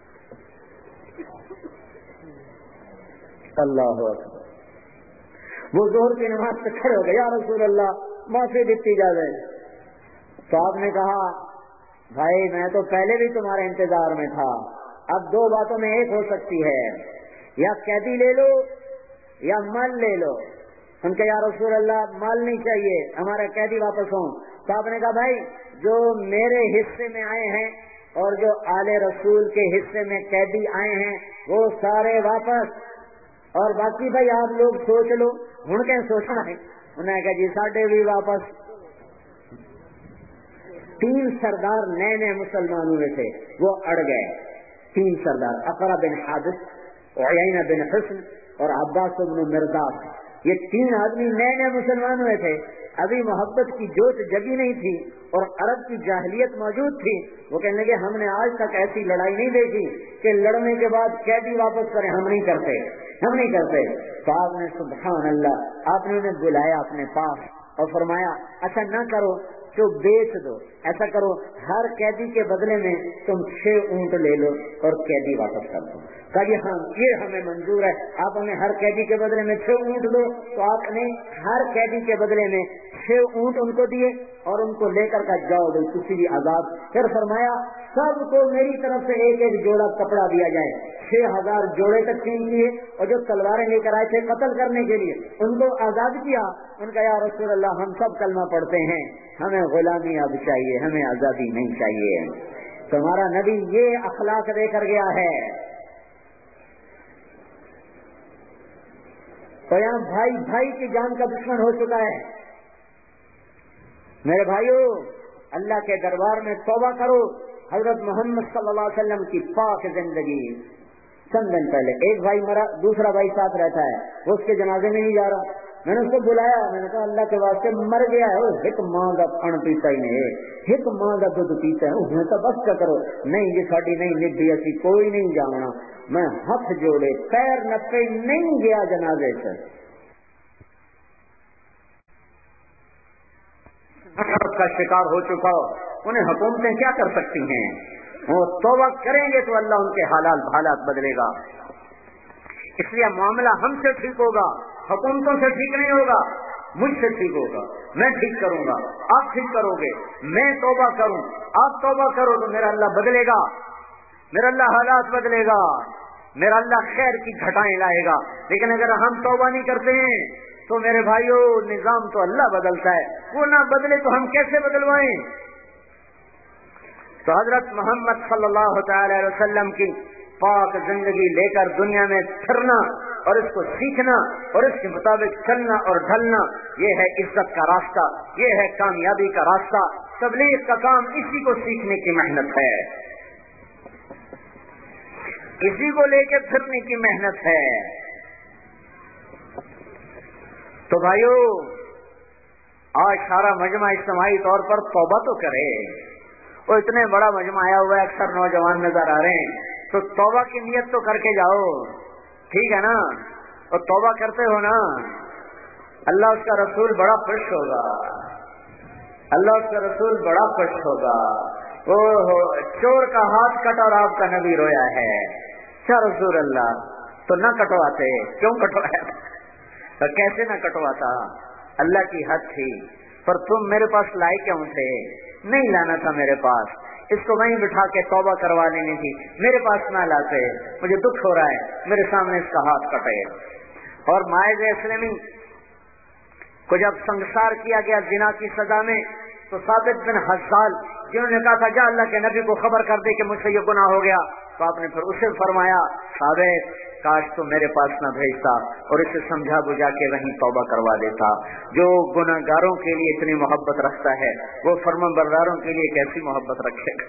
Speaker 3: اللہ اکبر، وہ زہر کی نماز سے کھڑے ہو گئے، یا رسول اللہ معافی دیتی جا رہے، تو آپ نے کہا بھائی میں تو پہلے بھی تمہارے انتظار میں تھا، اب دو باتوں میں ایک ہو سکتی ہے، یا قیدی لے لو یا مال لے لو۔ ان کے یا رسول اللہ مال نہیں چاہیے، ہمارے قیدی واپس ہوں۔ تو آپ نے کہا بھائی جو میرے حصے میں آئے ہیں اور جو آل رسول کے حصے میں قیدی آئے ہیں وہ سارے واپس. اور باقی بھائی آپ لوگ سوچ لو, ہن کہ سوچنا ہے. انہوں نے کہا جی ساڈے بھی واپس. تین سردار نئے نئے مسلمان ہوئے تھے, وہ اڑ گئے. تین سردار, اقرا بن حابس, عیینہ بن حسن اور عباس بن مرداس. یہ تین آدمی نئے نئے مسلمان ہوئے تھے, ابھی محبت کی جوش جگی نہیں تھی اور عرب کی جاہلیت موجود تھی. وہ کہنے لگے ہم نے آج تک ایسی لڑائی نہیں دیکھی کہ لڑنے کے بعد قیدی واپس کریں. ہم نہیں کرتے, ہم نہیں کرتے. تو آپ نے سبحان اللہ, آپ نے انہیں بلایا اپنے پاس اور فرمایا ایسا نہ کرو جو بیچ دو, ایسا کرو ہر قیدی کے بدلے میں تم چھ اونٹ لے لو اور قیدی واپس کر دو. کہا جی ہاں یہ ہمیں منظور ہے, آپ ہمیں ہر قیدی کے بدلے میں چھ اونٹ دو. تو آپ نے ہر قیدی کے بدلے میں چھ اونٹ ان کو دیے اور ان کو لے کر کا جاؤ بھائی کسی بھی آزاد. پھر فرمایا سب کو میری طرف سے ایک ایک جوڑا کپڑا دیا جائے. چھ ہزار جوڑے تک چین کیے اور جو تلواریں لے کر آئے تھے قتل کرنے کے لیے ان کو آزاد کیا. ان کا یا رسول اللہ ہم سب کلمہ پڑھتے ہیں, ہمیں غلامی اب چاہیے, ہمیں آزادی نہیں چاہیے. تمہارا نبی یہ اخلاق دے کر گیا ہے. تو یہاں بھائی بھائی کی جان کا دشمن ہو چکا ہے. میرے بھائیو, اللہ کے دربار میں توبہ کرو. حضرت محمد صلی اللہ علیہ وسلم کی پاک زندگی. چند دن پہلے ایک بھائی مرا, دوسرا بھائی ساتھ رہتا ہے, وہ اس کے جنازے میں نہیں جا رہا. میں نے اس کو بلایا, میں نے کہا اللہ کے واسطے مر گیا ہے, ایک ماں کا پن پیتا ہی نہیں, ایک ماں کا دودھ پیتا ہے, اس نے تو بس کیا کرو. نہیں جی ساڈی نہیں نبی, اسی کوئی نہیں جانا. میں ہاتھ جوڑے پیر نپے نہیں گیا جنازے سے. کا شکار ہو چکا ہو, انہیں حکومتیں کیا کر سکتی ہیں؟ وہ توبہ کریں گے تو اللہ ان کے حالات حالات بدلے گا. اس لیے معاملہ ہم سے ٹھیک ہوگا, حکومتوں سے ٹھیک نہیں ہوگا. مجھ سے ٹھیک ہوگا, میں ٹھیک کروں گا, آپ ٹھیک کرو گے, میں توبہ کروں, آپ توبہ کرو تو میرا اللہ بدلے گا, میرا اللہ حالات بدلے گا, میرا اللہ خیر کی گھٹائیں لائے گا. لیکن اگر ہم توبہ نہیں کرتے ہیں تو میرے بھائیوں نظام تو اللہ بدلتا ہے, وہ نہ بدلے تو ہم کیسے بدلوائیں؟ تو حضرت محمد صلی اللہ تعالی علیہ وسلم کی پاک زندگی لے کر دنیا میں پھرنا اور اس کو سیکھنا اور اس کے مطابق چلنا اور ڈھلنا, یہ ہے عزت کا راستہ, یہ ہے کامیابی کا راستہ. تبلیغ کا کام اسی کو سیکھنے کی محنت ہے, اسی کو لے کے پھرنے کی محنت ہے. تو بھائیو آج سارا مجمع اجتماعی طور پر توبہ تو کرے. وہ اتنے بڑا مجمع آیا ہوا ہے, اکثر نوجوان نظر آ رہے ہیں, تو توبہ کی نیت تو کر کے جاؤ, ٹھیک ہے نا؟ اور توبہ کرتے ہو نا, اللہ اس کا رسول بڑا خوش ہوگا, اللہ اس کا رسول بڑا خوش ہوگا. او ہو چور کا ہاتھ کٹا اور آپ کا نبی رویا ہے. کیا رسول اللہ تو نہ کٹواتے, کیوں کٹوایا؟ تو کیسے نہ کٹواتا, اللہ کی حد تھی. پر تم میرے پاس لائے کیوں تھے؟ نہیں لانا تھا میرے پاس, اس کو وہیں بٹھا کے توبہ کروا لینی تھی, میرے پاس نہ لاتے. مجھے دکھ ہو رہا ہے, میرے سامنے اس کا ہاتھ کٹے. اور مائز اسلامی کو جب سنگسار کیا گیا زنا کی سزا میں, تو ثابت بن حسال جنہوں نے کہا تھا جا اللہ کے نبی کو خبر کر دے کہ مجھ سے یہ گناہ ہو گیا, تو آپ نے پھر اسے فرمایا ثابت کاش تو میرے پاس نہ بھیجتا اور اسے سمجھا بجھا کے وہیں توبہ کروا دیتا. جو گناہگاروں کے لیے اتنی محبت رکھتا ہے وہ فرمانبرداروں کے لیے کیسی محبت رکھے گا؟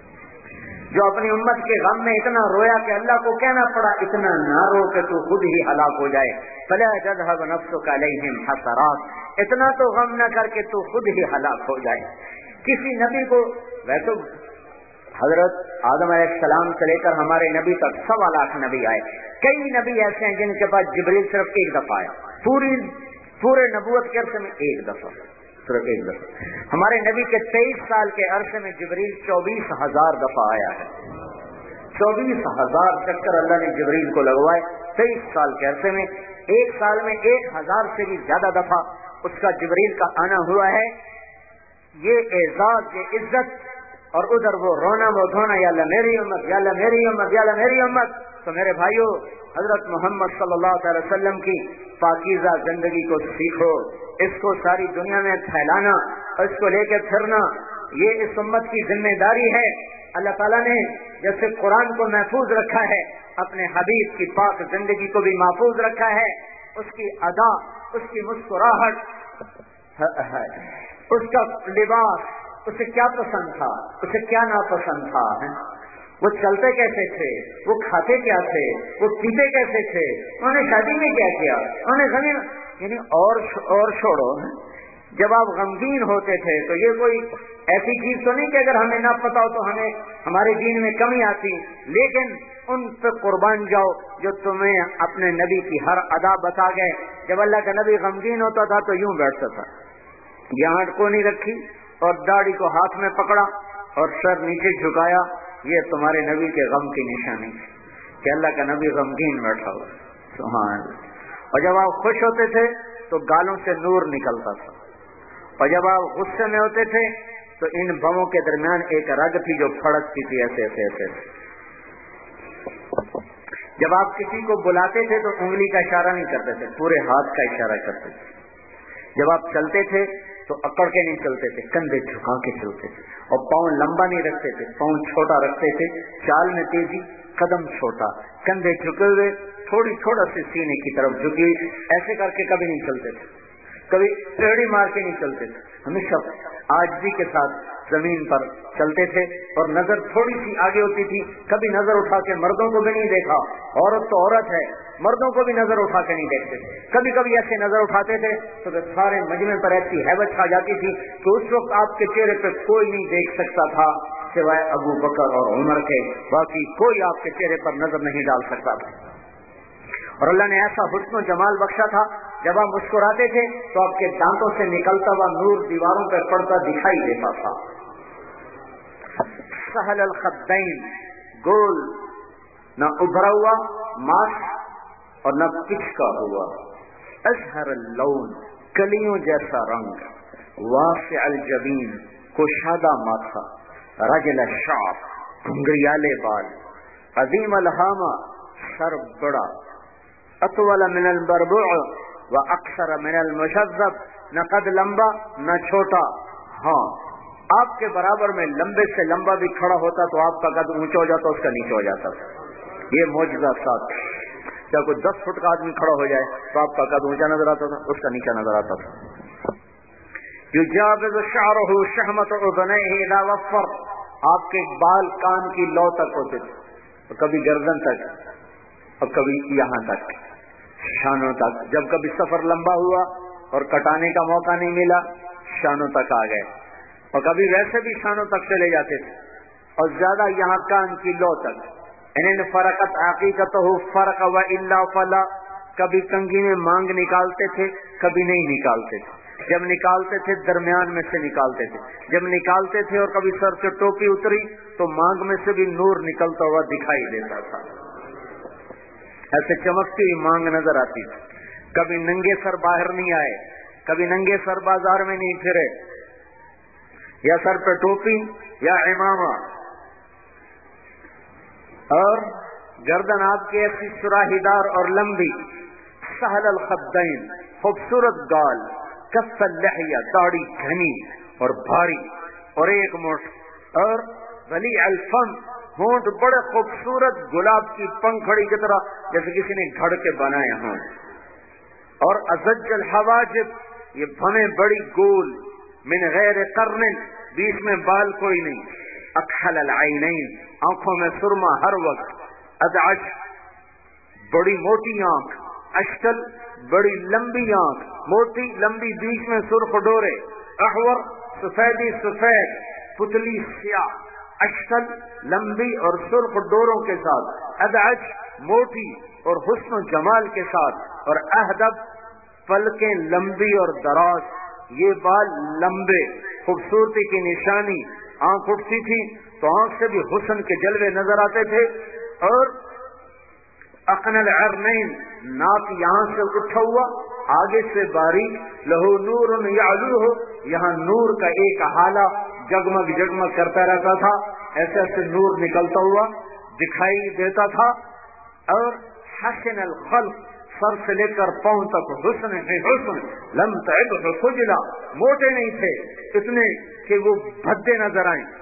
Speaker 3: جو اپنی امت کے غم میں اتنا رویا کہ اللہ کو کہنا پڑا اتنا نہ رو کہ تو خود ہی ہلاک ہو جائے. فلا تذهب نفسك عليهم حسرات, اتنا تو غم نہ کر کے تو خود ہی ہلاک ہو جائے. کسی نبی کو, ویسے حضرت آدم علیہ السلام سے لے کر ہمارے نبی تک سوا لاکھ نبی آئے. کئی نبی ایسے ہیں جن کے پاس جبریل صرف ایک دفعہ آیا, پوری پورے نبوت کے عرصے میں ایک دفعہ, صرف ایک دفعہ. ہمارے نبی کے تیئیس سال کے عرصے میں جبریل چوبیس ہزار دفعہ آیا ہے. چوبیس ہزار چکر اللہ نے جبریل کو لگوائے تیئیس سال کے عرصے میں. ایک سال میں ایک ہزار سے بھی زیادہ دفعہ اس کا جبریل کا آنا ہوا ہے. یہ اعزاز, یہ عزت, اور ادھر وہ رونا وہ دھونا, یا اللہ میری امت, یا اللہ میری امت, یا اللہ میری امت. تو میرے بھائیو حضرت محمد صلی اللہ تعالی وسلم کی پاکیزہ زندگی کو سیکھو, اس کو ساری دنیا میں پھیلانا اور اس کو لے کے پھرنا یہ اس امت کی ذمہ داری ہے. اللہ تعالیٰ نے جیسے قرآن کو محفوظ رکھا ہے، اپنے حبیب کی پاک زندگی کو بھی محفوظ رکھا ہے. اس کی ادا، اس کی مسکراہٹ، اس کا لباس، اسے کیا پسند تھا، اسے کیا ناپسند تھا، وہ چلتے کیسے تھے، وہ کھاتے کیا تھے، وہ پیتے کیسے تھے، انہوں نے شادی میں کیا کیا، انہوں نے غمین یعنی اور اور چھوڑو. جب آپ غمگین ہوتے تھے تو یہ کوئی ایسی چیز تو نہیں کہ اگر ہمیں نہ پتا ہو تو ہمیں ہمارے دین میں کمی آتی، لیکن ان پہ قربان جاؤ جو تمہیں اپنے نبی کی ہر ادا بتا گئے. جب اللہ کا نبی غمگین ہوتا تھا تو یوں بیٹھتا تھا، یہاں کو نہیں رکھی اور داڑھی کو ہاتھ میں پکڑا اور سر نیچے جھکایا. یہ تمہارے نبی کے غم کی نشانی ہے کہ اللہ کا نبی غمگین بیٹھا ہوا. سبحان اللہ. اور جب آپ خوش ہوتے تھے تو گالوں سے نور نکلتا تھا، اور جب آپ غصے میں ہوتے تھے تو ان بموں کے درمیان ایک رگ تھی جو پھڑکتی تھی ایسے ایسے ایسے. جب آپ کسی کو بلاتے تھے تو انگلی کا اشارہ نہیں کرتے تھے، پورے ہاتھ کا اشارہ کرتے تھے. جب آپ چلتے تھے تو اکڑ کے نہیں چلتے تھے، کندھے جھکا کے چلتے تھے، اور پاؤں لمبا نہیں رکھتے تھے، پاؤں چھوٹا رکھتے تھے. چال میں تیزی، قدم چھوٹا، کندھے جھکے ہوئے، تھوڑی تھوڑا سے سینے کی طرف جھکی، ایسے کر کے کبھی نہیں چلتے تھے، کبھی ٹیڑھی مار کے نہیں چلتے تھے. ہمیشہ عاجزی کے ساتھ زمین پر چلتے تھے، اور نظر تھوڑی سی آگے ہوتی تھی. کبھی نظر اٹھا کے مردوں کو بھی نہیں دیکھا، عورت تو عورت ہے، مردوں کو بھی نظر اٹھا کے نہیں دیکھتے. کبھی کبھی ایسے نظر اٹھاتے تھے تو سارے مجمع پر ایسی ہیبت کھا جاتی تھی کہ اس وقت آپ کے چہرے پہ کوئی نہیں دیکھ سکتا تھا سوائے ابو بکر اور عمر کے، باقی کوئی آپ کے چہرے پر نظر نہیں ڈال سکتا تھا. اور اللہ نے ایسا حسن و جمال بخشا تھا، جب آپ مسکراتے تھے تو آپ کے دانتوں سے نکلتا ہوا نور دیواروں پہ پڑتا دکھائی دیتا تھا. سہل الخدین، گول، نہ ابھرا ہوا ماس اور نہ پچکا ہوا. ازہر اللون، کلیوں جیسا رنگ. واسع الجبین، کشادہ ماتھا. رجل الشعر، گھنگریالے بال. عظیم الہامہ، سر بڑا. اطول من البربع و اکثر من المشذب، نہ قد لمبا نہ چھوٹا. ہاں آپ کے برابر میں لمبے سے لمبا بھی کھڑا ہوتا تو آپ کا قد اونچا ہو جاتا، اس کا نیچے ہو جاتا. یہ معجزہ ساتھ. کیا کوئی دس فٹ کا آدمی کھڑا ہو جائے تو آپ کا قد اونچا نظر آتا تھا، اس کا نیچا نظر آتا تھا. یجاوز شعرہ شہمۃ اذنیہ اذا وفر، آپ کے بال کان کی لو تک ہوتے تھے، کبھی گردن تک اور کبھی یہاں تک، شانوں تک. جب کبھی سفر لمبا ہوا اور کٹانے کا موقع نہیں ملا، شانوں تک آ گئے، اور کبھی ویسے بھی شانوں تک چلے جاتے تھے، اور زیادہ یہاں کان کی لو تک. ان فرقت عقیقتہ فرق و الا فلا، کبھی کنگھی میں مانگ نکالتے تھے، کبھی نہیں نکالتے تھے. جب نکالتے تھے درمیان میں سے نکالتے تھے، جب نکالتے تھے اور کبھی سر سے ٹوپی اتری تو مانگ میں سے بھی نور نکلتا ہوا دکھائی دیتا تھا، ایسے چمکتی ہوئی مانگ نظر آتی تھی. کبھی ننگے سر باہر نہیں آئے، کبھی ننگے سر بازار میں نہیں پھرے، یا سر پہ ٹوپی یا امامہ، اور گردن آپ کی ایسی سراہی دار اور لمبی. سہل الخدین، خوبصورت گال. کف اللحیہ، داڑھی گھنی اور بھاری اور ایک مٹھ. اور ولی الفم، ہونٹ بڑے خوبصورت گلاب کی پنکھڑی کی طرح جیسے کسی نے گھڑ کے بنائے ہوں. اور ازج الحواجب، یہ بھمیں بڑی گول. من غیر قرن، بیچ میں بال کوئی نہیں. اکحل العینین، آنکھوں میں سرما ہر وقت. ادعج، بڑی موٹی آنکھ. اشکل، بڑی لمبی آنکھ، موٹی لمبی، بیچ میں سرخ ڈورے. احور، سفیدی سفید، پتلی سیاہ. اشکل، لمبی اور سرخ ڈوروں کے ساتھ. ادعج، موٹی اور حسن و جمال کے ساتھ. اور اہدب، پلکیں لمبی اور دراز. یہ بال لمبے، خوبصورتی کی نشانی. آنکھ اٹھتی تھی تو آنکھ سے بھی حسن کے جلوے نظر آتے تھے. اور اقن العرنین، ناک یہاں سے اٹھا ہوا، آگے سے باریک. لہو نور یعلوہ، یہاں نور کا ایک حالہ جگمگ جگمگ کرتا رہتا تھا، ایسے ایسے نور نکلتا ہوا دکھائی دیتا تھا. اور حسن الخلق، سر سے لے کر پاؤں تک حسن ہے حسن. لم تعبہ خجلا، موٹے نہیں تھے اتنے کہ وہ بھدے نظر آئیں،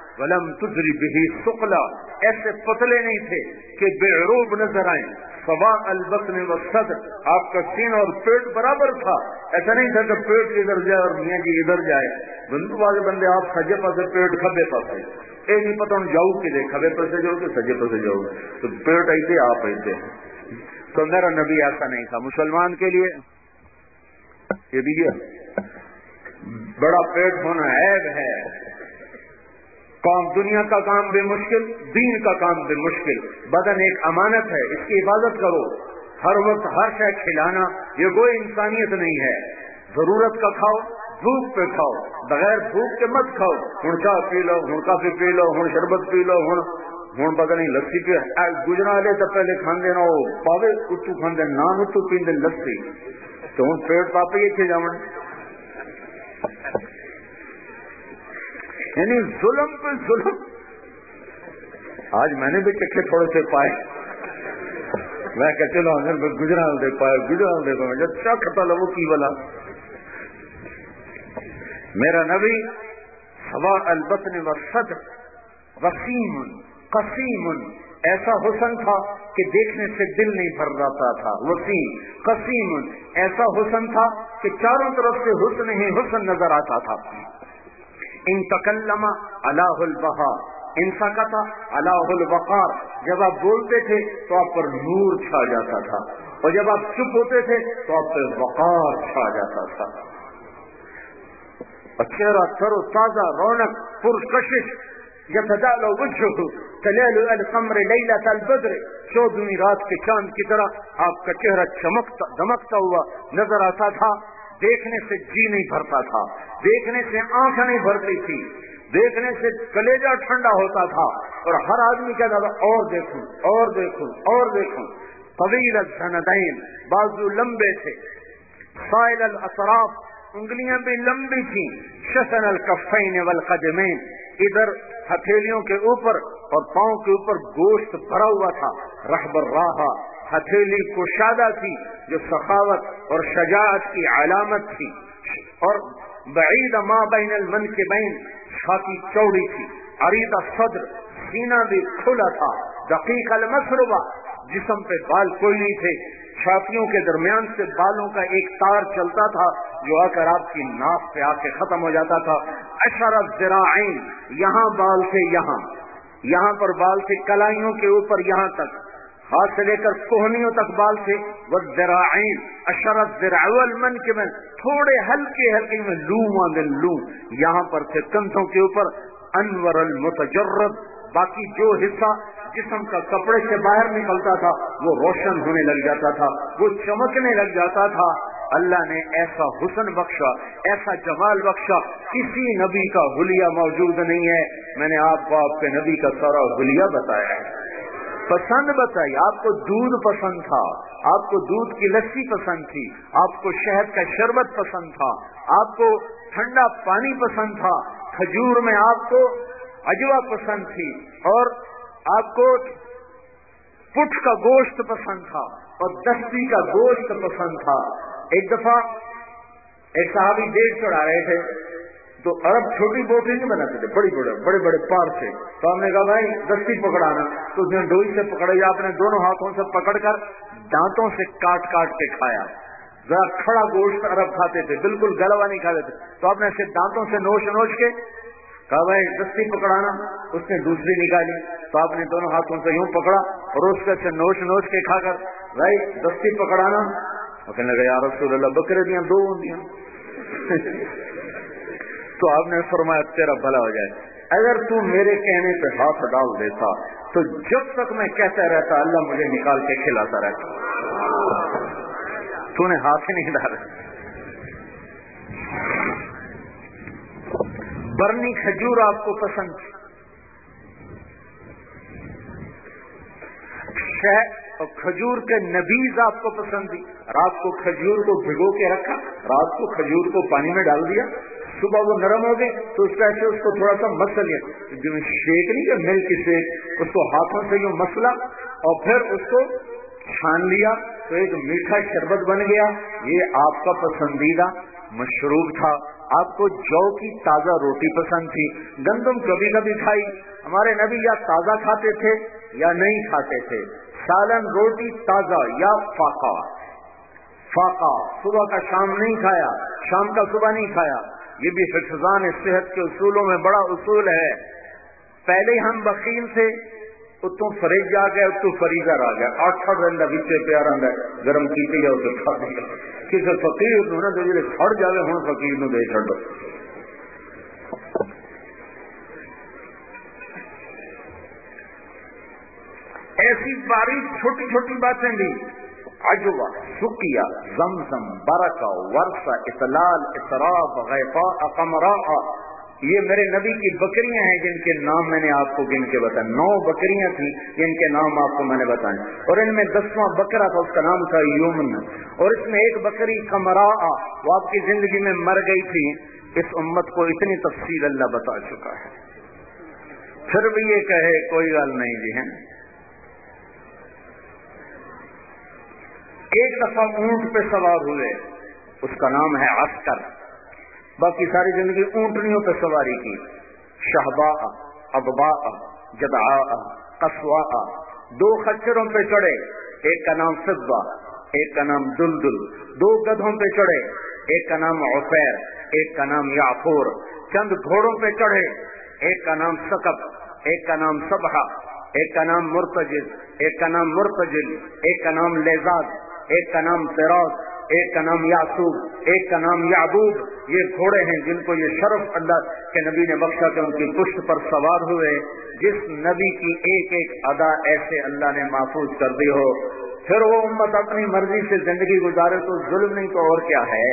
Speaker 4: वलम तुजरी बिही सुकला, ऐसे पतले नहीं थे कि बेरूब नजर आए। सवा अलबत्न व सद्र, आपका सीना और पेट बराबर था। ऐसा नहीं था कि पेट इधर जाए और मियाँ जी इधर जाए। बंधु वाले बंदे आप सजे पासे पेट खबे पासे, ये नहीं पता जाऊ कि दे खबे पासे जाओ कि सजे पासे जाओ, तो पेट ऐसे आप ऐसे। तो मेरा नबी ऐसा नहीं था। मुसलमान के लिए ये भी है, बड़ा पेट होना ऐब है। काम दुनिया का काम भी मुश्किल, दीन का काम भी मुश्किल। बदन एक अमानत है, इसकी हिफाजत करो। हर वक्त हर शय खिलाना ये कोई इंसानियत नहीं है। जरूरत का खाओ, भूख पे खाओ, बगैर भूख के मत खाओ। हुण चाह पी लो, हुण काफी पी लो, हुण शरबत पी लो, हुण हुण पता नहीं लस्सी पी। गुजरा वाले तो पहले खाते ना वो पावे उत्तू खाते नान उत्तू पीते लस्सी, तो हुण पेट पापे इतने जावन। यानी जुल्म पे जुल्म। आज मैंने भी चक्के थोड़े से पाए, मैं कह चलो अंदर गुजराल दे पाए, गुजराल देखो जब क्या खता लो की वाला। मेरा नबी सवा अलबत्न व सद्र वसीमुन कसीमुन, ऐसा हुस्न था कि देखने से दिल नहीं भर रहा था। वसीम कसीमुन, ऐसा हुस्न था कि चारों तरफ से हुस्न ही हुस्न नजर आता था। इन तकल्लमा अलाहुल बहा, इन सकता अलाहुल वकार, जब आप बोलते थे तो आप पर नूर छा जाता था, और जब आप चुप होते थे तो आप पर वकार छा जाता था। चेहरा तरो ताजा, रौनक, पुरकशिश। यतदालु वजहुहु तलालु अल-क़मर लैलत अल-बद्र, चौदहवीं रात के चांद की तरह आपका चेहरा चमकता दमकता हुआ नजर आता था। देखने से जी नहीं भरता था, देखने से आंख नहीं भरती थी, देखने से कलेजा ठंडा होता था, और हर आदमी कहता था और देखूं और देखूं और देखूं। तवील अज़्ज़नदैन, बाजू लंबे थे। साइल अल-अतराफ, उंगलियां भी लंबी थी। शसन अल-कफ़ैन वल क़दमैन, इधर हथेलियों के ऊपर और पांव के ऊपर गोश्त भरा हुआ था। रहबर राहा, हथेली कुशादा थी जो सखावत और शजाअत की अलामत थी। और बईद मा बैन अल मनकिबैन, छाती चौड़ी थी। अरीदा सद्र, सीना भी खुला था। दकीक अल मसरुबा, जिस्म पे बाल कोई नहीं थे। छातियों के दरमियान से बालों का एक तार चलता था जो आकर आपकी नाक पे आके खत्म हो जाता था। अशरफ ज़िराइन, यहाँ बाल थे, यहाँ यहाँ पर बाल थे, कलाइयों के ऊपर यहाँ तक, हाथ से लेकर कोहनियों तक बाल थे। वज़्ज़राइन अशरफ ज़िराअल मनकिबैन, थोड़े हल्के हल्के में लू मांगे लू यहाँ पर थे कंधों के ऊपर। अनवर अल मुतजर्रद, बाकी जो हिस्सा जिस्म का कपड़े से बाहर निकलता था वो रोशन होने लग जाता था, वो चमकने लग जाता था। अल्लाह ने ऐसा हुस्न बख्शा, ऐसा जमाल बख्शा, किसी नबी का हुलिया मौजूद नहीं है। मैंने आपको आपके नबी का सारा हुलिया बताया, पसंद बताई। आपको दूध पसंद था, आपको दूध की लस्सी पसंद थी, आपको शहद का शरबत पसंद था, आपको ठंडा पानी पसंद था, खजूर में आपको अजवा पसंद थी, और आपको पुट का गोश्त पसंद था, और दस्ती का गोश्त पसंद था। एक दफा एक साहबी देख चढ़ा रहे थे, तो अरब छोटी बोटी नहीं बनाते थे, बड़ी बड़े बड़े बड़े पार से। तो हमने कहा भाई दस्ती पकड़ाना, तो उसने डोई से पकड़ी, आपने दोनों हाथों से पकड़कर दांतों से काट काट के खाया। जरा खड़ा गोश्त अरब खाते थे, बिल्कुल गलवा नहीं खाते थे, तो आपने ऐसे दांतों से नोच नोच के कहा भाई दस्ती पकड़ाना। उसने दूसरी निकाली, तो आपने दोनों हाथों से यूं पकड़ा और उसके से नोच नोच के खाकर भाई दस्ती पकड़ाना। और कहने लगा यार रसूल अल्लाह बकरे दिया दो दिया। तो आपने फरमाया तेरा भला हो जाए, अगर तू मेरे कहने पे हाथ डाल देता तो जब तक मैं कहता रहता अल्लाह मुझे निकाल के खिलाता रहता। तूने हाथ ही नहीं डाला। बरनी खजूर आपको पसंद थी, शह और खजूर के नबीज आपको पसंद थी। रात को खजूर को भिगो के रखा, रात को खजूर को पानी में डाल दिया, सुबह वो नरम हो गए तो उसका ऐसे उसको थोड़ा सा मसल लिया, जिसमें शेक नहीं कर मिल्क शेक, उसको हाथों से यूं मसला और फिर उसको छान लिया तो एक मीठा शरबत बन गया। ये आपका पसंदीदा मशरूब था, آپ کو جو کی تازہ روٹی پسند تھی، گندم کبھی کبھی کھائی. ہمارے نبی یا تازہ کھاتے تھے یا نہیں کھاتے تھے، سالن روٹی تازہ یا فاقہ. فاقہ صبح کا شام نہیں کھایا، شام کا صبح نہیں کھایا. یہ بھی حفظان صحت کے اصولوں میں بڑا اصول ہے. پہلے ہم بخیل تھے، اتو فریج آ گیا، اتو فریزر آ گیا، آٹھ سٹ رہتا بچے پیار آتا ہے گرم کی جاؤ تو کھا دیا. کسی فقیر نو نا جی سڑ جائے ہوں فقیر نو دے چڑو. ایسی باریک چھوٹی چھوٹی باتیں بھی، عجوہ، سکیا، زمزم، برکہ، ورثہ، اطلال، اطراف، غیفاء، قمراء، یہ میرے نبی کی بکریاں ہیں جن کے نام میں نے آپ کو گن کے بتایا. نو بکریاں تھیں جن کے نام آپ کو میں نے بتائے، اور ان میں دسواں بکرا تھا، اس کا نام تھا یومن، اور اس میں ایک بکری قمراء وہ آپ کی زندگی میں مر گئی تھی. اس امت کو اتنی تفصیل اللہ بتا چکا ہے، پھر بھی یہ کہے کوئی گل نہیں جی. ہیں ایک دفعہ اونٹ پہ سوار ہوئے، اس کا نام ہے عسکر، باقی ساری زندگی اونٹنیوں پہ سواری کی. شہباء، اضباء، جدعاء، قصواء، دو خچروں پہ چڑھے، ایک کا نام فضہ، ایک کا نام دلدل. دو گدھوں پہ چڑھے، ایک کا نام عفیر، ایک کا نام یعفور. چند گھوڑوں پہ چڑھے، ایک کا نام سقب، ایک کا نام سبحہ، ایک کا نام مرتجل، ایک کا نام مرتجل، ایک کا نام لیزاد، ایک کا نام فراز، ایک کا نام یعصوب، ایک کا نام یعبوب. یہ گھوڑے ہیں جن کو یہ شرف اللہ کے نبی نے بخشا کہ ان کی پشت پر سوار ہوئے. جس نبی کی ایک ایک ادا ایسے اللہ نے محفوظ کر دی ہو، پھر وہ امت اپنی مرضی سے زندگی گزارے تو ظلم نہیں تو اور کیا ہے.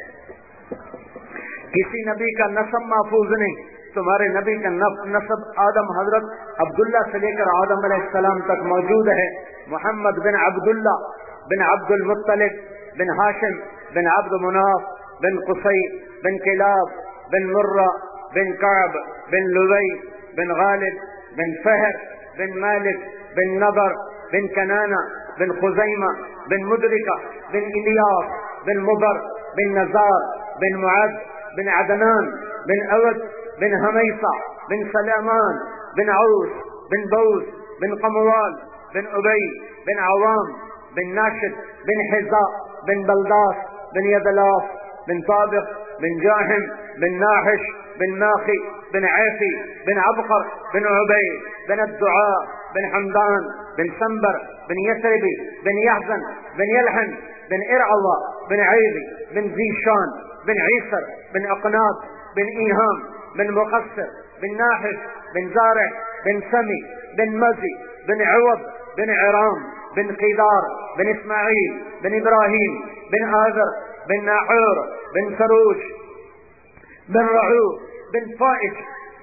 Speaker 4: کسی نبی کا نسب محفوظ نہیں. تمہارے نبی کا نسب آدم حضرت عبداللہ سے لے کر آدم علیہ السلام تک موجود ہے. محمد بن عبداللہ بن عبد المطلب بن ہاشم بن عبد مناف بن قصی بن کلاب بن مرہ بن کعب بن لبی بن غالب بن فہر بن مالک بن نضر بن کنانہ بن خزیمہ بن مدرکہ بن الیاس بن مضر بن نزار بن معد بن عدنان بن اود بن حمیصہ بن سلیمان بن عوس بن بوس بن قموال بن ابی بن عوام بن ناشد بن حزاء بن بلداس بن يدلاف بن طابق بن جاهم بن ناحش بن ماخي بن عيفي بن عبقر بن عبيد بن الدعاء بن حمدان بن سنبر بن يثربي بن يحزن بن يلحن بن إرعوى بن عيبي بن زيشان بن عيسر بن أقناب بن إيهام بن مقصر بن ناحش بن زارع بن سمي بن مزي بن عوض بن عرام بن قيدار بن إسماعيل بن إبراهيم بن آذر بن ناحور بن سروج بن رعوب بن فائج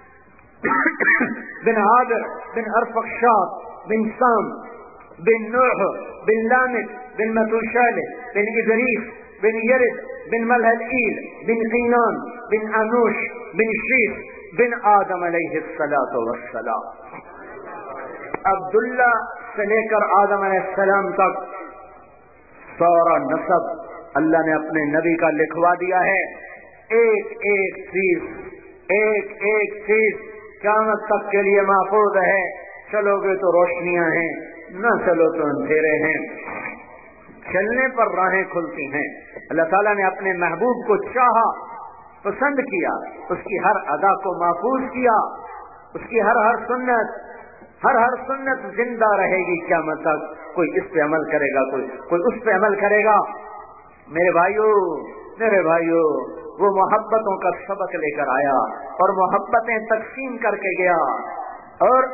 Speaker 4: بن عابر بن أرفخشاد بن سام بن نوح بن لامك بن متوشالة بن إدريس بن يرد بن ملهلئيل بن قينان بن أنوش بن شيس بن آدم علیہ الصلاۃ والسلام. عبداللہ سے لے کر آدم علیہ السلام تک سارا نسب اللہ نے اپنے نبی کا لکھوا دیا ہے. ایک ایک چیز ایک ایک چیز قیامت تک کے لیے محفوظ ہے. چلو گے تو روشنیاں ہیں، نہ چلو تو اندھیرے ہیں. چلنے پر راہیں کھلتی ہیں. اللہ تعالیٰ نے اپنے محبوب کو چاہا، پسند کیا، اس کی ہر ادا کو محفوظ کیا، اس کی ہر ہر سنت ہر ہر سنت زندہ رہے گی قیامت تک. کوئی اس پہ عمل کرے گا، کوئی کوئی اس پہ عمل کرے گا. میرے بھائیو میرے بھائیو وہ محبتوں کا سبق لے کر آیا اور محبتیں تقسیم کر کے گیا، اور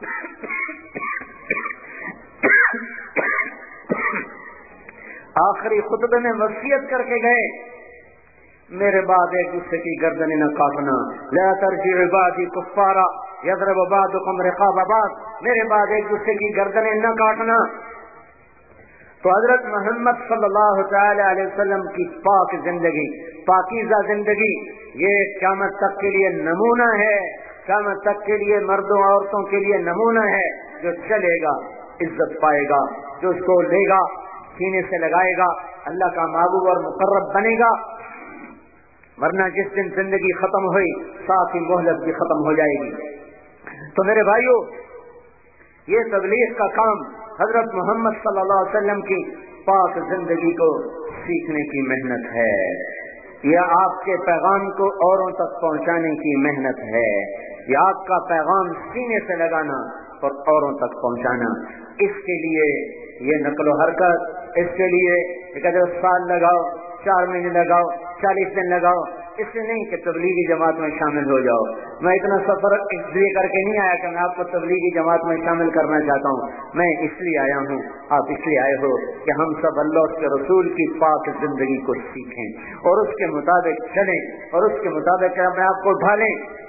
Speaker 4: آخری خطبے میں وصیت کر کے گئے، میرے بعد ایک دوسرے کی گردنیں نہ کاٹنا. لا ترجعوا بعدی کفارا یضرب بعضکم رقاب بعض، میرے بعد ایک دوسرے کی گردنیں نہ کاٹنا. تو حضرت محمد صلی اللہ تعالی علیہ وسلم کی پاک زندگی، پاکیزہ زندگی، یہ قیامت تک کے لیے نمونہ ہے. قیامت تک کے لیے مردوں عورتوں کے لیے نمونہ ہے. جو چلے گا عزت پائے گا، جو اس کو لے گا سینے سے لگائے گا اللہ کا محبوب اور مقرب بنے گا. ورنہ جس دن زندگی ختم ہوئی ساتھ ہی مہلت بھی ختم ہو جائے گی۔ تو میرے بھائیوں، یہ تبلیغ کا کام حضرت محمد صلی اللہ علیہ وسلم کی پاک زندگی کو سیکھنے کی محنت ہے، یہ آپ کے پیغام کو اوروں تک پہنچانے کی محنت ہے، یہ آپ کا پیغام سینے سے لگانا اور اوروں تک پہنچانا۔ اس کے لیے یہ نقل و حرکت، اس کے لیے ایک ادھر سال لگاؤ، چار مہینے لگاؤ، چالیس دن لگاؤ، اس لیے نہیں کہ تبلیغی جماعت میں شامل ہو جاؤ۔ میں اتنا سفر اس لیے کر کے نہیں آیا کہ میں آپ کو تبلیغی جماعت میں شامل کرنا چاہتا ہوں، میں اس لیے آیا ہوں، آپ اس لیے آئے ہو کہ ہم سب اللہ اس کے رسول کی پاک زندگی کو سیکھیں اور اس کے مطابق چلیں اور اس کے مطابق اپنے آپ کو ڈھالیں۔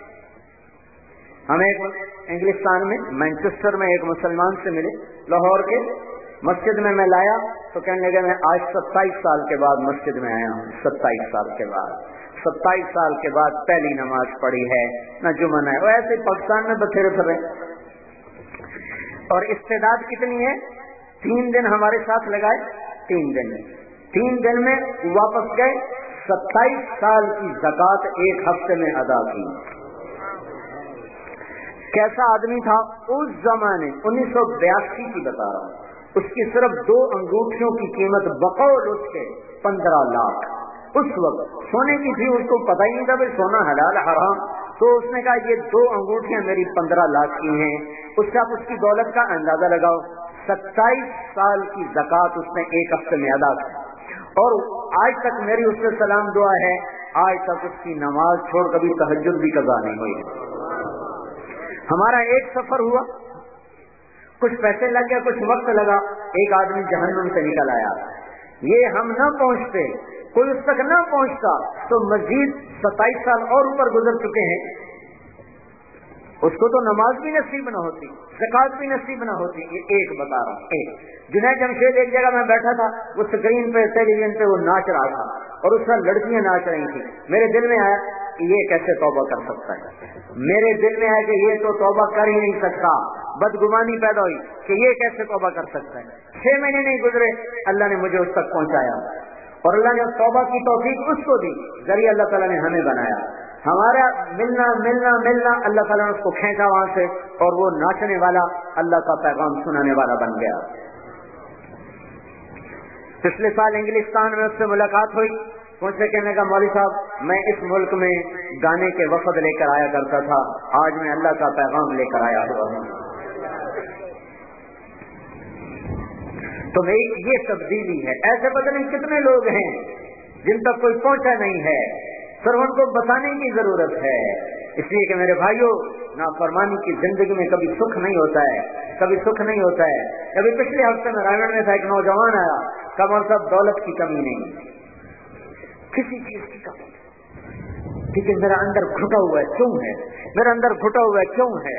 Speaker 4: ہم ایک انگلستان میں مینچسٹر میں ایک مسلمان سے ملے، لاہور کے، مسجد میں میں لایا تو کہنے لگا میں آج ستائیس سال کے بعد مسجد میں آیا ہوں، ستائیس سال کے بعد ستائیس سال کے بعد پہلی نماز پڑھی ہے، نہ جمعہ نہ ہے۔ ایسے پاکستان میں بتھیرے پھرے، اور استعداد کتنی ہے؟ تین دن ہمارے ساتھ لگائے، تین دن تین دن میں واپس گئے، ستائیس سال کی زکوٰۃ ایک ہفتے میں ادا کی۔ کیسا آدمی تھا اس زمانے، انیس سو بیاسی کی بتا رہا ہوں، اس کی صرف دو انگوٹھیوں کی قیمت بقول اس کے پندرہ لاکھ۔ اس وقت سونے کی تھی، اس کو پتہ ہی نہیں تھا بھائی سونا حلال حرام، تو اس نے کہا یہ دو انگوٹھیاں میری پندرہ لاکھ کی ہیں۔ اس سے آپ اس کی دولت کا اندازہ لگاؤ، ستائیس سال کی زکوٰۃ اس نے ایک ہفتے میں ادا کی، اور آج تک میری اس سے سلام دعا ہے، آج تک اس کی نماز چھوڑ کبھی تہجد بھی قضا نہیں ہوئی۔ ہمارا ایک سفر ہوا، کچھ پیسے لگ گئے، کچھ وقت لگا، ایک آدمی جہنم سے نکل آیا۔ یہ ہم نہ پہنچتے، کوئی اس تک نہ پہنچتا تو مزید ستائیس سال اور اوپر گزر چکے ہیں، اس کو تو نماز بھی نصیب نہ ہوتی، زکوٰۃ بھی نصیب نہ ہوتی۔ یہ ایک بتا رہا ہوں، ایک جنید جمشید ایک جگہ میں بیٹھا تھا، وہ اسکرین پہ ٹیلی ویژن پہ وہ ناچ رہا تھا اور اس میں لڑکیاں ناچ رہی تھیں۔ میرے دل میں آیا کہ یہ کیسے توبہ کر سکتا ہے، میرے دل میں آیا کہ یہ تو توبہ کر ہی نہیں سکتا، بدگمانی پیدا ہوئی کہ یہ کیسے توبہ کر سکتا ہے۔ چھ مہینے نہیں گزرے، اللہ نے مجھے اس تک پہنچایا، اور اللہ نے توبہ کی توفیق اس کو دی، ذریعہ اللہ تعالیٰ نے ہمیں بنایا۔ ہمارا ملنا ملنا ملنا اللہ تعالیٰ نے اس کو کھینچا وہاں سے، اور وہ ناچنے والا اللہ کا پیغام سنانے والا بن گیا۔ پچھلے سال انگلستان میں اس سے ملاقات ہوئی، مجھ سے کہنے کا مولوی صاحب میں اس ملک میں گانے کے وفد لے کر آیا کرتا تھا، آج میں اللہ کا پیغام لے کر آیا ہوا ہوں۔ تو میری یہ تبدیلی ہے۔ ایسے پتہ نہیں کتنے لوگ ہیں جن تک کوئی پہنچا نہیں ہے، صرف ان کو بتانے کی ضرورت ہے۔ اس لیے کہ میرے بھائیوں، نافرمانی کی زندگی میں کبھی سکھ نہیں ہوتا ہے، کبھی سکھ نہیں ہوتا ہے۔ ابھی پچھلے ہفتے میں رائے گڑھ میں تھا، ایک نوجوان آیا، کہا صاحب دولت کی کمی نہیں، کسی چیز کی کمی نہیں، لیکن میرا اندر گھٹا ہوا ہے، کیوں ہے؟ میرا اندر گھٹا ہوا ہے، کیوں ہے؟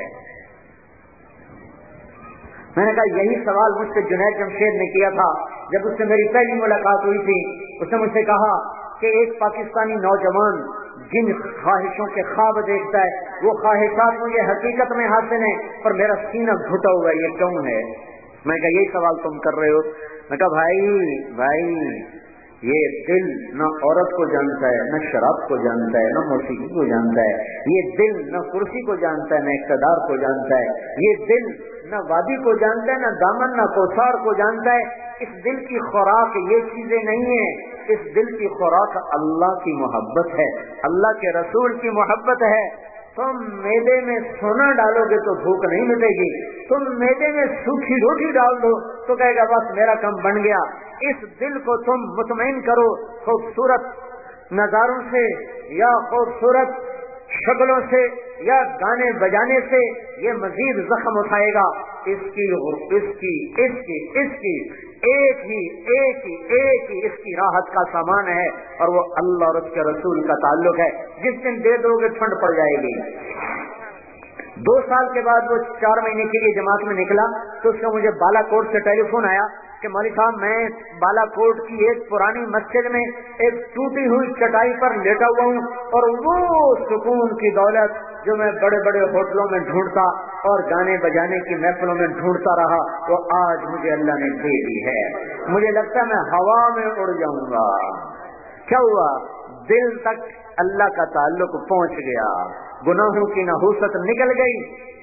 Speaker 4: میں نے کہا یہی سوال مجھ سے جنید جمشید نے کیا تھا جب اس سے میری پہلی ملاقات ہوئی تھی۔ اس نے مجھ سے کہا کہ ایک پاکستانی نوجوان جن خواہشوں کے خواب دیکھتا ہے وہ خواہشات مجھے حقیقت میں حاصل ہیں، پر میرا سینہ گھٹا ہوا ہے، یہ کیوں ہے؟ میں کہا یہی سوال تم کر رہے ہو۔ میں کہا بھائی بھائی یہ دل نہ عورت کو جانتا ہے، نہ شراب کو جانتا ہے، نہ موسیقی کو جانتا ہے، یہ دل نہ کرسی کو جانتا ہے، نہ اقتدار کو جانتا ہے، یہ دل نہ وادی کو جانتا ہے، نہ دامن نہ کوثار کو جانتا ہے۔ اس دل کی خوراک یہ چیزیں نہیں ہیں، اس دل کی خوراک اللہ کی محبت ہے، اللہ کے رسول کی محبت ہے۔ تم میدے میں سونا ڈالو گے تو بھوک نہیں مٹے گی، تم میدے میں سوکھی روٹی ڈال دو تو کہے گا بس میرا کام بن گیا۔ اس دل کو تم مطمئن کرو، خوبصورت نظاروں سے یا خوبصورت شکلوں سے یا گانے بجانے سے یہ مزید زخم اٹھائے گا۔ اس کی اس کی اس کی اس کی ایک ہی ایک ہی ایک ہی اس کی راحت کا سامان ہے، اور وہ اللہ اور اس کے رسول کا تعلق ہے۔ جس دن دے دو گے ٹھنڈ پڑ جائے گی۔ دو سال کے بعد وہ چار مہینے کے لیے جماعت میں نکلا تو اس کا مجھے بالا کوٹ سے ٹیلی فون آیا کہ مولوی صاحب میں بالا کوٹ کی ایک پرانی مسجد میں ایک ٹوٹی ہوئی چٹائی پر لیٹا ہوا ہوں، اور وہ سکون کی دولت جو میں بڑے بڑے ہوٹلوں میں ڈھونڈتا اور گانے بجانے کی محفلوں میں ڈھونڈتا رہا، وہ آج مجھے اللہ نے دے دی ہے۔ مجھے لگتا ہے میں ہوا میں اڑ جاؤں گا۔ کیا ہوا؟ دل تک
Speaker 3: اللہ کا تعلق پہنچ گیا، گناہوں کی نحوست نکل گئی۔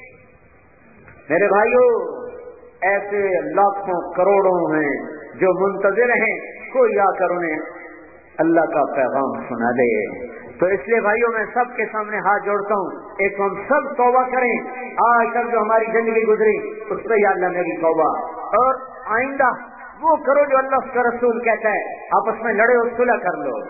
Speaker 3: میرے بھائیوں، ایسے لاکھوں کروڑوں ہیں جو منتظر ہیں کوئی آ کر انہیں اللہ کا پیغام سنا دے۔ تو اس لیے بھائیوں میں سب کے سامنے ہاتھ جوڑتا ہوں، ایک ہم سب توبہ کریں۔ آج تک جو ہماری زندگی گزری اس پہ یا اللہ میری توبہ، اور آئندہ وہ کرو جو اللہ کا رسول کہتا ہے، آپس میں لڑے اور صلح کر لو۔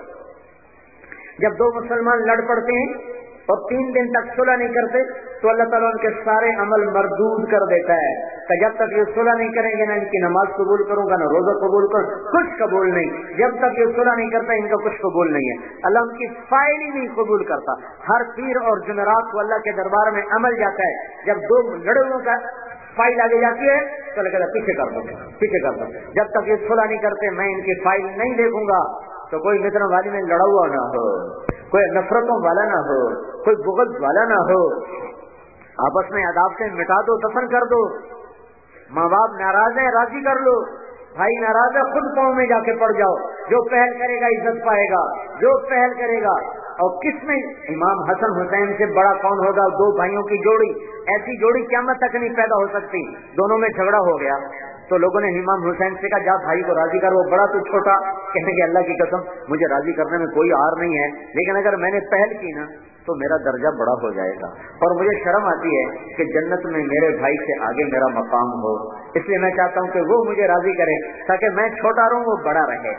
Speaker 3: جب دو مسلمان لڑ پڑتے ہیں اور تین دن تک صلح نہیں کرتے تو اللہ تعالیٰ ان کے سارے عمل مردود کر دیتا ہے کہ جب تک یہ صلح نہیں کریں گے نہ ان کی نماز قبول کروں گا، نہ روزہ قبول کروں، کچھ قبول نہیں۔ جب تک یہ صلح نہیں کرتا ان کا کچھ قبول نہیں ہے، اللہ ان کی فائل ہی نہیں قبول کرتا۔ ہر پیر اور جمعرات کو اللہ کے دربار میں عمل جاتا ہے، جب دو لڑوں کا فائل آگے جاتی ہے تو اللہ کہتا ہے پیچھے کر دو، پیچھے کر دو، جب تک یہ صلح نہیں کرتے میں ان کی فائل نہیں دیکھوں گا۔ تو کوئی متر والی میں لڑا ہوا نہ ہو، کوئی نفرتوں والا نہ ہو، کوئی بغض والا نہ ہو، آپس میں عداوتیں مٹا دو، دفن کر دو۔ ماں باپ ناراض ہیں راضی کر لو، بھائی ناراض ہے خود پاؤں میں جا کے پڑ جاؤ، جو پہل کرے گا عزت پائے گا، جو پہل کرے گا۔ اور کس میں امام حسن حسین سے بڑا کون ہوگا؟ دو بھائیوں کی جوڑی، ایسی جوڑی قیامت تک نہیں پیدا ہو سکتی۔ دونوں میں جھگڑا ہو گیا تو لوگوں نے امام حسین سے کہا جا بھائی کو راضی کر، وہ بڑا تو چھوٹا، کہنے کہ اللہ کی قسم مجھے راضی کرنے میں کوئی آر نہیں ہے، لیکن اگر میں نے پہل کی نا تو میرا درجہ بڑا ہو جائے گا اور مجھے شرم آتی ہے کہ جنت میں میرے بھائی سے آگے میرا مقام ہو، اس لیے میں چاہتا ہوں کہ وہ مجھے راضی کرے تاکہ میں چھوٹا رہوں وہ بڑا رہے۔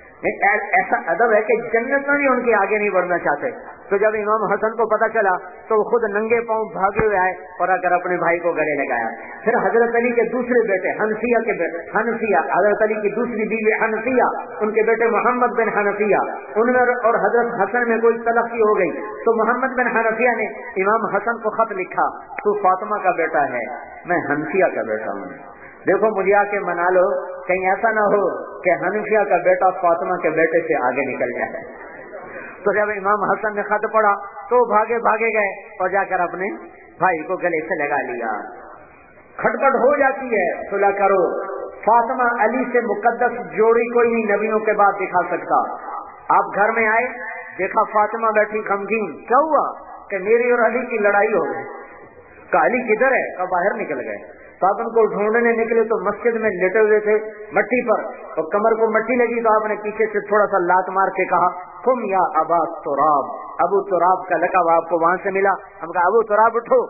Speaker 3: ایسا ادب ہے کہ جنت میں بھی ان کے آگے نہیں بڑھنا چاہتے۔ تو جب امام حسن کو پتا چلا تو وہ خود ننگے پاؤں بھاگے ہوئے آئے اور آ کر اپنے بھائی کو گلے لگایا۔ پھر حضرت علی کے دوسرے بیٹے حنفیہ کے بیٹے حنفیہ حضرت علی کی دوسری بیوی حنفیہ، ان کے بیٹے محمد بن حنفیہ، ان میں اور حضرت حسن میں کوئی تلخی ہو گئی تو محمد بن حنفیہ نے امام حسن کو خط لکھا، تو فاطمہ کا بیٹا ہے، میں حنفیہ کا بیٹا ہوں، دیکھو مجھے آ کے منا لو، کہیں ایسا نہ ہو کہ حنفیہ کا بیٹا فاطمہ کے بیٹے سے آگے نکل جائے۔ تو جب امام حسن نے خط پڑھا تو بھاگے بھاگے گئے اور جا کر اپنے بھائی کو گلے سے لگا لیا۔ کھٹپٹ ہو جاتی ہے، صلح کرو۔ فاطمہ علی سے مقدس جوڑی کوئی نہیں نبیوں کے بعد دکھا سکتا۔ آپ گھر میں آئے، دیکھا فاطمہ بیٹھی غمگین، کیا ہوا؟ کہ میری اور علی کی لڑائی ہو گئی۔ کہ علی کدھر ہے؟ کہ باہر نکل گئے۔ تو آپ ان کو ڈھونڈنے نکلے تو مسجد میں لیٹے ہوئے تھے مٹی پر، اور کمر کو مٹی لگی تو آپ نے پیچھے سے تھوڑا سا لات مار کے کہا تم یا ابا تراب، ابو تراب کا لقب آپ کو وہاں سے ملا۔ ہم کہا ابو تراب اٹھو،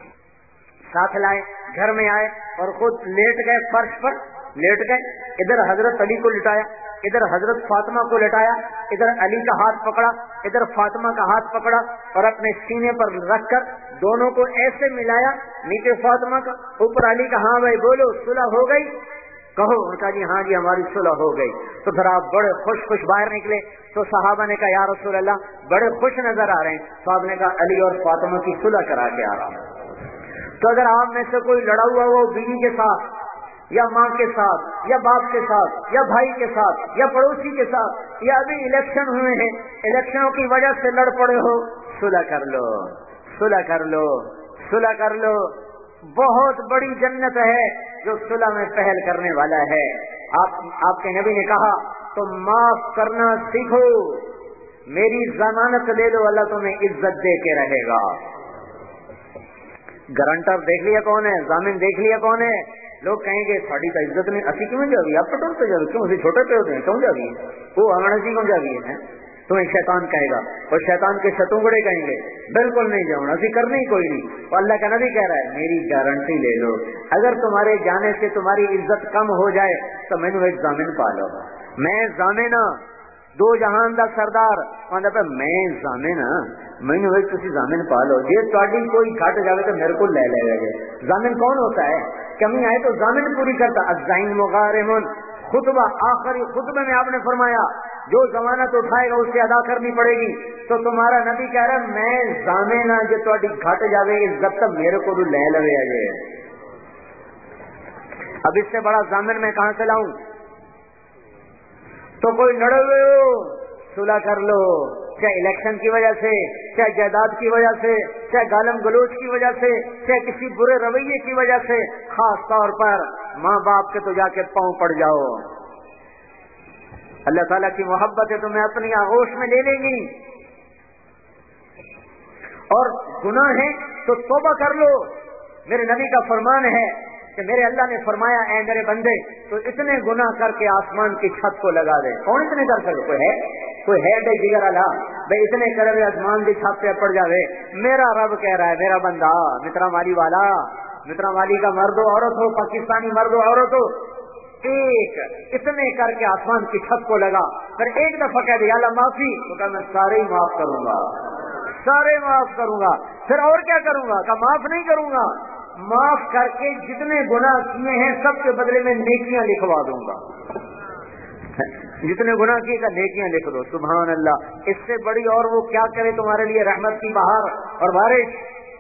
Speaker 3: ساتھ لائے، گھر میں آئے اور خود لیٹ گئے، فرش پر لیٹ گئے، ادھر حضرت علی کو لٹایا، ادھر حضرت فاطمہ کو لٹایا، ادھر علی کا ہاتھ پکڑا، ادھر فاطمہ کا ہاتھ پکڑا اور اپنے سینے پر رکھ کر دونوں کو ایسے ملایا، نیچے فاطمہ کا اوپر علی کا، ہاں بھائی بولو صلح ہو گئی؟ کہو۔ ان کا جی ہاں جی ہماری صلح ہو گئی۔ تو پھر آپ بڑے خوش خوش باہر نکلے تو صحابہ نے کہا یا رسول اللہ بڑے خوش نظر آ رہے ہیں۔ تو آپ نے کہا علی اور فاطمہ کی صلح کرا کے آ رہا ہوں۔ تو اگر آپ میں سے کوئی لڑا ہوا وہ بیوی کے ساتھ یا ماں کے ساتھ یا باپ کے ساتھ یا بھائی کے ساتھ یا پڑوسی کے ساتھ، یا ابھی الیکشن ہوئے ہیں، الیکشنوں کی وجہ سے لڑ پڑے ہو، صلح کر لو، صلح کر لو، صلح کر لو۔ بہت بڑی جنت ہے جو صلح میں پہل کرنے والا ہے۔ آپ آپ کے نبی نے کہا تم معاف کرنا سیکھو، میری ضمانت لے لو، اللہ تمہیں عزت دے کے رہے گا۔ گارنٹر دیکھ لیا کون ہے، ضامن دیکھ لیا کون ہے۔ لوگ کہیں گے ساڑی کا عزت نہیں، اسی کیوں جا گئی، آپ پٹول پہ جا کیوں، اسی چھوٹے پہ ہوتے ہیں کیوں جا گئی، وہ ہمارا سی کیوں جا گئی ہے، تمہیں شیطان کہے گا اور شیطان کے شتونگڑے کہیں گے بالکل نہیں جاؤں، اسی کرنے ہی کوئی نہیں۔ اور اللہ کا نبی کہہ رہا ہے میری گارنٹی لے لو، اگر تمہارے جانے سے تمہاری عزت کم ہو جائے تو میں نے ایک ضامن پا لو، میں ضامن دو جہان دا سردار، مطلب میں ضامن میں نے تسی ضامن پا لو، جی تاری کوئی گھٹ جائے تو میرے کو لے لے گا۔ ضامن کون ہوتا ہے؟ کمی آئے تو ضامن پوری کرتا۔ الزائن مغارم، خطبہ آخری خطبے میں آپ نے فرمایا جو ضمانت اٹھائے گا اسے ادا کرنی پڑے گی۔ تو تمہارا نبی کہہ رہا ہے میں ضامن ہاں جو تاری گھٹ جائے عزت تک میرے کو لے لے آجے۔ اب اس سے بڑا ضامن میں کہاں سے لاؤں؟ تو کوئی لڑے ہوئے ہو صلح کر لو، چاہے الیکشن کی وجہ سے، چاہے جائیداد کی وجہ سے، چاہے گالم گلوچ کی وجہ سے، چاہے کسی برے رویے کی وجہ سے، خاص طور پر ماں باپ کے تو جا کے پاؤں پڑ جاؤ۔ اللہ تعالیٰ کی محبت ہے تمہیں اپنی آغوش میں لے لیں گی۔ اور گناہ ہے تو توبہ کر لو. میرے نبی کا فرمان ہے کہ میرے اللہ نے فرمایا اے میرے بندے تو اتنے گناہ کر کے آسمان کی چھت کو لگا دے. کون اتنے کر سکے؟ کوئی ہے کوئی ہے بھائی جگر اللہ بھائی اتنے کرے آسمان کی چھت پہ پڑ جاوے. میرا رب کہہ رہا ہے میرا بندہ مترا والی والا مترا والی کا مرد و عورت ہو پاکستانی مرد و عورت ہو ایک اتنے کر کے آسمان کی چھت کو لگا پھر ایک دفعہ کہہ دیا اللہ معافی تو کہ میں سارے ہی معاف کروں گا سارے معاف کروں گا. پھر اور کیا کروں گا کہ معاف نہیں کروں گا معاف کر کے جتنے گناہ کیے ہیں سب کے بدلے میں نیکیاں لکھوا دوں گا. جتنے گناہ کیے کا نیکیاں لکھ دو. سبحان اللہ. اس سے بڑی اور وہ کیا کرے تمہارے لیے رحمت کی بہار اور بارش.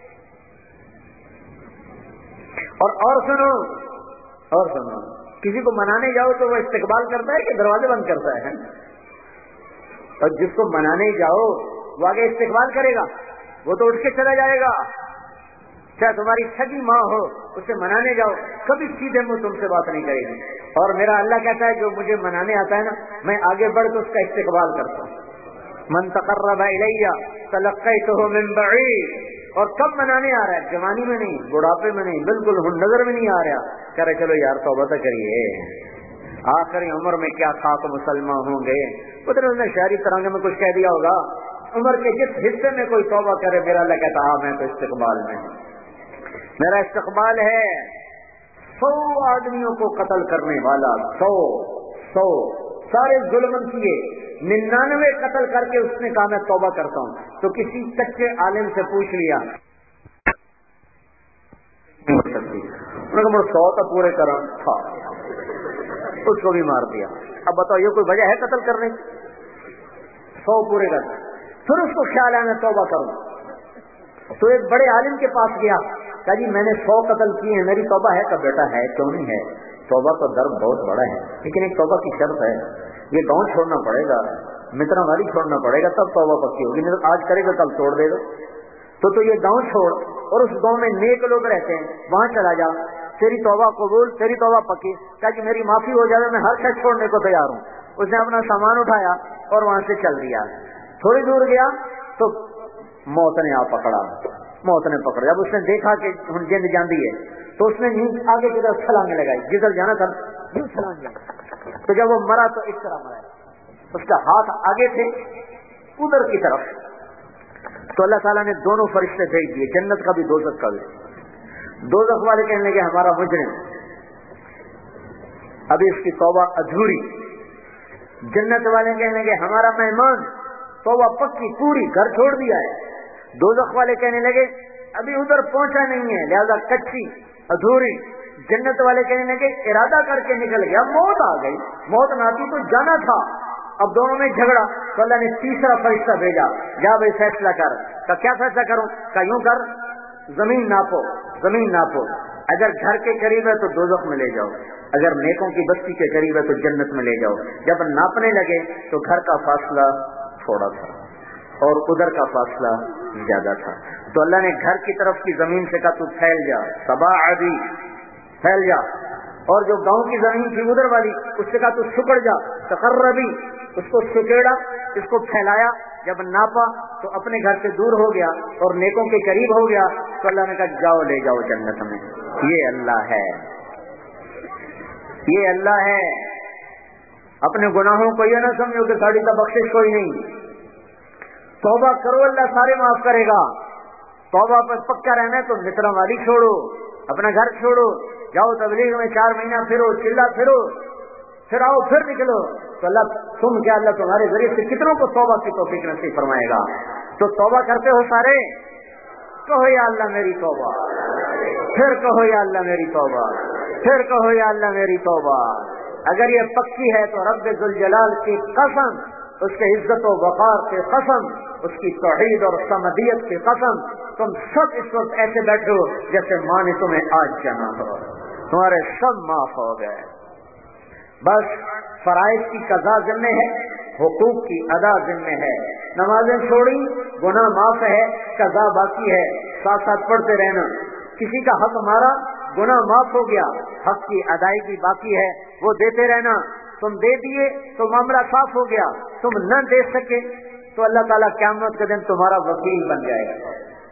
Speaker 3: اور اور سنو اور سنو کسی کو منانے جاؤ تو وہ استقبال کرتا ہے کہ دروازے بند کرتا ہے؟ اور جس کو منانے جاؤ وہ آگے استقبال کرے گا وہ تو اٹھ کے چلا جائے گا. چاہے تمہاری سگی ماں ہو اسے منانے جاؤ کبھی سیدھے منہ تم سے بات نہیں کرے گی. اور میرا اللہ کہتا ہے جو مجھے منانے آتا ہے نا میں آگے بڑھ کے اس کا استقبال کرتا ہوں. من تقرب الیہ تلقیتہ من بعید. اور کب منانے آ رہا ہے؟ جوانی میں نہیں بڑھاپے میں نہیں بالکل نظر میں نہیں آ رہا. کہہ رہے چلو یار توبہ تو کریے آخری عمر میں کیا خاک مسلمان ہوں گے. ادھر نے شہری ترانگے میں کچھ کہہ دیا ہوگا. عمر کے جس حصے میں کوئی توبہ کرے میرا اللہ کہتا ہاں میں تو استقبال میں ہوں. میرا استقبال ہے سو آدمیوں کو قتل کرنے والا سو سو سارے ظلم کیے ننانوے قتل کر کے اس نے کہا میں توبہ کرتا ہوں. تو کسی کچے عالم سے پوچھ لیا سو تو پورے کرم تھا اس کو بھی مار دیا. اب بتاؤ یہ کوئی وجہ ہے قتل کرنے کی؟ سو پورے کر پھر اس کو خیال ہے میں توبہ کروں. تو ایک بڑے عالم کے پاس گیا کہا جی میں نے سو قتل کیے ہیں میری توبہ ہے؟ کہ بیٹا ہے کیوں نہیں ہے. توبہ کا درد بہت بڑا ہے لیکن ایک توبہ کی شرط ہے یہ گاؤں چھوڑنا پڑے گا مترا والی چھوڑنا پڑے گا تب توبہ پکی ہوگی. نہیں آج کرے گا کل توڑ دے گا. تو تو یہ گاؤں چھوڑ اور اس گاؤں میں نیک لوگ رہتے ہیں وہاں چلا جا تیری توبہ قبول تیری توبہ پکی. کہا کہ میری معافی ہو جائے میں ہر شخص چھوڑنے کو تیار ہوں. اس نے اپنا سامان اٹھایا اور وہاں سے چل دیا. تھوڑی دور گیا تو موت نے آ پکڑا موت نے پکڑا. جب اس نے دیکھا کہ ہن جند جاندی ہے تو اس نے نیند آگے کی طرف چھلانگیں لگائی. جدھر جانا تھا یوں چھلانگیں. تو جب وہ مرا تو اس طرح مرا اس کا ہاتھ آگے تھے ادھر کی طرف. تو اللہ تعالیٰ نے دونوں فرشتے بھیج دیے جنت کا بھی دوزخ کا بھی. دوزخ والے کہنے لگے ہمارا مجرم ابھی اس کی توبہ ادھوری. جنت والے کہنے لگے ہمارا مہمان توبہ پکی پوری گھر چھوڑ دیا ہے. دوزخ والے کہنے لگے ابھی ادھر پہنچا نہیں ہے لہذا کچی ادھوری. جنت والے کہنے لگے ارادہ کر کے نکل گیا موت آ گئی موت نہ آتی تو جانا تھا. اب دونوں میں جھگڑا تو اللہ نے تیسرا فرشتہ بھیجا جا بھائی فیصلہ کر. کہ کیا فیصلہ کروں؟ کہ یوں کر زمین ناپو زمین ناپو اگر گھر کے قریب ہے تو دوزخ میں لے جاؤ اگر نیکوں کی بستی کے قریب ہے تو جنت میں لے جاؤ. جب ناپنے لگے تو گھر کا فاصلہ تھوڑا تھا اور ادھر کا فاصلہ زیادہ تھا. تو اللہ نے گھر کی طرف کی زمین سے کہا تو پھیل جا سبا عدی پھیل جا. اور جو گاؤں کی زمین تھی ادھر والی اس سے کہا تو سکڑ جا تقربی. اس کو سکیڑا اس کو پھیلایا. جب ناپا تو اپنے گھر سے دور ہو گیا اور نیکوں کے قریب ہو گیا. تو اللہ نے کہا جاؤ لے جاؤ جنت میں. یہ اللہ ہے یہ اللہ ہے. اپنے گناہوں کو یہ نہ سمجھو کہ ساڑی کا بخشش کوئی نہیں. توبہ کرو اللہ سارے معاف کرے گا. توبہ پر پکا رہنا ہے تو مترا والی چھوڑو اپنا گھر چھوڑو جاؤ تبلیغ میں چار مہینہ پھرو چلا پھرو پھر آؤ پھر نکلو. تو اللہ تم کیا اللہ تمہارے ذریعے سے کتنوں کو توبہ کی توفیق نصیب فرمائے گا. تو توبہ کرتے ہو سارے کہو یا اللہ میری توبہ پھر کہو یا اللہ میری توبہ پھر کہو یا اللہ میری توبہ. اگر یہ پکی ہے تو رب ذوالجلال کی قسم اس کے عزت و وقار کی قسم اس کی توحید اور صمدیت کی قسم تم سب اس وقت ایسے بیٹھے ہو جیسے ماں نے تمہیں آج جانا ہو. تمہارے سب معاف ہو گئے. بس فرائض کی قضا ذمہ ہے حقوق کی ادا ذمہ ہے. نمازیں چھوڑی گناہ معاف ہے قضا باقی ہے ساتھ ساتھ پڑھتے رہنا. کسی کا حق مارا گناہ معاف ہو گیا حق کی ادائیگی باقی ہے وہ دیتے رہنا. تم دے دیے تو معاملہ صاف ہو گیا. تم نہ دے سکے تو اللہ تعالیٰ قیامت کے دن تمہارا وکیل بن جائے گا.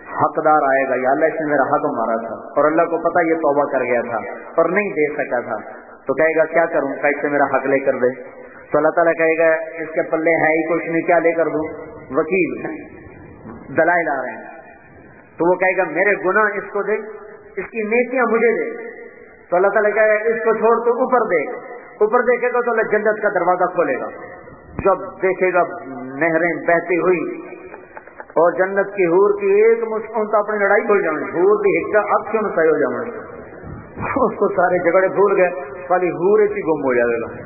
Speaker 3: حقدار آئے گا، یا اللہ اس نے میرا حق مارا تھا اور اللہ کو پتا یہ توبہ کر گیا تھا اور نہیں دے سکا تھا، تو کہے گا کیا کروں، کیسے میرا حق لے کر دے؟ تو اللہ تعالیٰ کہے گا اس کے پلے ہے ہی کچھ نہیں، کیا لے کر دوں؟ وکیل دلائل آ رہے ہیں، تو وہ کہے گا میرے گناہ اس کو دے، اس کی نیکیاں مجھے دے، تو اللہ تعالیٰ کہے گا اس کو چھوڑ تو اوپر دیکھ، اوپر دیکھے گا تو اللہ جنت کا دروازہ کھولے گا، جب دیکھے گا نہریں بہتی ہوئی اور جنت کی حور کی ایک مسکون تو اپنی لڑائی بھول جاؤں، حور کی حصہ اب کیوں صحیح ہو جاؤں، اس کو سارے جھگڑے بھول گئے، خالی حور ایک ہی گم ہو جائے گا۔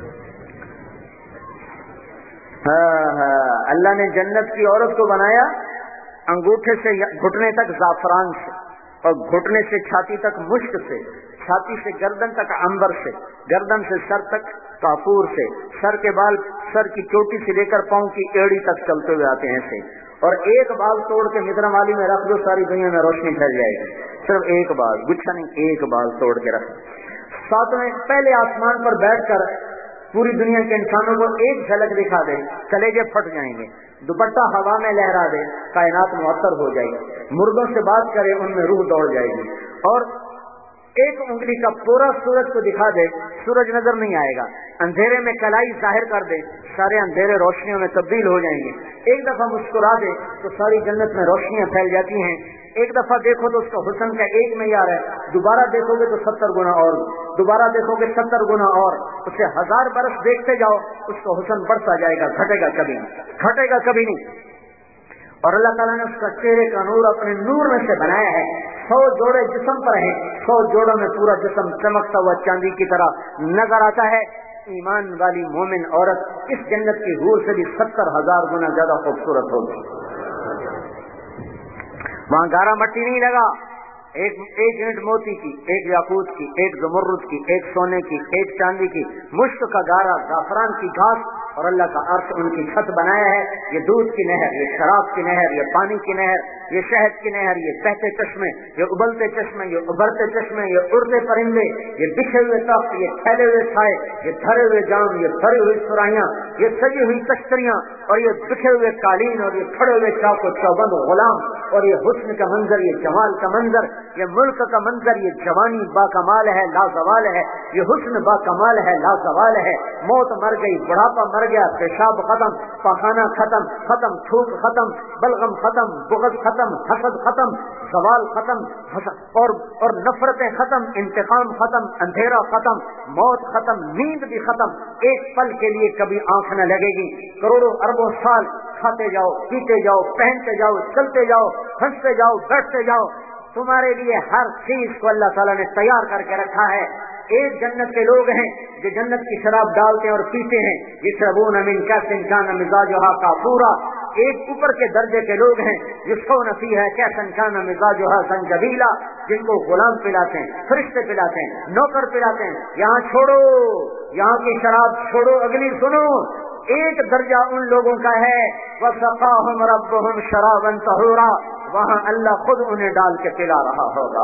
Speaker 3: ہاں ہاں اللہ نے جنت کی عورت کو بنایا انگوٹھے سے گھٹنے تک زعفران سے، اور گھٹنے سے چھاتی تک مشک سے، چھاتی سے گردن تک عنبر سے، گردن سے سر تک کافور سے، سر کے بال سر کی چوٹی سے لے کر پاؤں کی ایڑی تک چلتے ہوئے آتے ہیں سے، اور ایک بال توڑ کے مدرا والی میں رکھ دو ساری دنیا میں روشنی پھیل جائے گی، صرف ایک بال، گچھا نہیں، ایک بال توڑ کے رکھ۔ ساتویں پہلے آسمان پر بیٹھ کر پوری دنیا کے انسانوں کو ایک جھلک دکھا دے، کلیجے پھٹ جائیں گے، دوپٹہ ہوا میں لہرا دے، کائنات معطر ہو جائے گی، مردوں سے بات کرے ان میں روح دوڑ جائے گی، اور ایک انگلی کا پورا سورج کو دکھا دے، سورج نظر نہیں آئے گا، اندھیرے میں کلائی ظاہر کر دے، سارے اندھیرے روشنیوں میں تبدیل ہو جائیں گے، ایک دفعہ مسکرا دے تو ساری جنت میں روشنیاں پھیل جاتی ہیں، ایک دفعہ دیکھو تو اس کا حسن کا ایک معیار ہے، دوبارہ دیکھو گے تو ستر گنا اور، دوبارہ دیکھو گے ستر گنا اور، اسے ہزار برس دیکھتے جاؤ اس کا حسن بڑھتا جائے گا، گھٹے گا کبھی نہیں، گھٹے گا کبھی نہیں۔ اور اللہ تعالیٰ نے اس کا چہرے کا نور اپنے نور میں سے بنایا ہے، سو جوڑے جسم پر ہیں، سو جوڑوں میں پورا جسم چمکتا ہوا چاندی کی طرح نظر آتا ہے۔ ایمان والی مومن عورت اس جنت کی حور سے بھی ستر ہزار گنا زیادہ خوبصورت ہوگی۔ وہاں گارا مٹی نہیں لگا، ایک ایک اینٹ موتی کی، ایک یاقوت کی، ایک زمرد کی، ایک سونے کی، ایک چاندی کی، مشک کا گارا، زعفران کی گھاس، اور اللہ کا عرش ان کی چھت بنایا ہے۔ یہ دودھ کی نہر، یہ شراب کی نہر، یہ پانی کی نہر، یہ شہد کی نہر، یہ بہتے چشمے، یہ ابلتے چشمے، یہ ابھرتے چشمے، یہ اڑتے پرندے، یہ بچھے ہوئے تخت، یہ پھیلے ہوئے سائے، یہ دھرے ہوئے جام، یہ بھری ہوئی سرائیاں، یہ سجی ہوئی تشتریاں، اور یہ بچھے ہوئے قالین، اور یہ کھڑے ہوئے چاق و چوبند غلام، اور یہ حسن کا منظر، یہ جمال کا منظر، یہ ملک کا منظر، یہ جوانی با کمال ہے، لازوال ہے، یہ حسن با کمال ہے، لازوال ہے۔ موت مر گئی، بڑھاپا مر گیا، پیشاب ختم، پخانہ ختم، ختم تھوک ختم، بلغم ختم، بغض ختم، حسد ختم، زوال ختم، اور اور نفرتیں ختم، انتقام ختم، اندھیرا ختم، موت ختم، نیند بھی ختم، ایک پل کے لیے کبھی آنکھ نہ لگے گی۔ کروڑوں اربوں سال کھاتے جاؤ، پیتے جاؤ، پہنتے جاؤ، چلتے جاؤ، ہنستے جاؤ، بیٹھتے جاؤ، تمہارے لیے ہر چیز کو اللہ تعالیٰ نے تیار کر کے رکھا ہے۔ ایک جنت کے لوگ ہیں جو جنت کی شراب ڈالتے ہیں اور پیتے ہیں، یشربون من کأس کان مزاجها کافورا۔ ایک اوپر کے درجے کے لوگ ہیں یسقون فیہا کأسا کان مزاجها زنجبیلا، جن کو غلام پلاتے ہیں، فرشتے پلاتے ہیں، نوکر پلاتے ہیں۔ یہاں چھوڑو، یہاں کی شراب چھوڑو، اگلی سنو۔ ایک درجہ ان لوگوں کا ہے وَسَقَاهُمْ رَبُّهُمْ شَرَابًا طَهُورًا، وہاں اللہ خود انہیں ڈال کے پلا رہا ہوگا۔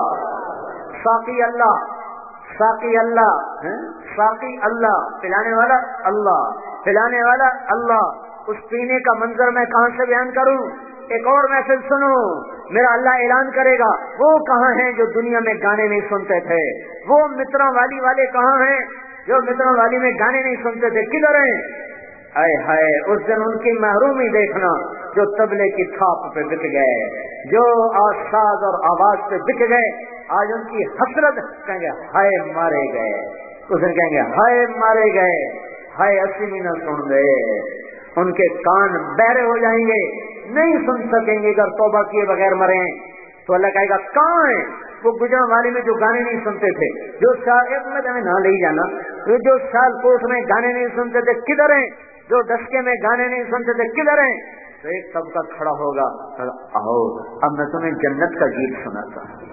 Speaker 3: ساقی اللہ، ساقی اللہ، ساقی اللہ، پلانے والا اللہ، پلانے والا اللہ۔ اس پینے کا منظر میں کہاں سے بیان کروں؟ ایک اور محفل سنو، میرا اللہ اعلان کرے گا وہ کہاں ہیں جو دنیا میں گانے نہیں سنتے تھے، وہ مترا والی والے کہاں ہیں جو مترا والی میں گانے نہیں سنتے تھے، کدھر ہیں؟ اے ہائے، اس دن ان کی محرومی دیکھنا جو تبلے کی تھاپ پہ بک گئے، جو آواز اور آواز پہ بک گئے، آج ان کی حسرت، کہیں گے ہائے مارے گئے، اس دن کہیں گے ہائے مارے گئے، ہائے اسی بھی نہ سن گئے، ان کے کان بہرے ہو جائیں گے، نہیں سن سکیں گے اگر توبہ کیے بغیر مرے۔ تو اللہ کہے گا کہاں ہیں وہ گجرا والے میں جو گانے نہیں سنتے تھے، جو سال ایک میں ہمیں نہ لے جانا، جو سال کوٹ میں گانے نہیں سنتے تھے کدھر ہیں، جو دسکے میں گانے نہیں سنتے تھے کدھر ہیں؟ تو ایک طبقہ کھڑا ہوگا، آؤ اب میں تمہیں جنت کا گیت سناتا ہوں۔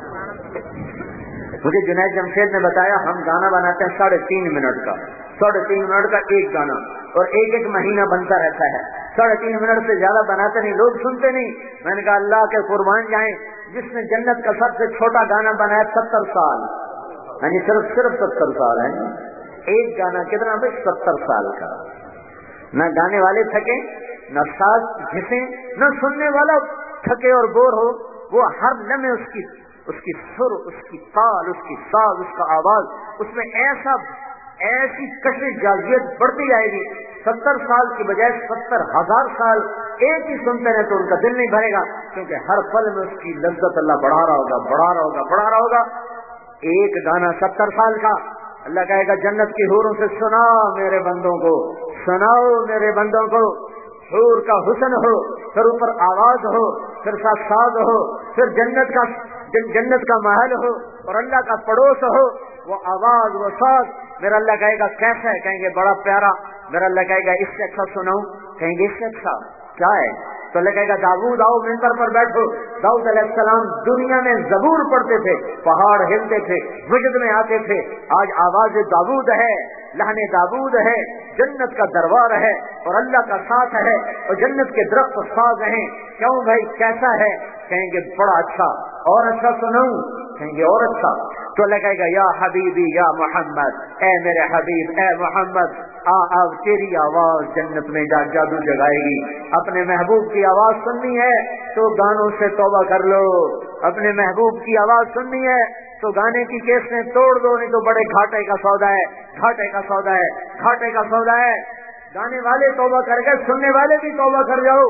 Speaker 3: مجھے جنید جمشید نے بتایا ہم گانا بناتے ہیں ساڑھے تین منٹ کا، ساڑھے تین منٹ کا ایک گانا، اور ایک ایک مہینہ بنتا رہتا ہے، ساڑھے تین منٹ سے زیادہ بناتے نہیں، لوگ سنتے نہیں۔ میں نے کہا اللہ کے قربان جائیں، جس نے جنت کا سب سے چھوٹا گانا بنایا ستر سال، یعنی صرف صرف ستر سال ہے، ایک گانا کتنا بھائی ستر سال کا۔ نہ گانے والے تھکے، نہ ساز گھسیں، نہ سننے والا تھکے اور بور ہو،
Speaker 4: وہ ہر لمحے اس کی اس کی سر، اس کی تال، اس کی ساز، اس کا آواز، اس میں ایسا ایسی کشش جازیت بڑھتی جائے گی، ستر سال کی بجائے ستر ہزار سال ایک ہی سنتے رہے تو ان کا دل نہیں بھرے گا، کیونکہ ہر پل میں اس کی لذت اللہ بڑھا رہا ہوگا بڑھا رہا ہوگا بڑھا رہا ہوگا۔ ایک گانا ستر سال کا، اللہ کہے گا جنت کی حوروں سے سنا میرے بندوں کو، سناؤ میرے بندوں کو، حور کا حسن ہو، پھر اوپر آواز ہو، پھر ساتھ ساز ہو، پھر جنت کا جنت کا محل ہو اور اللہ کا پڑوس ہو، وہ آواز وہ ساز، میرا اللہ کہے گا کیسا ہے؟ کہیں گے بڑا پیارا۔ میرا اللہ کہے گا اس سے اچھا سناؤں؟ کہیں گے اس سے اچھا کیا ہے؟ تو اللہ کہے گا داؤد آؤ منبر پر بیٹھو۔ داؤد علیہ السلام دنیا میں زبور پڑھتے تھے، پہاڑ ہلتے تھے، وجد میں آتے تھے، آج آواز داؤد ہے، لہن داؤد ہے، جنت کا دربار ہے اور اللہ کا ساتھ ہے اور جنت کے درخت ساز ہیں۔ کیوں بھائی کیسا ہے؟ کہیں گے بڑا اچھا۔ اور اچھا سناؤں؟ کہیں گے اور اچھا۔ تو اللہ کہے گا یا حبیبی یا محمد، اے میرے حبیب اے محمد، آ اب تیری آواز جنت میں جا جادو جگائے گی۔ اپنے محبوب کی آواز سننی ہے تو گانوں سے توبہ کر لو، اپنے محبوب کی آواز سننی ہے تو گانے کی کیسیں توڑ دو، نہیں تو بڑے گھاٹے کا سودا ہے، گھاٹے کا سودا ہے، گھاٹے کا سودا ہے۔ گانے والے توبہ کر گئے، سننے والے بھی توبہ کر جاؤ۔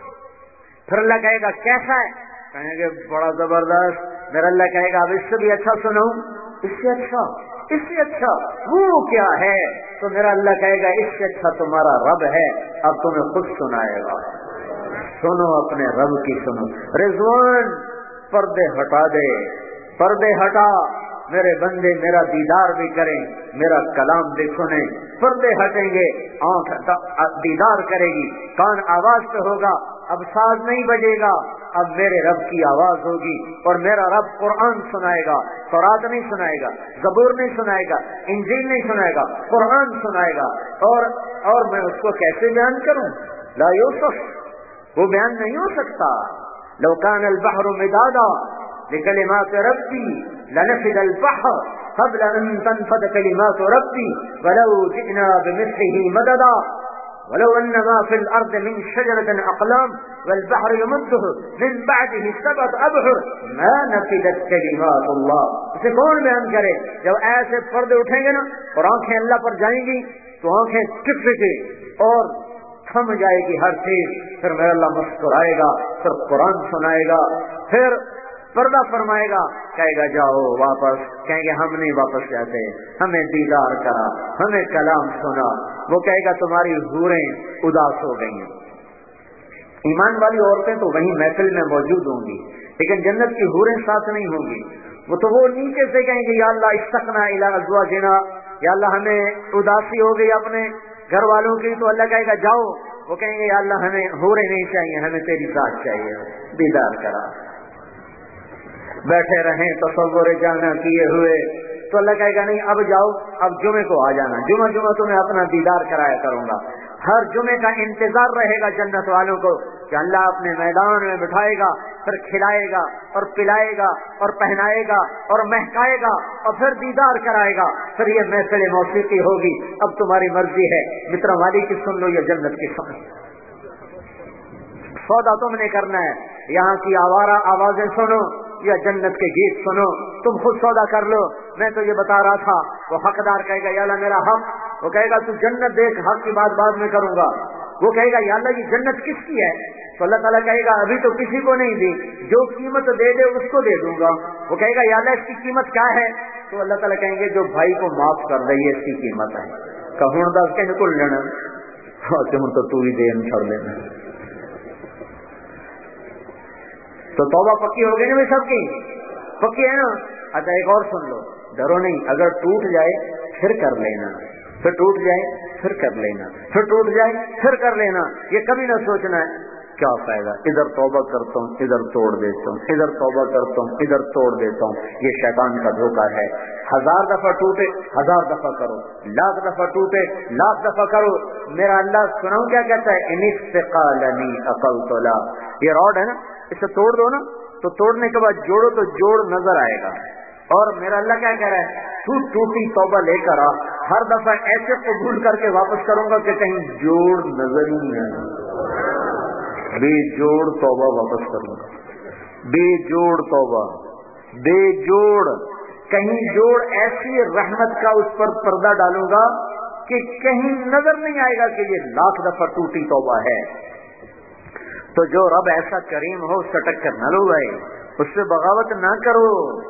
Speaker 4: پھر اللہ کہے گا کیسا ہے؟ کہیں گے بڑا زبردست۔ میرا اللہ کہے گا اب اس سے بھی اچھا سناؤں؟ اس سے اچھا، اس سے اچھا وہ کیا ہے؟ تو میرا اللہ کہے گا اس سے اچھا تمہارا رب ہے، اب تمہیں خود سنائے گا، سنو اپنے رب کی سنو۔ رضوان پردے ہٹا دے، پردے ہٹا، میرے بندے میرا دیدار بھی کریں، میرا کلام بھی سنیں۔ پردے ہٹیں گے، آنکھ دیدار کرے گی، کان آواز پہ ہوگا، اب ساز نہیں بجے گا، اب میرے رب کی آواز ہوگی اور میرا رب قرآن سنائے گا، تورات نہیں سنائے گا، زبور نہیں سنائے گا، انجیل نہیں سنائے گا، قرآن سنائے گا۔ اور اور میں اس کو کیسے بیان کروں؟ لا یوسف، وہ بیان نہیں ہو سکتا۔ لو کان البحر مدادا لکلمات ربی لنفد البحر قبل ان تنفد کلمات ربی ولو جئنا بمثله مددا ولو ان ما في الارض من شجرة اقلام والبحر يمده من بعده سبعة ابحر ما نفدت كلمات الله۔ اسے کون بیان کرے؟ جب ایسے پردے اٹھیں گے نا اور آنکھیں اللہ پر جائیں گی تو آنکھیں ٹک ٹکے اور تھم جائے گی ہر چیز، پھر میرا اللہ مسکرائے گا، پھر قرآن سنائے گا، پھر پردہ فرمائے گا، کہے گا جاؤ واپس۔ کہیں گے ہم نہیں واپس جاتے، ہمیں دیدار کرا، ہمیں کلام سنا۔ وہ کہے گا تمہاری حوریں اداس ہو گئی ہیں۔ ایمان والی عورتیں تو وہیں محفل میں موجود ہوں گی، لیکن جنت کی حوریں ساتھ نہیں ہوں گی۔ وہ تو وہ نیچے سے کہیں گے یا اللہ اشتقنا الی ازواجنا، یا اللہ ہمیں اداسی ہو گئی اپنے گھر والوں کی، تو اللہ کہے گا جاؤ۔ وہ کہیں گے یا اللہ ہمیں حوریں نہیں چاہیے، ہمیں تیری ذات چاہیے، دیدار کرا۔ بیٹھے رہیں تصور جانا کیے ہوئے، تو اللہ کہے گا نہیں اب جاؤ، اب جمعے کو آ جانا، جمعہ جمعہ تمہیں اپنا دیدار کرایا کروں گا۔ ہر جمعے کا انتظار رہے گا جنت والوں کو کہ اللہ اپنے میدان میں بٹھائے گا، پھر کھلائے گا اور پلائے گا اور پہنائے گا اور مہکائے گا اور پھر دیدار کرائے گا، پھر یہ محفل موسیقی ہوگی۔ اب تمہاری مرضی ہے، متر والی کی سن لو یا جنت کی سن لو، سودا تم نے کرنا ہے۔ یہاں کی آوارہ آوازیں سنو یا جنت کے گیت سنو، تم خود سودا کر لو۔ میں تو یہ بتا رہا تھا، وہ حقدار کہے گا یا اللہ میرا حق، وہ کہے گا تو جنت دیکھ، حق کی بات بعد میں کروں گا۔ وہ کہے گا یا اللہ یہ جنت کس کی ہے؟ تو اللہ تعالیٰ کہے گا ابھی تو کسی کو نہیں دی، جو قیمت دے دے اس کو دے دوں گا۔ وہ کہے گا یا اللہ اس کی قیمت کیا ہے؟ تو اللہ تعالیٰ کہیں گے جو بھائی کو معاف کر دے اس کی قیمت ہے۔ کہ ہوں دس کہیں کو لینا ہوں تو تو ہی دے چھوڑ دینا۔ تو توبہ پکی ہو گئی نا سب کی؟ پکی ہے نا؟ اچھا ایک اور سن لو، ڈرو نہیں، اگر ٹوٹ جائے پھر کر لینا، پھر ٹوٹ جائے پھر کر لینا، پھر ٹوٹ جائے پھر کر لینا۔ یہ کبھی نہ سوچنا ہے کیا فائدہ، ادھر توبہ کرتا ہوں ادھر توڑ دیتا ہوں، ادھر توبہ کرتا ہوں ادھر توڑ دیتا ہوں۔ یہ شیطان کا دھوکہ ہے۔ ہزار دفعہ ٹوٹے ہزار دفعہ کرو، لاکھ دفعہ ٹوٹے لاکھ دفعہ کرو۔ میرا اللہ سناؤں کیا کہتا ہے؟ ان استقالنی عقلت لا، یہ راڈ ہے نا، اسے توڑ دو نا، تو توڑنے کے بعد جوڑو تو جوڑ نظر آئے گا۔ اور میرا اللہ کیا کہہ رہا ہے؟ تو ٹوٹی توبہ لے کر آ، ہر دفعہ ایسے قبول کر کے واپس کروں گا کہ کہیں جوڑ نظر ہی نہیں آئے، بھی جوڑ توبہ واپس کروں گا۔
Speaker 3: بے جوڑ توبہ، بے جوڑ، کہیں جوڑ ایسی رحمت کا اس پر پردہ ڈالوں گا کہ کہیں نظر نہیں آئے گا کہ یہ لاکھ دفعہ ٹوٹی توبہ ہے۔ تو جو رب ایسا کریم ہو اس کا ٹکر نہ لو بھائی، اس سے بغاوت نہ کرو۔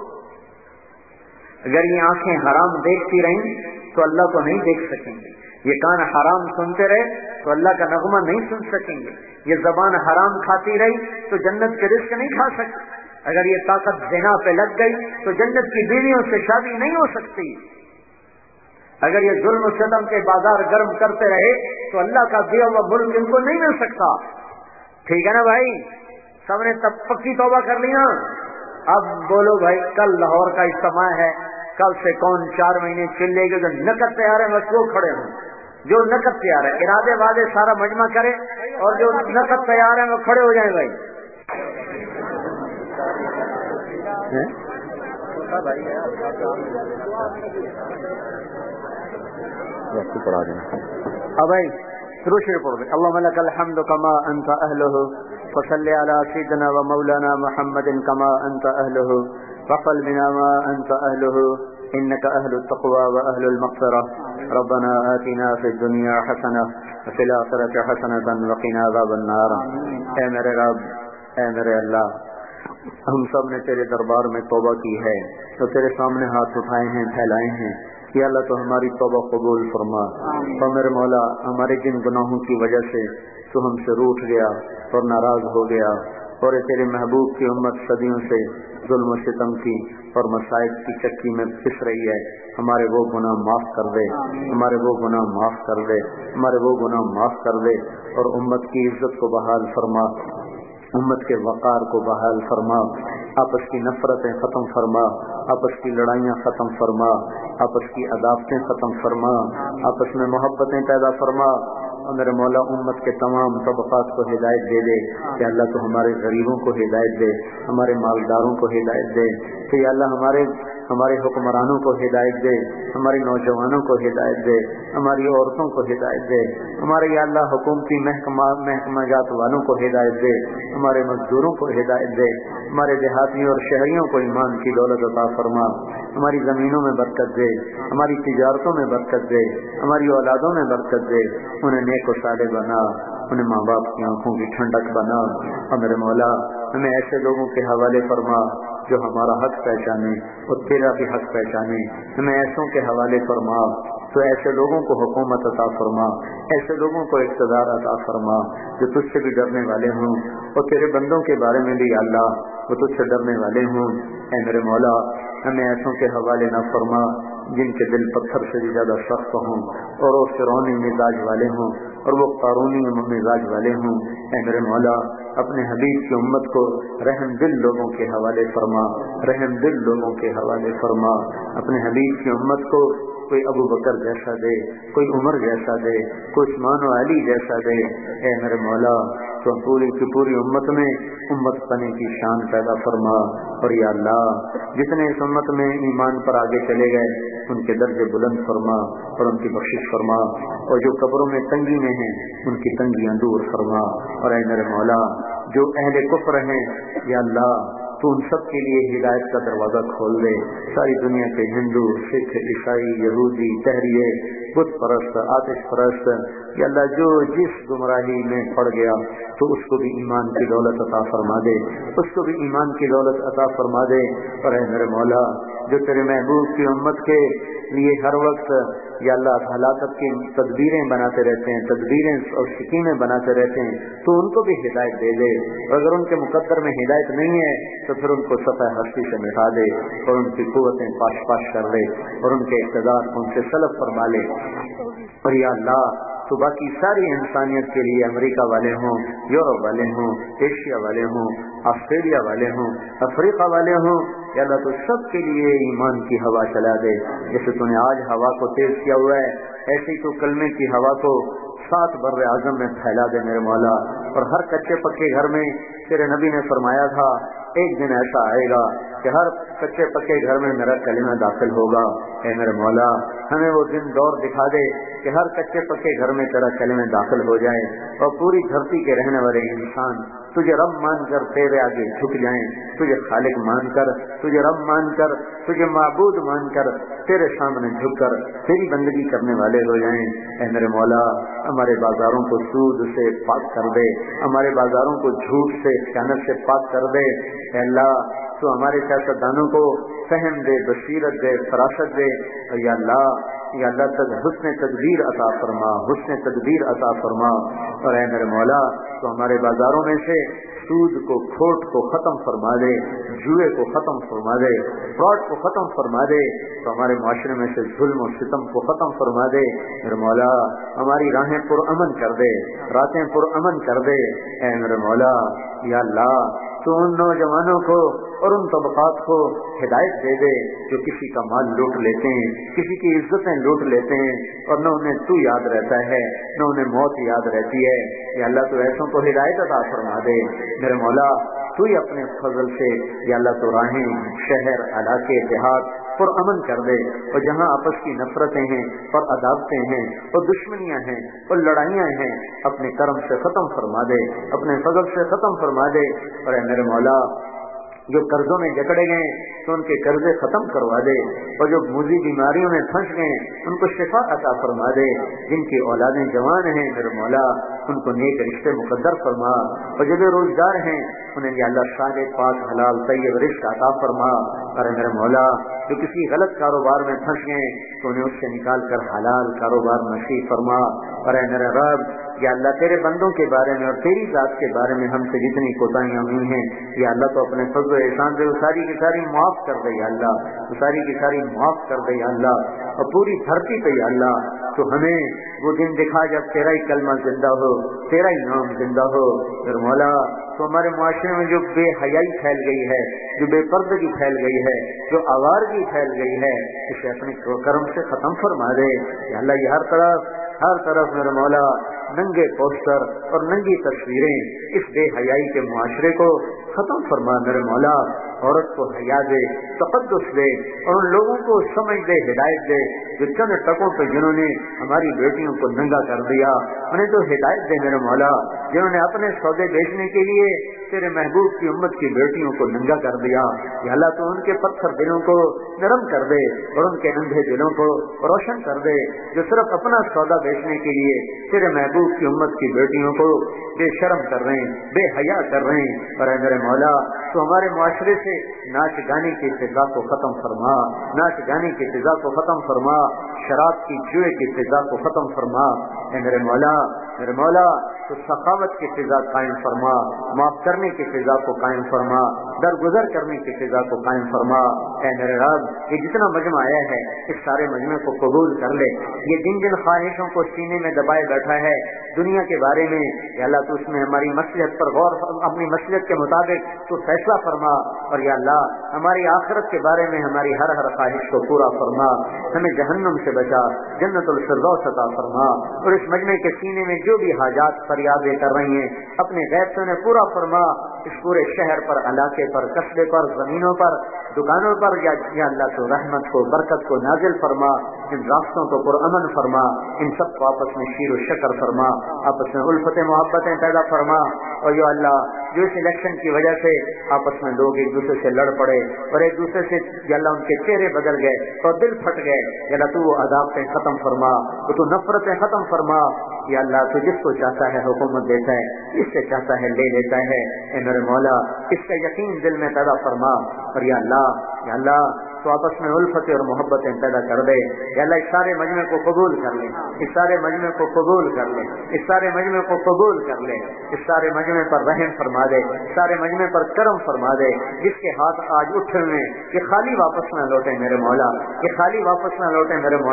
Speaker 3: اگر یہ آنکھیں حرام دیکھتی رہیں تو اللہ کو نہیں دیکھ سکیں گے، یہ کان حرام سنتے رہے تو اللہ کا نغمہ نہیں سن سکیں گے، یہ زبان حرام کھاتی رہی تو جنت کے رزق نہیں کھا سکتی، اگر یہ طاقت زنا پہ لگ گئی تو جنت کی بیویوں سے شادی نہیں ہو سکتی، اگر یہ ظلم و ستم کے بازار گرم کرتے رہے تو اللہ کا دیا ہوا ملک ان کو نہیں مل سکتا۔ ٹھیک ہے نا بھائی، سب نے تب پکی توبہ کر لی نا؟ اب بولو بھائی، کل لاہور کا اجتماع ہے، کل سے کون چار مہینے چلے گے؟ جو نقد تیار ہے بس وہ کھڑے ہوں، جو نقد تیار ہے، ارادے وعدے سارا مجمع کرے، اور جو نقد تیار ہے وہ کھڑے ہو جائیں بھائی۔
Speaker 2: پڑھا دینا
Speaker 3: اب بھائی شروع شروع پڑھ دیں۔ اللہم لک الحمد کما انت اہلہ وصلی علی سیدنا و مولانا محمد کما انت اہلہ وقل بنا ما انت اہلہ انک اہل التقوی و اہل المغفرہ ربنا آتنا فی الدنیا حسنہ وفی الآخرۃ حسنۃ وقنا عذاب النار۔ اے میرے رب، اے میرے اللہ، ہم سب نے تیرے دربار میں توبہ کی ہے تو تیرے سامنے ہاتھ اٹھائے ہیں، پھیلائے ہیں، یا اللہ تو ہماری توبہ قبول فرما۔ تو میرے مولا، ہمارے جن گناہوں کی وجہ سے تو ہم سے روٹھ گیا اور ناراض ہو گیا، اور تیرے محبوب کی امت صدیوں سے ظلم و ستم کی اور مصائب کی چکی میں پس رہی ہے، ہمارے وہ گناہ معاف کر دے، ہمارے وہ گناہ معاف کر دے، ہمارے وہ گناہ معاف کر دے، اور امت کی عزت کو بحال فرما، امت کے وقار کو بحال فرما، آپس کی نفرتیں ختم فرما، آپس کی لڑائیاں ختم فرما، آپس کی عداوتیں ختم فرما، آپس میں محبتیں پیدا فرما، اور میرے مولا امت کے تمام طبقات کو ہدایت دے دے کہ اللہ تو ہمارے غریبوں کو ہدایت دے، ہمارے مالداروں کو ہدایت دے، کہ اللہ ہمارے ہمارے حکمرانوں کو ہدایت دے، ہمارے نوجوانوں کو ہدایت دے، ہماری عورتوں کو ہدایت دے، ہمارے یا اللہ حکومتی محکمہ محکمہ جات والوں کو ہدایت دے، ہمارے مزدوروں کو ہدایت دے، ہمارے دیہاتیوں اور شہریوں کو ایمان کی دولت عطا فرما، ہماری زمینوں میں برکت دے، ہماری تجارتوں میں برکت دے، ہماری اولادوں میں برکت دے، انہیں نیک و صالح بنا، انہیں ماں باپ کی آنکھوں کی ٹھنڈک بنا، اور میرے مولا ہمیں ایسے لوگوں کے حوالے فرما جو ہمارا حق پہچانے اور تیرا بھی حق پہچانے، ہمیں ایسوں کے حوالے فرما تو ایسے لوگوں کو حکومت عطا فرما، ایسے لوگوں کو اقتدار عطا فرما جو تجھ سے بھی ڈرنے والے ہوں، اور تیرے بندوں کے بارے میں بھی اللہ وہ تجھ سے ڈرنے والے ہوں۔ اے میرے مولا ہمیں ایسوں کے حوالے نہ فرما جن کے دل پتھر سے بھی زیادہ سخت ہوں، اور وہ فرعونی مزاج والے ہوں، اور وہ قارونی مزاج والے ہوں۔ اے میرے مولا اپنے حبیب کی امت کو رحم دل لوگوں کے حوالے فرما، رحم دل لوگوں کے حوالے فرما، اپنے حبیب کی امت کو کوئی ابو بکر جیسا دے، کوئی عمر جیسا دے، کوئی عثمان و علی جیسا دے۔ اے میرے مولا تو پوری کی پوری امت میں امت پنے کی شان پیدا فرما، اور یا اللہ جتنے اس امت میں ایمان پر آگے چلے گئے ان کے درجے بلند فرما اور ان کی بخشش فرما، اور جو قبروں میں تنگی میں ہیں ان کی تنگیاں دور فرما۔ اور اے میرے مولا جو اہل کفر ہیں یا اللہ تو ان سب کے لیے ہدایت کا دروازہ کھول دے، ساری دنیا کے ہندو، سکھ، عیسائی، یہودی، تحریے، بت پرست، آتش پرست، یا اللہ جو جس گمراہی میں پڑ گیا تو اس کو بھی ایمان کی دولت عطا فرما دے، اس کو بھی ایمان کی دولت عطا فرما دے۔ اور اے میرے مولا جو تیرے محبوب کی امت کے لیے ہر وقت یا اللہ ہلاکت کی تدبیریں بناتے رہتے ہیں، تدبیریں اور سکیمیں بناتے رہتے ہیں، تو ان کو بھی ہدایت دے دے، اور اگر ان کے مقدر میں ہدایت نہیں ہے تو پھر ان کو سطح ہستی سے مٹا دے، اور ان کی قوتیں پاش پاش کر دے، اور ان کے اقتدار کو ان سے سلب فرما لے۔ اور یا اللہ تو باقی ساری انسانیت کے لیے امریکہ والے ہوں، یورپ والے ہوں، ایشیا والے ہوں، آسٹریلیا والے ہوں، افریقہ والے ہوں، یا اللہ تو سب کے لیے ایمان کی ہوا چلا دے، جیسے تو نے آج ہوا کو تیز کیا ہوا ہے ایسے ہی تو کلمے کی ہوا کو سات بر اعظم میں پھیلا دے میرے مولا۔ اور ہر کچے پکے گھر میں تیرے نبی نے فرمایا تھا ایک دن ایسا آئے گا
Speaker 2: کہ ہر کچے پکے گھر میں میرا کلمہ داخل ہوگا. اے میرے مولا ہمیں وہ دن دور دکھا دے کہ ہر کچے پکے گھر میں تیرا کلمہ داخل ہو جائے اور پوری دھرتی کے رہنے والے انسان تجھے رب مان کر تیرے آگے جھک جائیں, تجھے خالق مان کر, تجھے رب مان کر, تجھے معبود مان کر تیرے سامنے جھک کر تیری بندگی کرنے والے ہو جائیں. اے میرے مولا ہمارے بازاروں کو سود سے پاک کر دے, ہمارے بازاروں کو جھوٹ سے خیانت سے پاک کر دے. اے اللہ تو ہمارے سیاستدانوں کو فہم دے, بصیرت دے, فراست دے. یا اللہ یا اللہ تک حسن تدبیر عطا فرما, حسن تدبیر عطا فرما. اور اے میرے مولا تو ہمارے بازاروں میں سے سود کو, کھوٹ کو ختم فرما دے, جوئے کو ختم فرما دے, فراڈ کو ختم فرما دے. تو ہمارے معاشرے میں سے ظلم و ستم کو ختم فرما دے. میرے مولا ہماری راہیں پر امن کر دے, راتیں پر امن کر دے. اے میرے مولا یا اللہ تو ان نوجوانوں کو اور ان طبقات کو ہدایت دے دے جو کسی کا مال لوٹ لیتے ہیں, کسی کی عزتیں لوٹ لیتے ہیں اور نہ انہیں تو یاد رہتا ہے نہ انہیں موت یاد رہتی ہے. یا اللہ تو ایسوں کو ہدایت عطا فرما دے. میرے مولا تو ہی اپنے فضل سے یا اللہ تو راہیں, شہر, علاقے, دیہات پر امن کر دے. اور جہاں آپس کی نفرتیں ہیں اور عداوتیں ہیں اور دشمنیاں ہیں اور لڑائیاں ہیں اپنے کرم سے ختم فرما دے, اپنے فضل سے ختم فرما دے. اور اے میرے مولا جو قرضوں میں جکڑے گئے تو ان کے قرضے ختم کروا دے, اور جو موذی بیماریوں میں پھنس گئے ان کو شفا عطا فرما دے. جن کی اولادیں جوان ہیں میرے مولا ان کو نیک رشتے مقدر فرما, اور جو بے روزگار ہیں انہیں یا اللہ صالح پاک حلال طیب رزق عطا فرما. اور میرے مولا جو کسی غلط کاروبار میں پھنس گئے تو انہیں اس سے نکال کر حلال کاروبار نصیب فرما. اور اے میرے رب یا اللہ تیرے بندوں کے بارے میں اور تیری ذات کے بارے میں ہم سے جتنی کوتاہیاں ہوئی ہیں یا اللہ تو اپنے فضل و احسان سے وہ ساری کی ساری معاف کر دے. یا اللہ وہ ساری کی ساری معاف کر دے. یا اللہ اور پوری دھرتی پہ یا اللہ تو ہمیں وہ دن دکھا جب تیرا ہی کلمہ زندہ ہو, تیرا ہی نام زندہ ہو. پھر مولا تو ہمارے معاشرے میں جو بے حیائی پھیل گئی ہے, جو بے پردگی پھیل گئی ہے, جو آوارگی پھیل گئی ہے, اسے اپنے کرم سے ختم فرما دے. یا اللہ یہ ہر طرف ہر طرف میرے مولا ننگے پوسٹر اور ننگی تصویریں اس بے حیائی کے معاشرے کو ختم فرما. میرے مولا عورت کو حیا دے, تقدس دے, اور ان لوگوں کو سمجھ دے, ہدایت دے جو چند ٹکوں پہ جنہوں نے ہماری بیٹیوں کو ننگا کر دیا, انہیں تو ہدایت دے میرے مولا. جنہوں نے اپنے سودے بیچنے کے لیے تیرے محبوب کی امت کی بیٹیوں کو ننگا کر دیا, یا اللہ تو ان کے پتھر دلوں کو نرم کر دے اور ان کے اندھے دلوں کو روشن کر دے جو صرف اپنا سودا بیچنے کے لیے تیرے محبوب کی امت کی بیٹیوں کو بے شرم کر رہے ہیں, بے حیا کر رہے ہیں. اور اے میرے مولا تو ہمارے معاشرے سے ناچ گانے کی فضا کو ختم فرما, ناچ گانے کی فضا کو ختم فرما, شراب کی, جوئے کی فضا کو ختم فرما. اے میرے مولا میرے مولا تو سخاوت کی فضا قائم فرما, معاف کرنے کی فضا کو قائم فرما, درگزر کرنے کی فضا کو قائم فرما. اے میرے رب یہ جتنا مجمع آیا ہے اس سارے مجمع کو قبول کر لے. یہ جن جن خواہشوں کو سینے میں دبائے بیٹھا ہے دنیا کے بارے میں یا اللہ تو اس میں ہماری مصلحت پر غور, اپنی مصلحت کے مطابق تو فیصلہ فرما. اور یا اللہ ہماری آخرت کے بارے میں ہماری ہر ہر خواہش کو پورا فرما, ہمیں جہنم سے بچا, جنت الفردوس عطا فرما. اور اس مجمع کے سینے میں جو بھی حاجات فریادیں کر رہی ہیں اپنے غیب سے انہیں پورا فرما. اس پورے شہر پر, علاقے پر, قصبے پر, زمینوں پر, دکانوں پر یا, یا اللہ تو رحمت کو, برکت کو نازل فرما. ان راستوں کو پر امن فرما, ان سب کو آپس میں شیر و شکر فرما, آپس میں الفت محبتیں پیدا فرما. اور یا اللہ جو اس الیکشن کی وجہ سے آپس میں لوگ ایک دوسرے سے لڑ پڑے اور ایک دوسرے سے یا اللہ ان کے چہرے بدل گئے اور دل پھٹ گئے, یا اللہ تو وہ عذابیں ختم فرما, تو تو نفرتیں ختم فرما. یا اللہ تو جس کو چاہتا ہے حکومت دیتا ہے, جس سے چاہتا ہے لے لیتا ہے. اے میرے مولا اس کا یقین دل میں پیدا فرما. اور یا اللہ یا اللہ تو آپس میں الفت اور محبتیں پیدا کر دے. یا اللہ اس سارے مجمع کو قبول کر لے, اس سارے مجمع کو قبول کر لے, اس سارے مجمع کو قبول کر لے. اس سارے مجمع پر رحم فرما دے, سارے مجمع پر کرم فرما دے. جس کے ہاتھ آج اٹھے ہوئے یہ خالی واپس نہ لوٹے میرے مولا, یہ خالی واپس نہ لوٹے میرے مولا.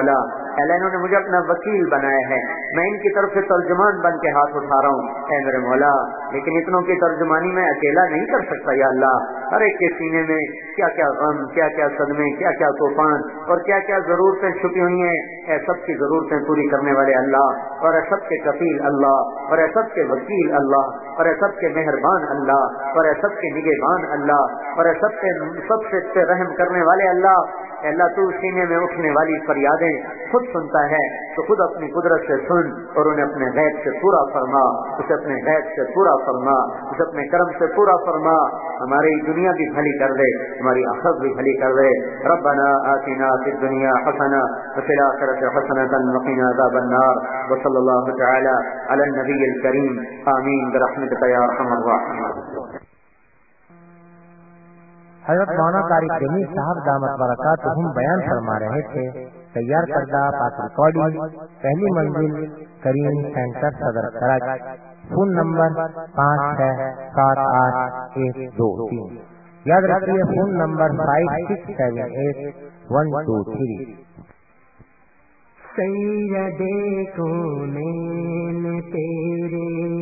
Speaker 3: اللہ انہوں نے مجھے اپنا وکیل بنایا ہے، میں ان کی طرف سے ترجمان بن کے ہاتھ اٹھا رہا ہوں اے میرے مولا، لیکن اتنوں کی ترجمانی میں اکیلا نہیں کر سکتا یا اللہ، ہر ایک کے سینے میں کیا کیا غم، کیا کیا صدمے، کیا کیا طوفان اور کیا کیا ضرورتیں چھپی ہوئی ہیں، اے سب کی ضرورتیں پوری کرنے والے اللہ، اور اے سب کے کفیل اللہ، اور اے سب کے وکیل اللہ، اور اے سب کے مہربان اللہ، اور اے سب کے نگہبان اللہ، اور اے سب کے سب سے رحم کرنے والے اللہ، اے اللہ تو سینے میں اٹھنے والی فریادیں خود سنتا ہے، تو خود اپنی قدرت سے سن اور انہیں اپنے غیب سے پورا فرما، اسے اپنے غیب سے پورا فرما، اسے اپنے کرم سے پورا فرما، ہماری دنیا بھی بھلی کر دے، ہماری آخرت بھی بھلی کر دے۔ ربنا آتنا فی الدنیا حسنہ وفی الآخرۃ حسنۃ وقنا عذاب النار، وصلی اللہ تعالی علی النبی الکریم، آمین برحمتک یا ارحم الراحمین۔
Speaker 1: حضرت مولانا طارق جمیل صاحب دامت برکاتہم بیان فرما رہے تھے۔ تیار کردہ پاک ریکارڈنگ پہلی منزل کریم سینٹر صدر کراچی، فون نمبر پانچ چھ سات آٹھ ایک دو تین، یاد رکھیے phone number five six seven eight one two three.
Speaker 5: سید کونین تیرے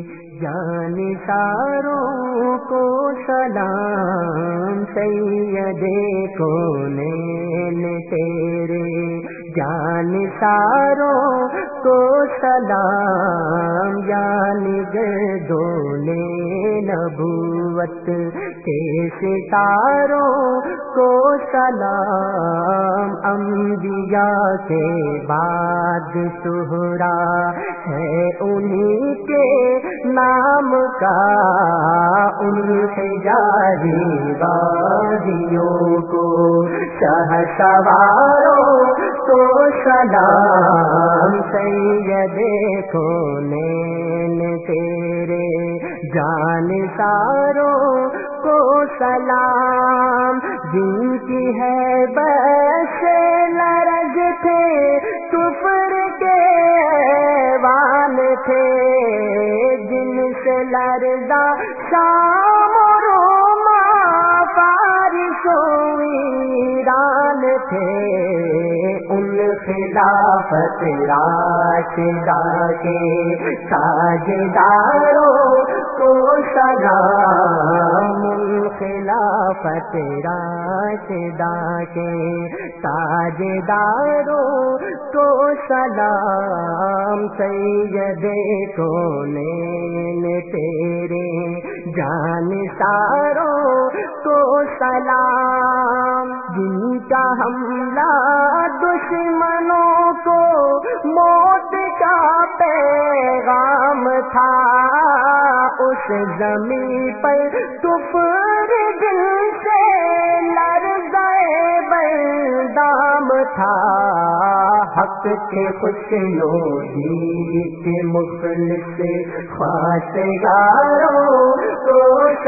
Speaker 5: جانثاروں کو سلام، سید کونین تیرے جانثاروں کو سلام، یعنی گردون نبوت کے ستاروں کو سلام، انبیاء کے بعد شہرا ہے انہی کے نام کا، ان حجازی وادیوں کو شہسواروں کو سلام، سید کونین تیرے جانثاروں کو سلام، جن کی ہے بس لرز تھے کفر کے ایوان تھے، جن سے لرزا شام و روما فارس و ایران تھے، ان خلافت راشدہ کے تاجداروں کو سلام، ان خلافت راشدہ کے تاجداروں کو سلام، سید کونین تیرے جانثاروں کو سلام، جن کا حملہ دشمنوں کو موت کا پیغام تھا، اس زمین پر کفر دل سے لرزائے بردام تھا، حق کے خوشنودی کے مخلص خواستگاروں کو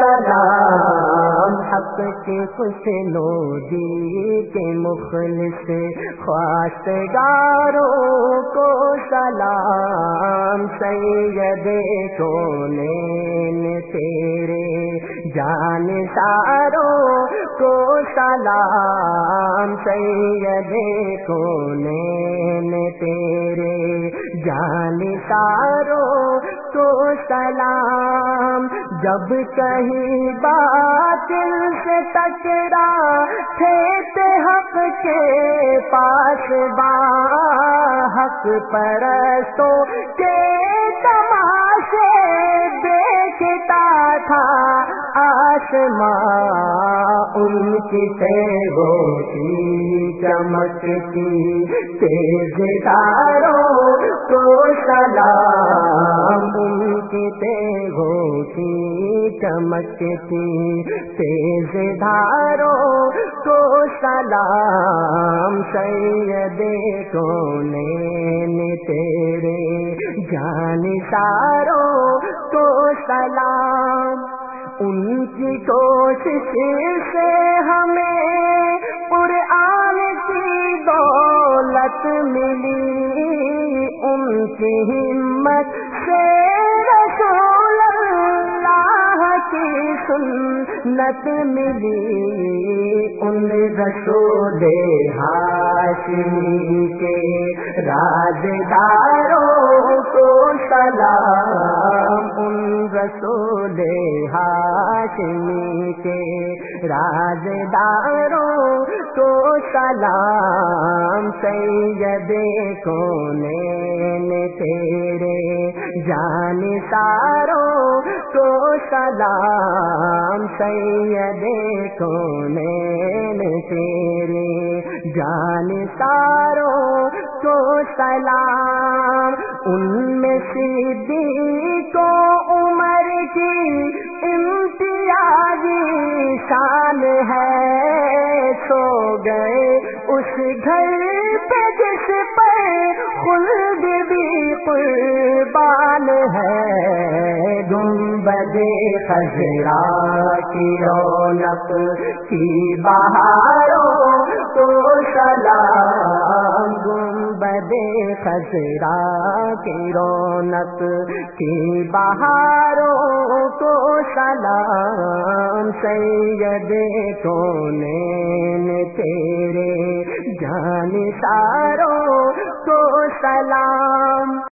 Speaker 5: سلام، حق کے خوشنودی کے مخلص خواستگاروں کو سلام، سید کونین تیرے جانثاروں کو سلام، سید کونین تیرے جانثاروں کو سلام، جب کہیں باطل سے ٹکرا تھے حق کے پاس با، حق پرستوں کے تماشے دیکھتا تھا آسماں، ان کی تیغوں کی چمکتی تیز تاروں کو سلام، ان کی تیغوں کی چمکتی تیز دھاروں کو سلام، سید کونین تیرے جانثاروں کو سلام، ان کی کوشش سے ہمیں قرآن کی دولت ملی، ان کی ہمت سے رسول اللہ کی سنت نت ملی ان رسول ہاشمی کے رازداروں کو سلام، ان رسول ہاشمی کے رازداروں کو سلام، سید کونین تیرے جانثاروں کو سلام، سید کونین تیرے جانثاروں کو سلام، ان میں صدیق و عمر کی امتیازی شان ہے، سو گئے اس گھر پہ جس پر خلد بھی قربان ہے، گنبد خضرا کی رونق کی بہاروں کو سلام، گنبد خضرا کی رونق کی بہاروں کو سلام، سید کونین تیرے جانثاروں کو سلام۔